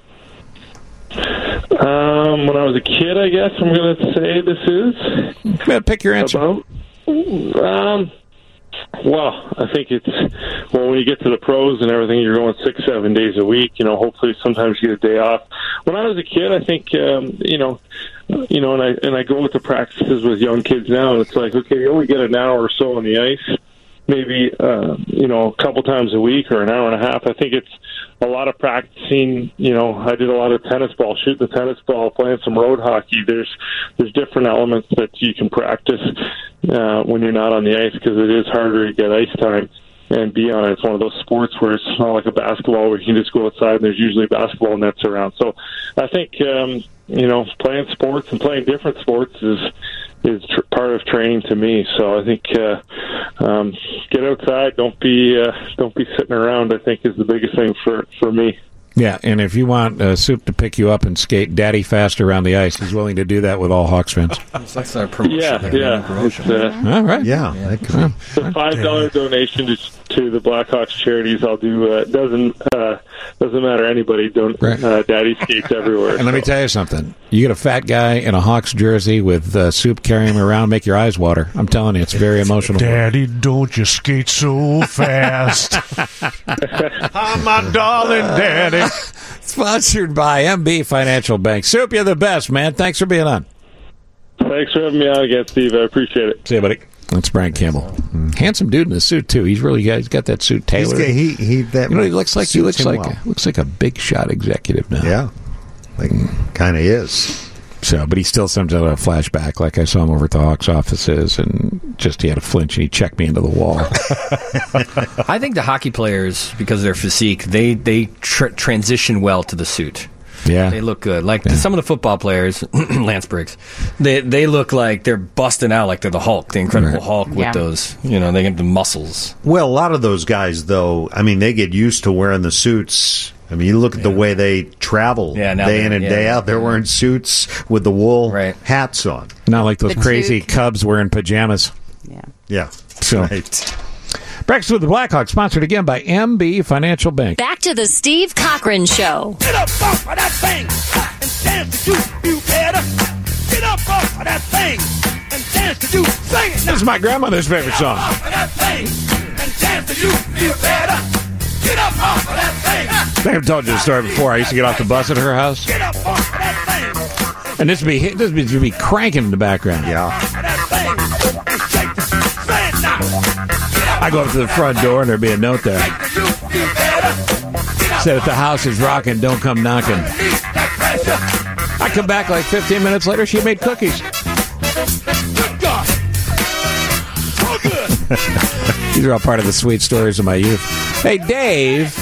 Um, when I was a kid, I guess I'm going to say this is. Yeah, pick your answer. About, um... Well, I think it's, well, when you get to the pros and everything, you're going six, seven days a week. You know, hopefully sometimes you get a day off. When I was a kid, I think, um, you know, you know, and I and I go to practices with young kids now, and it's like, okay, you only get an hour or so on the ice, maybe, uh, you know, a couple times a week or an hour and a half. I think it's a lot of practicing. You know, I did a lot of tennis ball, shooting the tennis ball, playing some road hockey. There's there's different elements that you can practice uh, when you're not on the ice, because it is harder to get ice time and be on it. It's one of those sports where it's not like a basketball where you can just go outside and there's usually basketball nets around. So I think, um, you know, playing sports and playing different sports is is tr- part of training to me. So I think uh, um, get outside, don't be uh, don't be sitting around, I think is the biggest thing for, for me. Yeah, and if you want uh, Soup to pick you up and skate daddy fast around the ice, he's willing to do that with all Hawks fans. That's our promotion. Yeah, yeah. It's, uh, all right. Yeah. yeah. That could be. The five dollar donation to, to the Blackhawks charities, I'll do. Uh, doesn't uh, doesn't matter anybody. Don't right. uh, daddy skates everywhere. And so. let me tell you something. You get a fat guy in a Hawks jersey with uh, Soup carrying him around, make your eyes water. I'm telling you, it's very emotional. Daddy, don't you skate so fast. I'm my darling daddy. Sponsored by M B Financial Bank. Soup, you're the best, man. Thanks for being on. Thanks for having me on again, Steve. I appreciate it. See you, buddy. That's Brian Campbell. Mm. Handsome dude in the suit too. He's really got, he's got that suit tailored. He's, he he that you know he looks like he looks like well. looks like a big shot executive now. Yeah, like kind of is. So, but he still sometimes have a flashback. Like I saw him over at the Hawks offices, and just he had a flinch, and he checked me into the wall. I think the hockey players, because of their physique, they they tr- transition well to the suit. Yeah. They look good. Like some of the football players, Lance Briggs, they they look like they're busting out like they're the Hulk, the Incredible Right. Hulk with Yeah. those, you know, they get the muscles. Well, a lot of those guys, though, I mean, they get used to wearing the suits. I mean, you look at the way they travel Yeah, now day they're- in and yeah. day out. They're wearing suits with the wool hats on. Not like those The crazy toque. Cubs wearing pajamas. Yeah. Yeah. So. Right. Breakfast with the Blackhawks, sponsored again by M B Financial Bank. Back to the Steve Cochran Show. Get up off of that thing and dance to do you better. Get up off of that thing and dance to do. Sing it now. This is my grandmother's favorite song. Get up off of that thing and dance to do you better. Get up off of that thing. I think I've told you the story before. I used to get off the bus at her house, Get up off of that thing. and this would be this would be, would be cranking in the background. Yeah. I go up to the front door, and there'd be a note there. Said, if the house is rocking, don't come knocking. I come back like fifteen minutes later, she made cookies. These are all part of the sweet stories of my youth. Hey, Dave.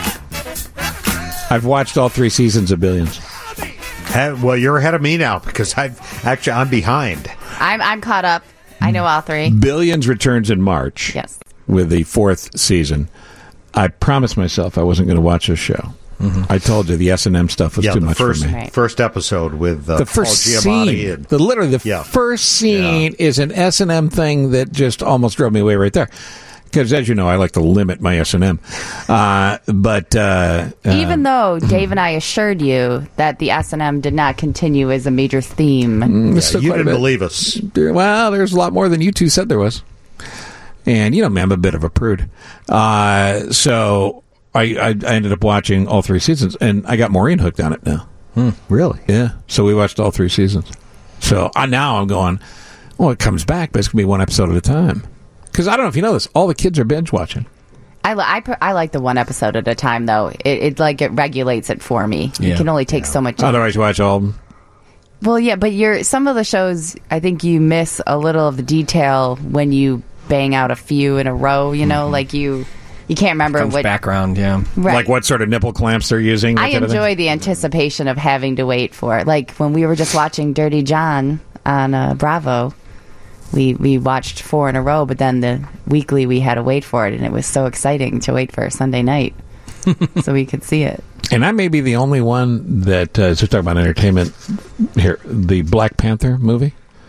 I've watched all three seasons of Billions. Ha- Well, you're ahead of me now because I've actually I'm behind. I'm I'm caught up. I know all three. Billions returns in March. Yes. With the fourth season. I promised myself I wasn't going to watch this show. I told you the S and M stuff was yeah, too the much first, for me. First episode with uh, The first Paul Giamatti scene, and- the literally the Yeah. first scene is an S and M thing that just almost drove me away right there. Because as you know, I like to limit my S and M. Uh, but uh, uh, Even though Dave and I assured you that the S and M did not continue as a major theme. Mm, it's still you quite a didn't bit. believe us. Well, there's a lot more than you two said there was. And, you know me, I'm a bit of a prude. Uh, so I, I, I ended up watching all three seasons, and I got Maureen hooked on it now. Really? Yeah. So we watched all three seasons. So uh, now I'm going, well, it comes back, but it's going to be one episode at a time. Because I don't know if you know this, all the kids are binge watching. I, li- I, pr- I like the one episode at a time, though. It, it like it regulates it for me. You Yeah. can only take so much. Otherwise, you watch all of them. Well, yeah, but you're some of the shows. I think you miss a little of the detail when you bang out a few in a row. You know, like you you can't remember Comes what background, yeah. Right. Like what sort of nipple clamps they're using. that I kind of thing? enjoy the anticipation of having to wait for it. Like when we were just watching Dirty John on uh, Bravo, we we watched four in a row, but then the weekly we had to wait for it, and it was so exciting to wait for Sunday night so we could see it. And I may be the only one that, uh, just talking about entertainment here, the Black Panther movie.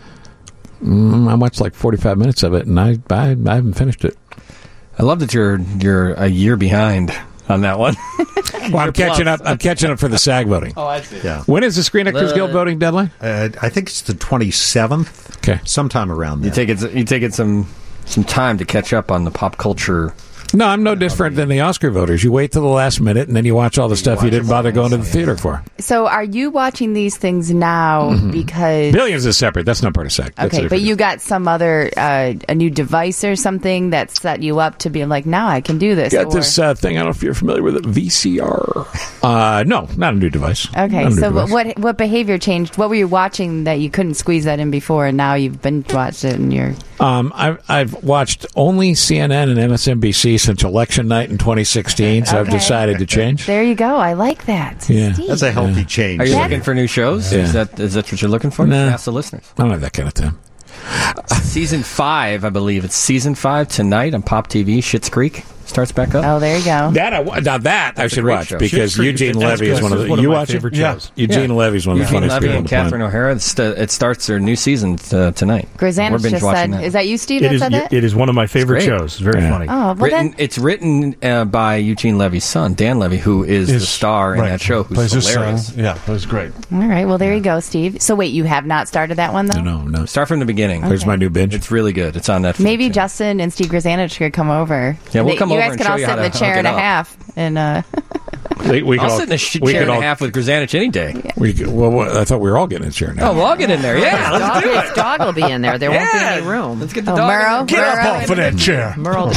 Mm, I watched like forty-five minutes of it, and I, I, I haven't finished it. I love that you're you're a year behind on that one. Well, I'm catching up. I'm catching up for the SAG voting. Oh, I see. Yeah. When is the Screen Actors Uh, Guild voting deadline? Uh, I think it's the twenty-seventh. Okay. Sometime around there. You take it. You take it some some time to catch up on the pop culture. No, I'm no different than the Oscar voters. You wait till the last minute, and then you watch all the stuff you didn't bother going to the theater for. So, are you watching these things now Mm-hmm. because? Billions is separate. That's not part of SAG. That's a Okay, but different- you got some other uh, a new device or something that set you up to be like, now I can do this. got or- this uh, thing. I don't know if you're familiar with it. V C R. Uh, no, not a new device. Okay, Not a new so device. what what behavior changed? What were you watching that you couldn't squeeze that in before, and now you've binge watched it and you're Um, I've, I've watched only C N N and M S N B C since election night in twenty sixteen, so I've Okay. decided to change. there. You go. I like that. Yeah. Steve. That's a healthy change. Are you Yeah. looking for new shows? Yeah. Is that is that what you're looking for? Nah. Ask the listeners. I don't have that kind of time. Season five, I believe it's season five tonight on Pop T V. Schitt's Creek starts back up. Oh, there you go. That I, wa- now that I That's a should great watch show. because Schitt's Creek is Eugene fantastic. Levy is one of This the. is one of you my watch favorite it? shows. Eugene Yeah. Levy's one of the Eugene funniest Levy people on and the planet. Catherine O'Hara. It, st- it starts their new season t- tonight. We're Grzanich binge just watching said, that. "Is that you, Steve? It that is. said that?" It is one of my favorite great. shows. It's very Yeah. funny. Oh, well Written, then. it's written uh, by Eugene Levy's son, Dan Levy, who is, the Is- star in right. that show, who's Plays his hilarious. son. Yeah, it was great. All right. Well, there you go, Steve. So wait, you have not started that one though. No, no. Start from the beginning. There's my new binge. It's really good. It's on Netflix. Maybe yeah. Justin and Steve Grzanich could come over. Yeah, we'll They- come you over guys and could show all you sit how in a to chair hook and it a up. half. And uh, We, we could I'll all, sit in a sh- we chair could and all, a half with Grzanich any day. We could, well, well, I thought we were all getting a chair now. Oh, we'll all get in there. Yeah, let's dog, do his it. dog will be in there. There won't be Yeah. any room. Let's get the oh, dog. in Murrow, Get Murrow, up off of that chair. Merle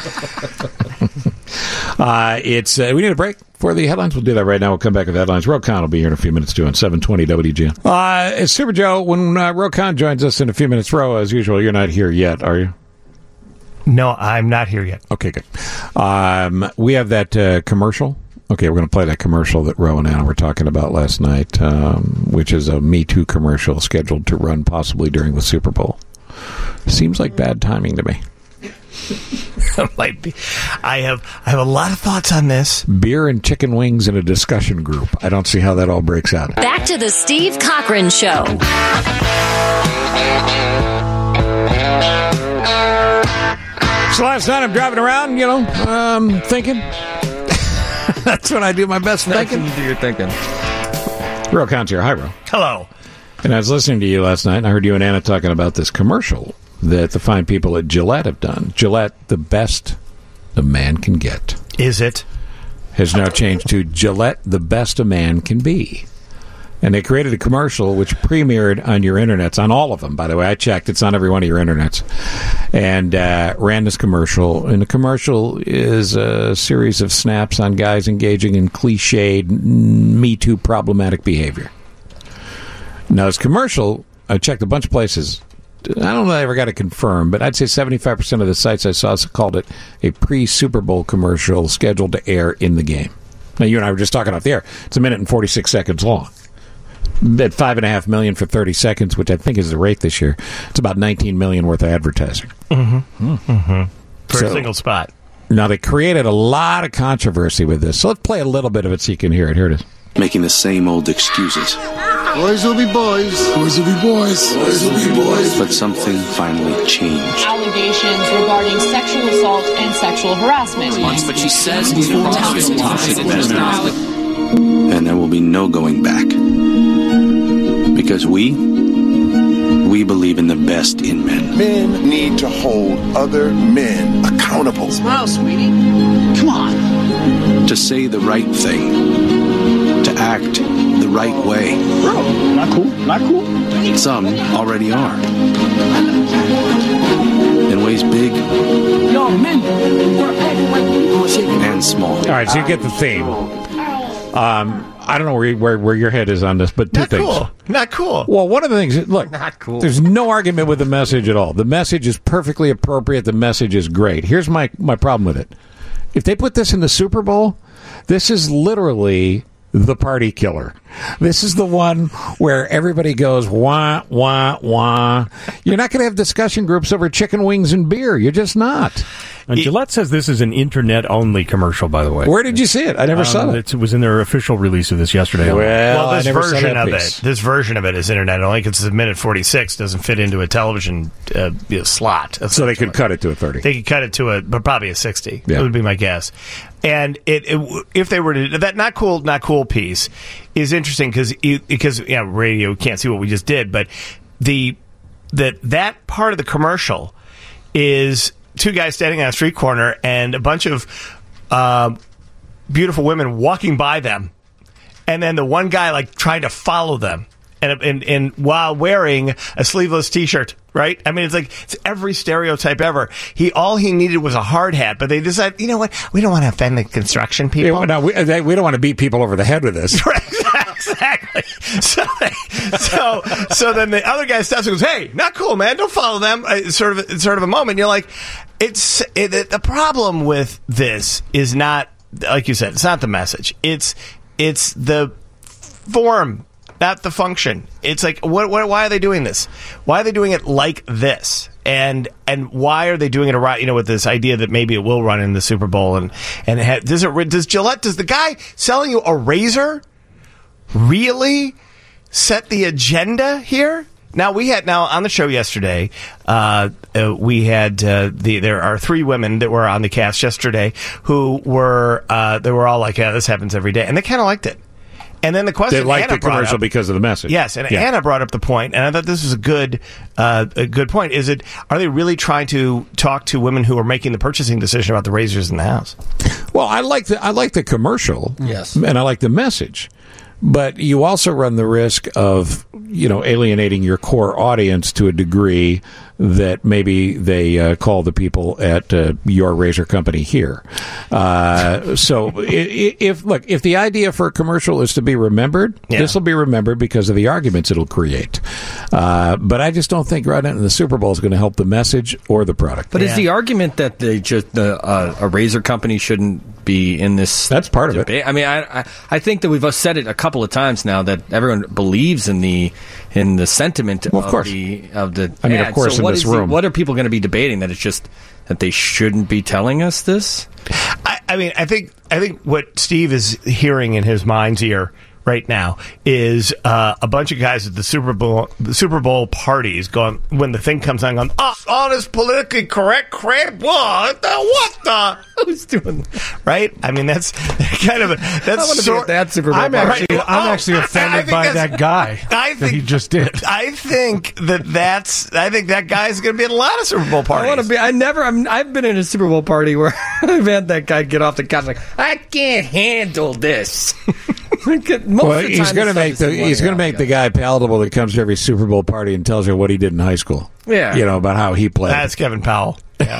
the dog. Uh, it's uh, we need a break for the headlines. We'll do that right now. We'll come back with headlines. Rokon will be here in a few minutes too on seven twenty W G N. Uh, it's Super Joe. When uh, Rokon joins us in a few minutes, Ro, as usual, you're not here yet, are you? No, I'm not here yet. Okay, good. Um, we have that uh, commercial Okay, we're going to play that commercial that Roe and Anna were talking about last night, um, which is a Me Too commercial scheduled to run possibly during the Super Bowl. Seems like bad timing to me. Might be. I have I have a lot of thoughts on this. Beer and chicken wings in a discussion group. I don't see how that all breaks out. Back to the Steve Cochran Show. So last night I'm driving around, you know, um, thinking. That's when I do my best thinking. That's when you do your thinking. Ro Contier, hi, Ro. Hello. And I was listening to you last night, and I heard you and Anna talking about this commercial that the fine people at Gillette have done. Gillette, the best a man can get. Is it? Has now changed to Gillette, the best a man can be. And they created a commercial which premiered on your internets, on all of them, by the way. I checked. It's on every one of your internets. And uh, ran this commercial. And the commercial is a series of snaps on guys engaging in cliched Me Too problematic behavior. Now, this commercial, I checked a bunch of places. I don't know if I ever got it confirmed, but I'd say seventy-five percent of the sites I saw called it a pre-Super Bowl commercial scheduled to air in the game. Now, you and I were just talking off the air. It's a minute and forty-six seconds long. At five and a half million for thirty seconds, which I think is the rate this year, it's about nineteen million worth of advertising. Mm-hmm. Mm-hmm. For So- a single spot. Now, they created a lot of controversy with this. So let's play a little bit of it so you can hear it. Here it is. Making the same old excuses. Boys will be boys. Boys will be boys. Boys will be boys. But something finally changed. Allegations regarding sexual assault and sexual harassment. But she says and there will be no going back. Because we, we believe in the best in men. Men need to hold other men accountable. Smile, sweetie. Come on. To say the right thing. To act the right way. Bro, not cool. Not cool. Some already are. In ways big and small. All right, so you get the theme. Um, I don't know where, where where your head is on this, but two Not things. cool. Not cool. Well, one of the things, look, Not cool. there's no argument with the message at all. The message is perfectly appropriate. The message is great. Here's my, my problem with it. If they put this in the Super Bowl, this is literally the party killer. This is the one where everybody goes, wah, wah, wah. You're not going to have discussion groups over chicken wings and beer. You're just not. And Gillette says this is an internet-only commercial, by the way. Where did you see it? I never um, saw it. It was in their official release of this yesterday. Well, Well, this I never saw version that of piece. it, this version of it is internet only because it's a minute forty-six. Doesn't fit into a television uh, you know, slot. So they could cut it to a thirty. They could cut it to a, but probably a sixty. Yeah. That would be my guess. And it, it if they were to that not cool, not cool piece is interesting because because yeah, radio can't see what we just did, but the that that part of the commercial is two guys standing on a street corner and a bunch of uh, beautiful women walking by them, and then the one guy like trying to follow them, and and, and while wearing a sleeveless T-shirt. Right? I mean, it's like it's every stereotype ever. He all he needed was a hard hat, but they decided, you know what? We don't want to offend the construction people. Yeah, no, we, they, we don't want to beat people over the head with this. Exactly. So, they, so, so then the other guy steps and goes, "Hey, not cool, man! Don't follow them." Uh, sort of, it's sort of a moment. You're like, it's it, it, the problem with this is not like you said. It's not the message. It's it's the form. Not the function. It's like, what, what? Why are they doing this? Why are they doing it like this? And and why are they doing it around? You know, with this idea that maybe it will run in the Super Bowl and and ha- does it? Does Gillette? Does the guy selling you a razor really set the agenda here? Now we had now on the show yesterday. Uh, uh, we had uh, the there are three women that were on the cast yesterday who were uh, they were all like, yeah, this happens every day, and they kind of liked it. And then the question They liked Anna the commercial up, because of the message. Yes, and Yeah. Anna brought up the point, and I thought this was a good, uh, a good point. Is it? Are they really trying to talk to women who are making the purchasing decision about the razors in the house? Well, I like the I like the commercial. Yes. And I like the message. But you also run the risk of, you know, alienating your core audience to a degree that maybe they uh, call the people at uh, your razor company here. Uh, so if, if, look, if the idea for a commercial is to be remembered, yeah. this will be remembered because of the arguments it'll create. Uh, but I just don't think right in the Super Bowl is going to help the message or the product. But yeah. is the argument that they just uh, uh, a razor company shouldn't be in this? That's part debate? of it. I mean, I, I I think that we've said it a couple of times now that everyone believes in the in the sentiment well, of, of course. the of the. I mean, ad. of course, so in what this is the, room, what are people going to be debating? That it's just that they shouldn't be telling us this? I, I mean, I think I think what Steve is hearing in his mind's ear right now is uh, a bunch of guys at the Super Bowl the Super Bowl parties going when the thing comes on, going, oh, all this politically correct crap. What the? What the? Who's doing that? Right? I mean, that's kind of a, that's I want to sort, be at that Super Bowl I'm party. actually, I'm Oh, actually offended by that guy I that think he just did. I think that that's. I think that guy's going to be at a lot of Super Bowl parties. I want to be. I never. I'm, I've been in a Super Bowl party where I've had that guy get off the couch like, I can't handle this. Most well, of the he's time going to it's make like the this he's going to one make the guy palatable that comes to every Super Bowl party and tells you what he did in high school. Yeah, you know about how he played. That's Kevin Powell. Yeah,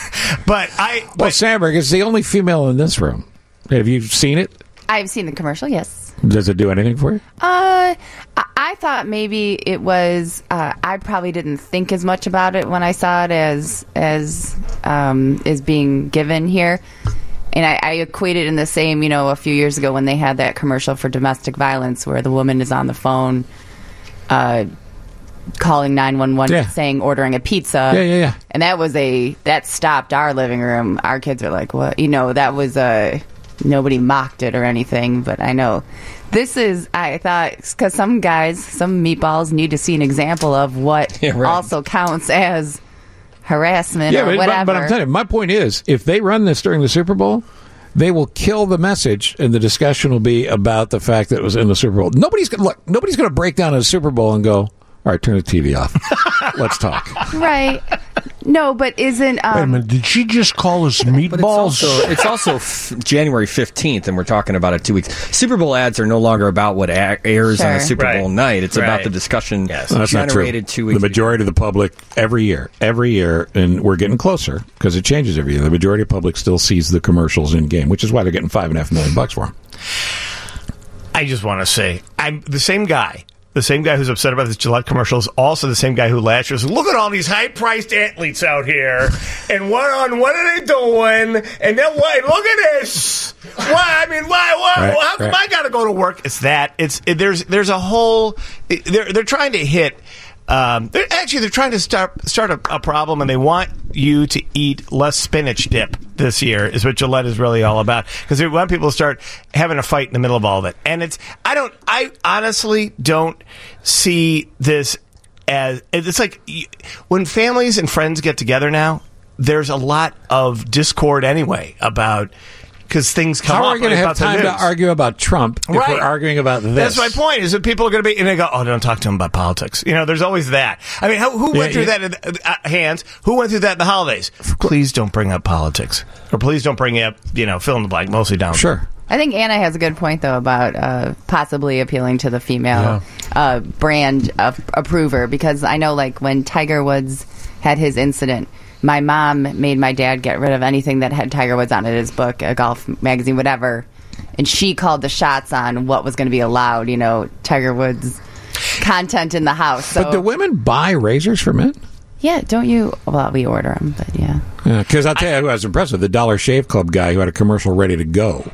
but I. Well, But, Sandberg is the only female in this room. Have you seen it? I've seen the commercial, yes. Does it do anything for you? Uh, I, I thought maybe it was. Uh, I probably didn't think as much about it when I saw it as as um, is being given here, and I, I equate it in the same. You know, a few years ago when they had that commercial for domestic violence, where the woman is on the phone, uh, calling nine one one, Yeah. saying ordering a pizza. Yeah, yeah, yeah. And that was a that stopped our living room. Our kids were like, "What?" You know, that was a. Nobody mocked it or anything, but I know this is, I thought, because some guys, some meatballs need to see an example of what Yeah, right. also counts as harassment Yeah, or but, whatever. but, but I'm telling you, my point is, if they run this during the Super Bowl, they will kill the message, and the discussion will be about the fact that it was in the Super Bowl. Nobody's gonna look. Nobody's going to break down a Super Bowl and go, "All right, turn the T V off. Let's talk." Right. No, but isn't... Um, Wait a minute, did she just call us But it's meatballs? also, it's also f- January fifteenth, and we're talking about it two weeks. Super Bowl ads are no longer about what a- airs on a Sure. Super Right. Bowl night. It's Right. about the discussion No, that's not true. generated two weeks The majority of the public every year, every year, and we're getting closer because it changes every year. The majority of the public still sees the commercials in game, which is why they're getting five and a half million bucks for them. I just want to say, I'm the same guy. The same guy who's upset about this Gillette commercial is also the same guy who last year was, look at all these high-priced athletes out here, and what on what are they doing? And then what? Look at this. Why? I mean, why? why Right, how come right. I got to go to work? It's that. It's it, there's there's a whole. It, they're they're trying to hit. Um, they're actually they're trying to start start a, a problem, and they want you to eat less spinach dip this year. Is what Gillette is really all about, because they want people to start having a fight in the middle of all of it. And it's I don't I honestly don't see this as it's like y- when families and friends get together now. There's a lot of discord anyway about. Because things come How up. are we going to have about the time to news. argue about Trump if Right. we're arguing about this? That's my point. Is that people are going to be and they go, oh, don't talk to them about politics. You know, there's always that. I mean, how, who Yeah, went through yeah. that? In, uh, hands. Who went through that in the holidays? Please don't bring up politics, or please don't bring up you know fill in the blank. Mostly down. Sure. I think Anna has a good point, though, about uh, possibly appealing to the female uh, brand of approver, because I know, like, when Tiger Woods had his incident, my mom made my dad get rid of anything that had Tiger Woods on it, his book, a golf magazine, whatever. And she called the shots on what was going to be allowed, you know, Tiger Woods content in the house. So, But do women buy razors for men? yeah, don't you? Well, we order them, but yeah. Because I'll tell you, who I was impressed with the Dollar Shave Club guy who had a commercial ready to go.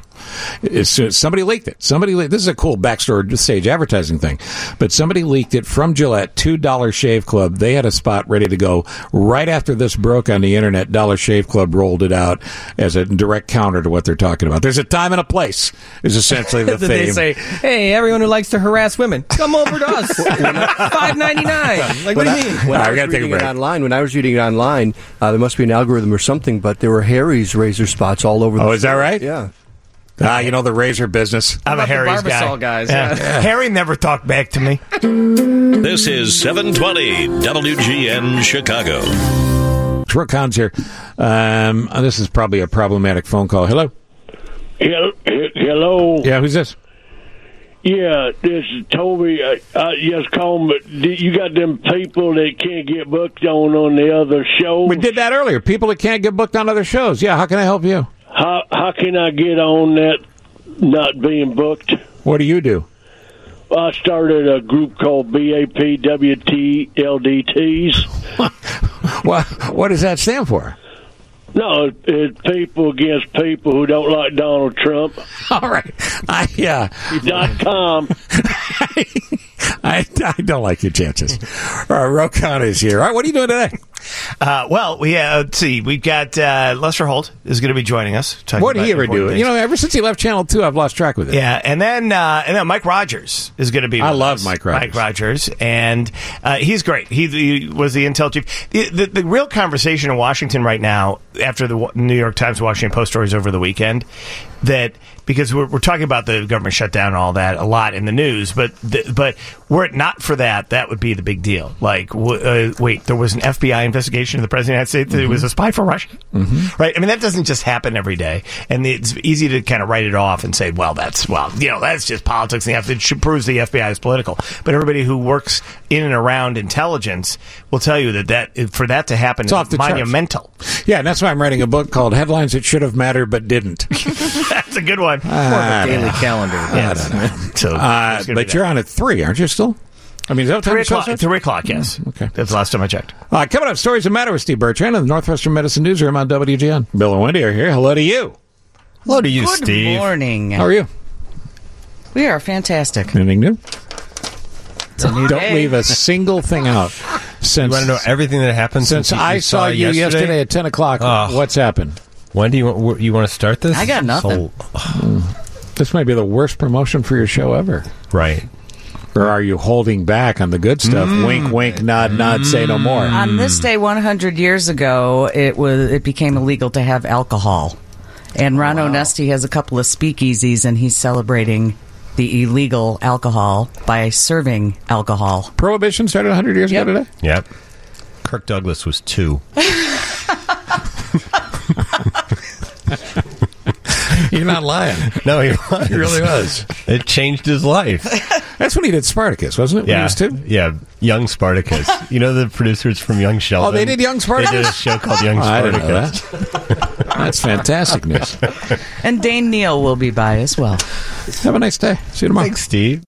As soon as somebody leaked it. Somebody leaked, this is a cool backstory stage advertising thing, but somebody leaked it from Gillette to Dollar Shave Club. They had a spot ready to go right after this broke on the internet. Dollar Shave Club rolled it out as a direct counter to what they're talking about. There's a time and a place. Is essentially the Did theme. they say, hey, everyone who likes to harass women, come over to us. five ninety-nine. Like, what do you mean? When All right, I we was gotta take a reading it break. online, when I was reading it online, uh, there must be an algorithm or something, but there were Harry's razor spots all over the Oh, is that store. right? Yeah. Ah, you know the razor business. I'm a about the Harry's guy. Barbasol guys? Yeah. Yeah. Harry never talked back to me. This is seven twenty W G N Chicago. Brooke Hans here. Um, this is probably a problematic phone call. Hello? Hel- he- Hello. Yeah, who's this? Yeah, this is Toby. I, I just called, but you got them people that can't get booked on on the other shows. We did that earlier. People that can't get booked on other shows. Yeah, how can I help you? How how can I get on that not being booked? What do you do? I started a group called B A P W T L D Ts. What what does that stand for? No, it's people against people who don't like Donald Trump. All right. I, yeah. Dot com. I, I don't like your chances. All right, Rokon is here. All right, what are you doing today? Uh, well, we uh, let's see. We've got uh, Lester Holt is going to be joining us. What did he ever do? Things. You know, ever since he left Channel Two, I've lost track with it. Yeah, and then uh, and then Mike Rogers is going to be. I with love us. Mike Rogers. Mike Rogers, and uh, he's great. He, he was the intel chief. The, the, the real conversation in Washington right now, after the New York Times, Washington Post stories over the weekend, that because we're, we're talking about the government shutdown and all that a lot in the news, but the, but were it not for that, that would be the big deal. Like, w- uh, wait, there was an F B I investigation of the President of the United States that mm-hmm. was a spy for Russia? Mm-hmm. Right? I mean, that doesn't just happen every day. And it's easy to kind of write it off and say, well, that's, well, you know, that's just politics. And the F- it proves the F B I is political. But everybody who works in and around intelligence will tell you that, that for that to happen it's is monumental. Charts. Yeah, and that's why I'm writing a book called Headlines That Should Have Mattered But Didn't. That's a good one. Uh, daily calendar. Yes. So, uh, but you're on at three, aren't you still? I mean, is that what time three the show o'clock? starts? Three o'clock, yes. Mm, okay. That's the last time I checked. Uh, coming up, Stories That Matter with Steve Bertrand of the Northwestern Medicine Newsroom on W G N. Bill and Wendy are here. Hello to you. Hello to you, Good Steve. Good morning. How are you? We are fantastic. Anything new? It's a new Don't day. leave a single thing out. Since you want to know everything that happened since, since I you saw, saw you yesterday? yesterday at ten o'clock? Oh. What's happened? When do you want, you want to start this? I got nothing. So, mm, this might be the worst promotion for your show ever. Right. Or are you holding back on the good stuff? Mm. Wink, wink, nod, nod, say no more. On this day one hundred years ago, it was it became illegal to have alcohol. And Ron wow. Onesti has a couple of speakeasies, and he's celebrating the illegal alcohol by serving alcohol. Prohibition started one hundred years yep. ago today? Yep. Kirk Douglas was two. You're not lying. No, he was. He really was. It changed his life. That's when he did Spartacus, wasn't it? When yeah. he was two? Yeah. Young Spartacus. You know the producers from Young Sheldon? Oh, they did Young Spartacus? They did a show called Young oh, Spartacus. I didn't know that. That's fantastic news. And Dane Neal will be by as well. Have a nice day. See you tomorrow. Thanks, Steve.